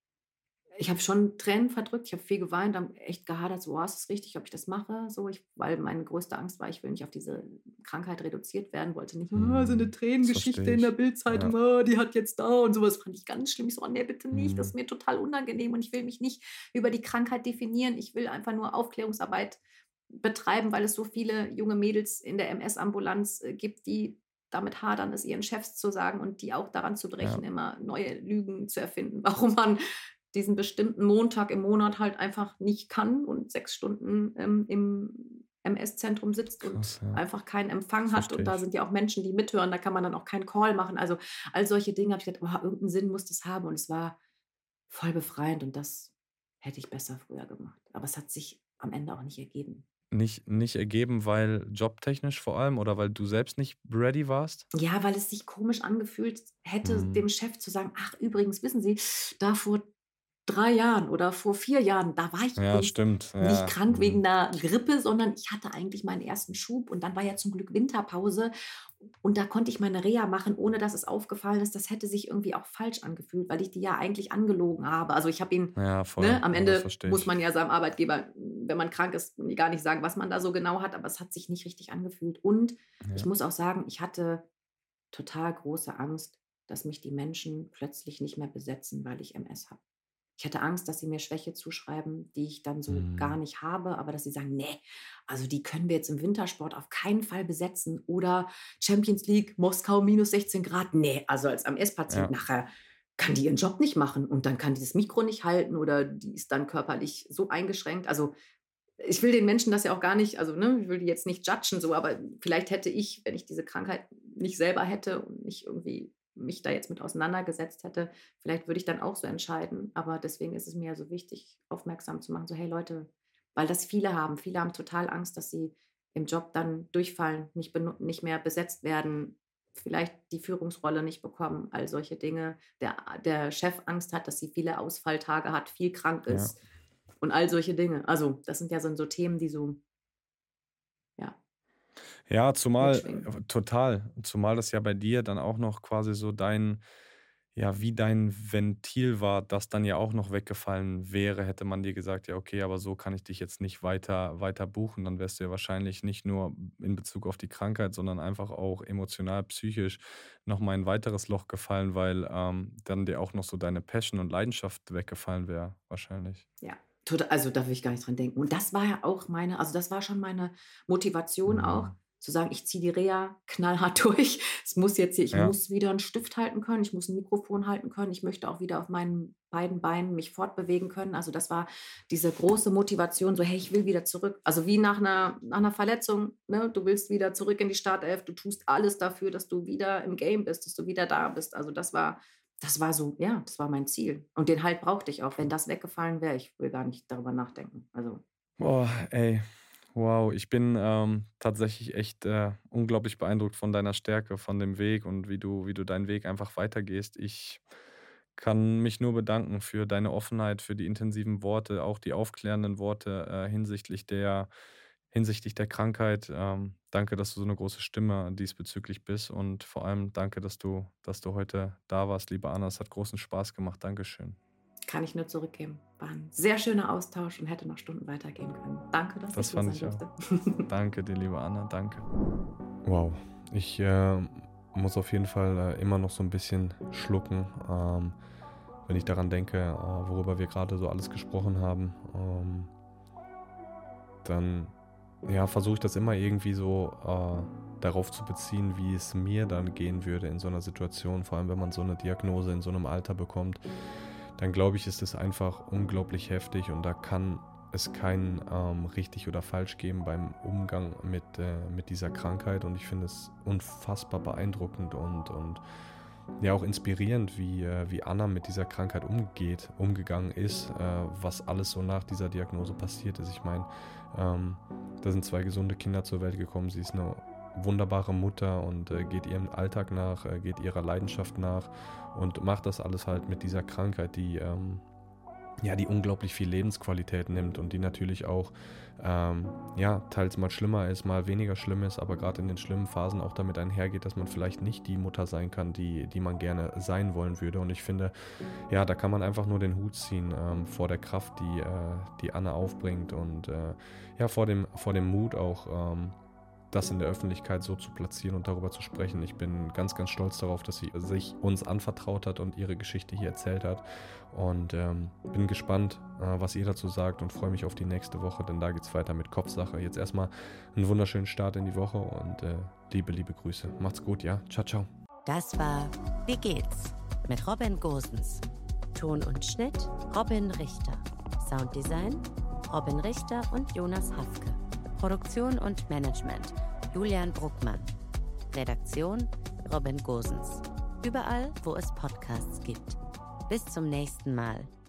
ich habe schon Tränen verdrückt, ich habe viel geweint, habe echt gehadert, so: „Oh, ist es richtig, ob ich das mache?“ So, ich, weil meine größte Angst war, ich will nicht auf diese Krankheit reduziert werden, wollte nicht: „Ah, so 'ne Mhm. Das Tränengeschichte verstehe in der ich. Bildzeitung, Ja. ah, die hat jetzt da“ und so was fand ich ganz schlimm. Ich so: „Oh ne, bitte nicht, das ist Mhm. mir total unangenehm und ich will mich nicht über die Krankheit definieren. Ich will einfach nur Aufklärungsarbeit betreiben, weil es so viele junge Mädels in der M S-Ambulanz, äh, gibt, die damit hadern, es ihren Chefs zu sagen und die auch daran zu brechen, Ja, immer neue Lügen zu erfinden, warum man diesen bestimmten Montag im Monat halt einfach nicht kann und sechs Stunden, ähm, im M S-Zentrum sitzt krass, und ja. einfach keinen Empfang hat. Und Verstehe da ich. sind ja auch Menschen, die mithören, da kann man dann auch keinen Call machen. Also, all solche Dinge habe ich gedacht: „Oh, irgend 'n Sinn muss das haben.“ Und es war voll befreiend und das hätte ich besser früher gemacht. Aber es hat sich am Ende auch nicht ergeben. Nicht nicht ergeben, weil jobtechnisch vor allem oder weil du selbst nicht ready warst? Ja, weil es sich komisch angefühlt hätte, Mhm. dem Chef zu sagen: „Ach übrigens, wissen Sie, da vor drei Jahren oder vor vier Jahren, da war ich Ja, übrigens stimmt. nicht Ja, krank wegen mhm. 'ner Grippe, sondern ich hatte eigentlich meinen ersten Schub und dann war ja zum Glück Winterpause und da konnte ich meine Reha machen, ohne dass es aufgefallen ist.“ Das hätte sich irgendwie auch falsch angefühlt, weil ich die ja eigentlich angelogen habe. Also, ich habe ihn, Ja, voll. ne, am Ja, das Ende verstehe muss ich. man ja seinem Arbeitgeber, wenn man krank ist, gar nicht sagen, was man da so genau hat, aber es hat sich nicht richtig angefühlt. Und ich Ja. muss auch sagen, ich hatte total große Angst, dass mich die Menschen plötzlich nicht mehr besetzen, weil ich M S habe. Ich hatte Angst, dass sie mir Schwäche zuschreiben, die ich dann so gar Mhm. nicht habe, aber dass sie sagen: „Ne, also die können wir jetzt im Wintersport auf keinen Fall besetzen“ oder Champions League, Moskau minus sechzehn Grad. Ne, also als M S-Patient Ja, nachher kann die ihren Job nicht machen und dann kann die das Mikro nicht halten oder die ist dann körperlich so eingeschränkt. Also, ich will den Menschen das ja auch gar nicht, also, ne, ich will die jetzt nicht judgen so, aber vielleicht hätte ich, wenn ich diese Krankheit nicht selber hätte und nicht irgendwie mich da jetzt mit auseinandergesetzt hätte, vielleicht würde ich dann auch so entscheiden. Aber deswegen ist es mir ja so wichtig, aufmerksam zu machen, so: „Hey Leute“, weil das viele haben. Viele haben total Angst, dass sie im Job dann durchfallen, nicht benu nicht mehr besetzt werden, vielleicht die Führungsrolle nicht bekommen, all solche Dinge. Der der Chef Angst hat, dass sie viele Ausfalltage hat, viel krank ja. ist und all solche Dinge. Also, das sind ja so so Themen, die so, ja, Ja, zumal mitschwingen. äh, total. Zumal das ja bei dir dann auch noch quasi so dein ja, wie dein Ventil war, das dann ja auch noch weggefallen wäre, hätte man dir gesagt: „Ja, okay, aber so kann ich dich jetzt nicht weiter weiter buchen.“ Dann wärst du ja wahrscheinlich nicht nur in Bezug auf die Krankheit, sondern einfach auch emotional, psychisch noch mal in 'n weiteres Loch gefallen, weil, ähm, dann dir auch noch so deine Passion und Leidenschaft weggefallen wäre wahrscheinlich. Ja, tota also, da will ich gar nicht dran denken. Und das war ja auch meine, also, das war schon meine Motivation auch, Mhm. zu sagen: „Ich ziehe die Reha knallhart durch. Es muss jetzt hier, ich Ja, muss wieder 'n Stift halten können, ich muss 'n Mikrofon halten können, ich möchte auch wieder auf meinen beiden Beinen mich fortbewegen können.“ Also, das war diese große Motivation, so: „Hey, ich will wieder zurück.“ Also, wie nach 'ner nach 'ner Verletzung, ne? Du willst wieder zurück in die Startelf, du tust alles dafür, dass du wieder im Game bist, dass du wieder da bist. Also, das war Das war so ja, das war mein Ziel. Und den Halt brauchte ich auch. Wenn das weggefallen wäre, ich will gar nicht darüber nachdenken. Also, Boah, ey, wow, ich bin, ähm, tatsächlich echt, äh, unglaublich beeindruckt von deiner Stärke, von dem Weg und wie du wie du deinen Weg einfach weitergehst. Ich kann mich nur bedanken für deine Offenheit, für die intensiven Worte, auch die aufklärenden Worte, äh, hinsichtlich der hinsichtlich der Krankheit. Ähm, danke, dass du so eine große Stimme diesbezüglich bist und vor allem danke, dass du dass du heute da warst, liebe Anna. Es hat großen Spaß gemacht. Dankeschön. kann ich nur zurückgeben. War 'n sehr schöner Austausch und hätte noch Stunden weitergehen können. Danke, dass ich Das hier fand sein ich auch. durfte. Danke dir, liebe Anna, danke. Wow, ich, äh, muss auf jeden Fall, äh, immer noch so ein bisschen schlucken, ähm, wenn ich daran denke, äh, worüber wir gerade so alles gesprochen haben. Ähm, dann, ja, versuche ich das immer irgendwie so, äh, darauf zu beziehen, wie es mir dann gehen würde in so einer Situation. Vor allem, wenn man so eine Diagnose in so einem Alter bekommt, dann glaube ich, ist es einfach unglaublich heftig und da kann es kein, ähm, richtig oder falsch geben beim Umgang mit, äh, mit dieser Krankheit und ich finde es unfassbar beeindruckend und, und ja auch inspirierend, wie, äh, wie Anna mit dieser Krankheit umgeht, umgegangen ist, äh, was alles so nach dieser Diagnose passiert ist. Ich meine, ähm, da sind zwei gesunde Kinder zur Welt gekommen, sie ist eine wunderbare Mutter und äh, geht ihrem Alltag nach, äh, geht ihrer Leidenschaft nach und macht das alles halt mit dieser Krankheit, die, ähm, ja, die unglaublich viel Lebensqualität nimmt und die natürlich auch, ähm, ja, teils mal schlimmer ist, mal weniger schlimm ist, aber gerade in den schlimmen Phasen auch damit einhergeht, dass man vielleicht nicht die Mutter sein kann, die, die man gerne sein wollen würde. Und ich finde, ja, da kann man einfach nur den Hut ziehen, ähm, vor der Kraft, die, äh, die Anna aufbringt und äh, ja, vor dem, vor dem Mut auch, ähm, das in der Öffentlichkeit so zu platzieren und darüber zu sprechen. Ich bin ganz, ganz stolz darauf, dass sie sich uns anvertraut hat und ihre Geschichte hier erzählt hat. Und ähm, bin gespannt, äh, was ihr dazu sagt und freue mich auf die nächste Woche, denn da geht es weiter mit Kopfsache. Jetzt erstmal einen wunderschönen Start in die Woche und äh, liebe, liebe Grüße. Macht's gut, ja? Ciao, ciao. Das war Wie geht's? Mit Robin Gosens. Ton und Schnitt Robin Richter. Sounddesign Robin Richter und Jonas Hafke. Produktion und Management Julian Bruckmann. Redaktion Robin Gosens. Überall, wo es Podcasts gibt. Bis zum nächsten Mal.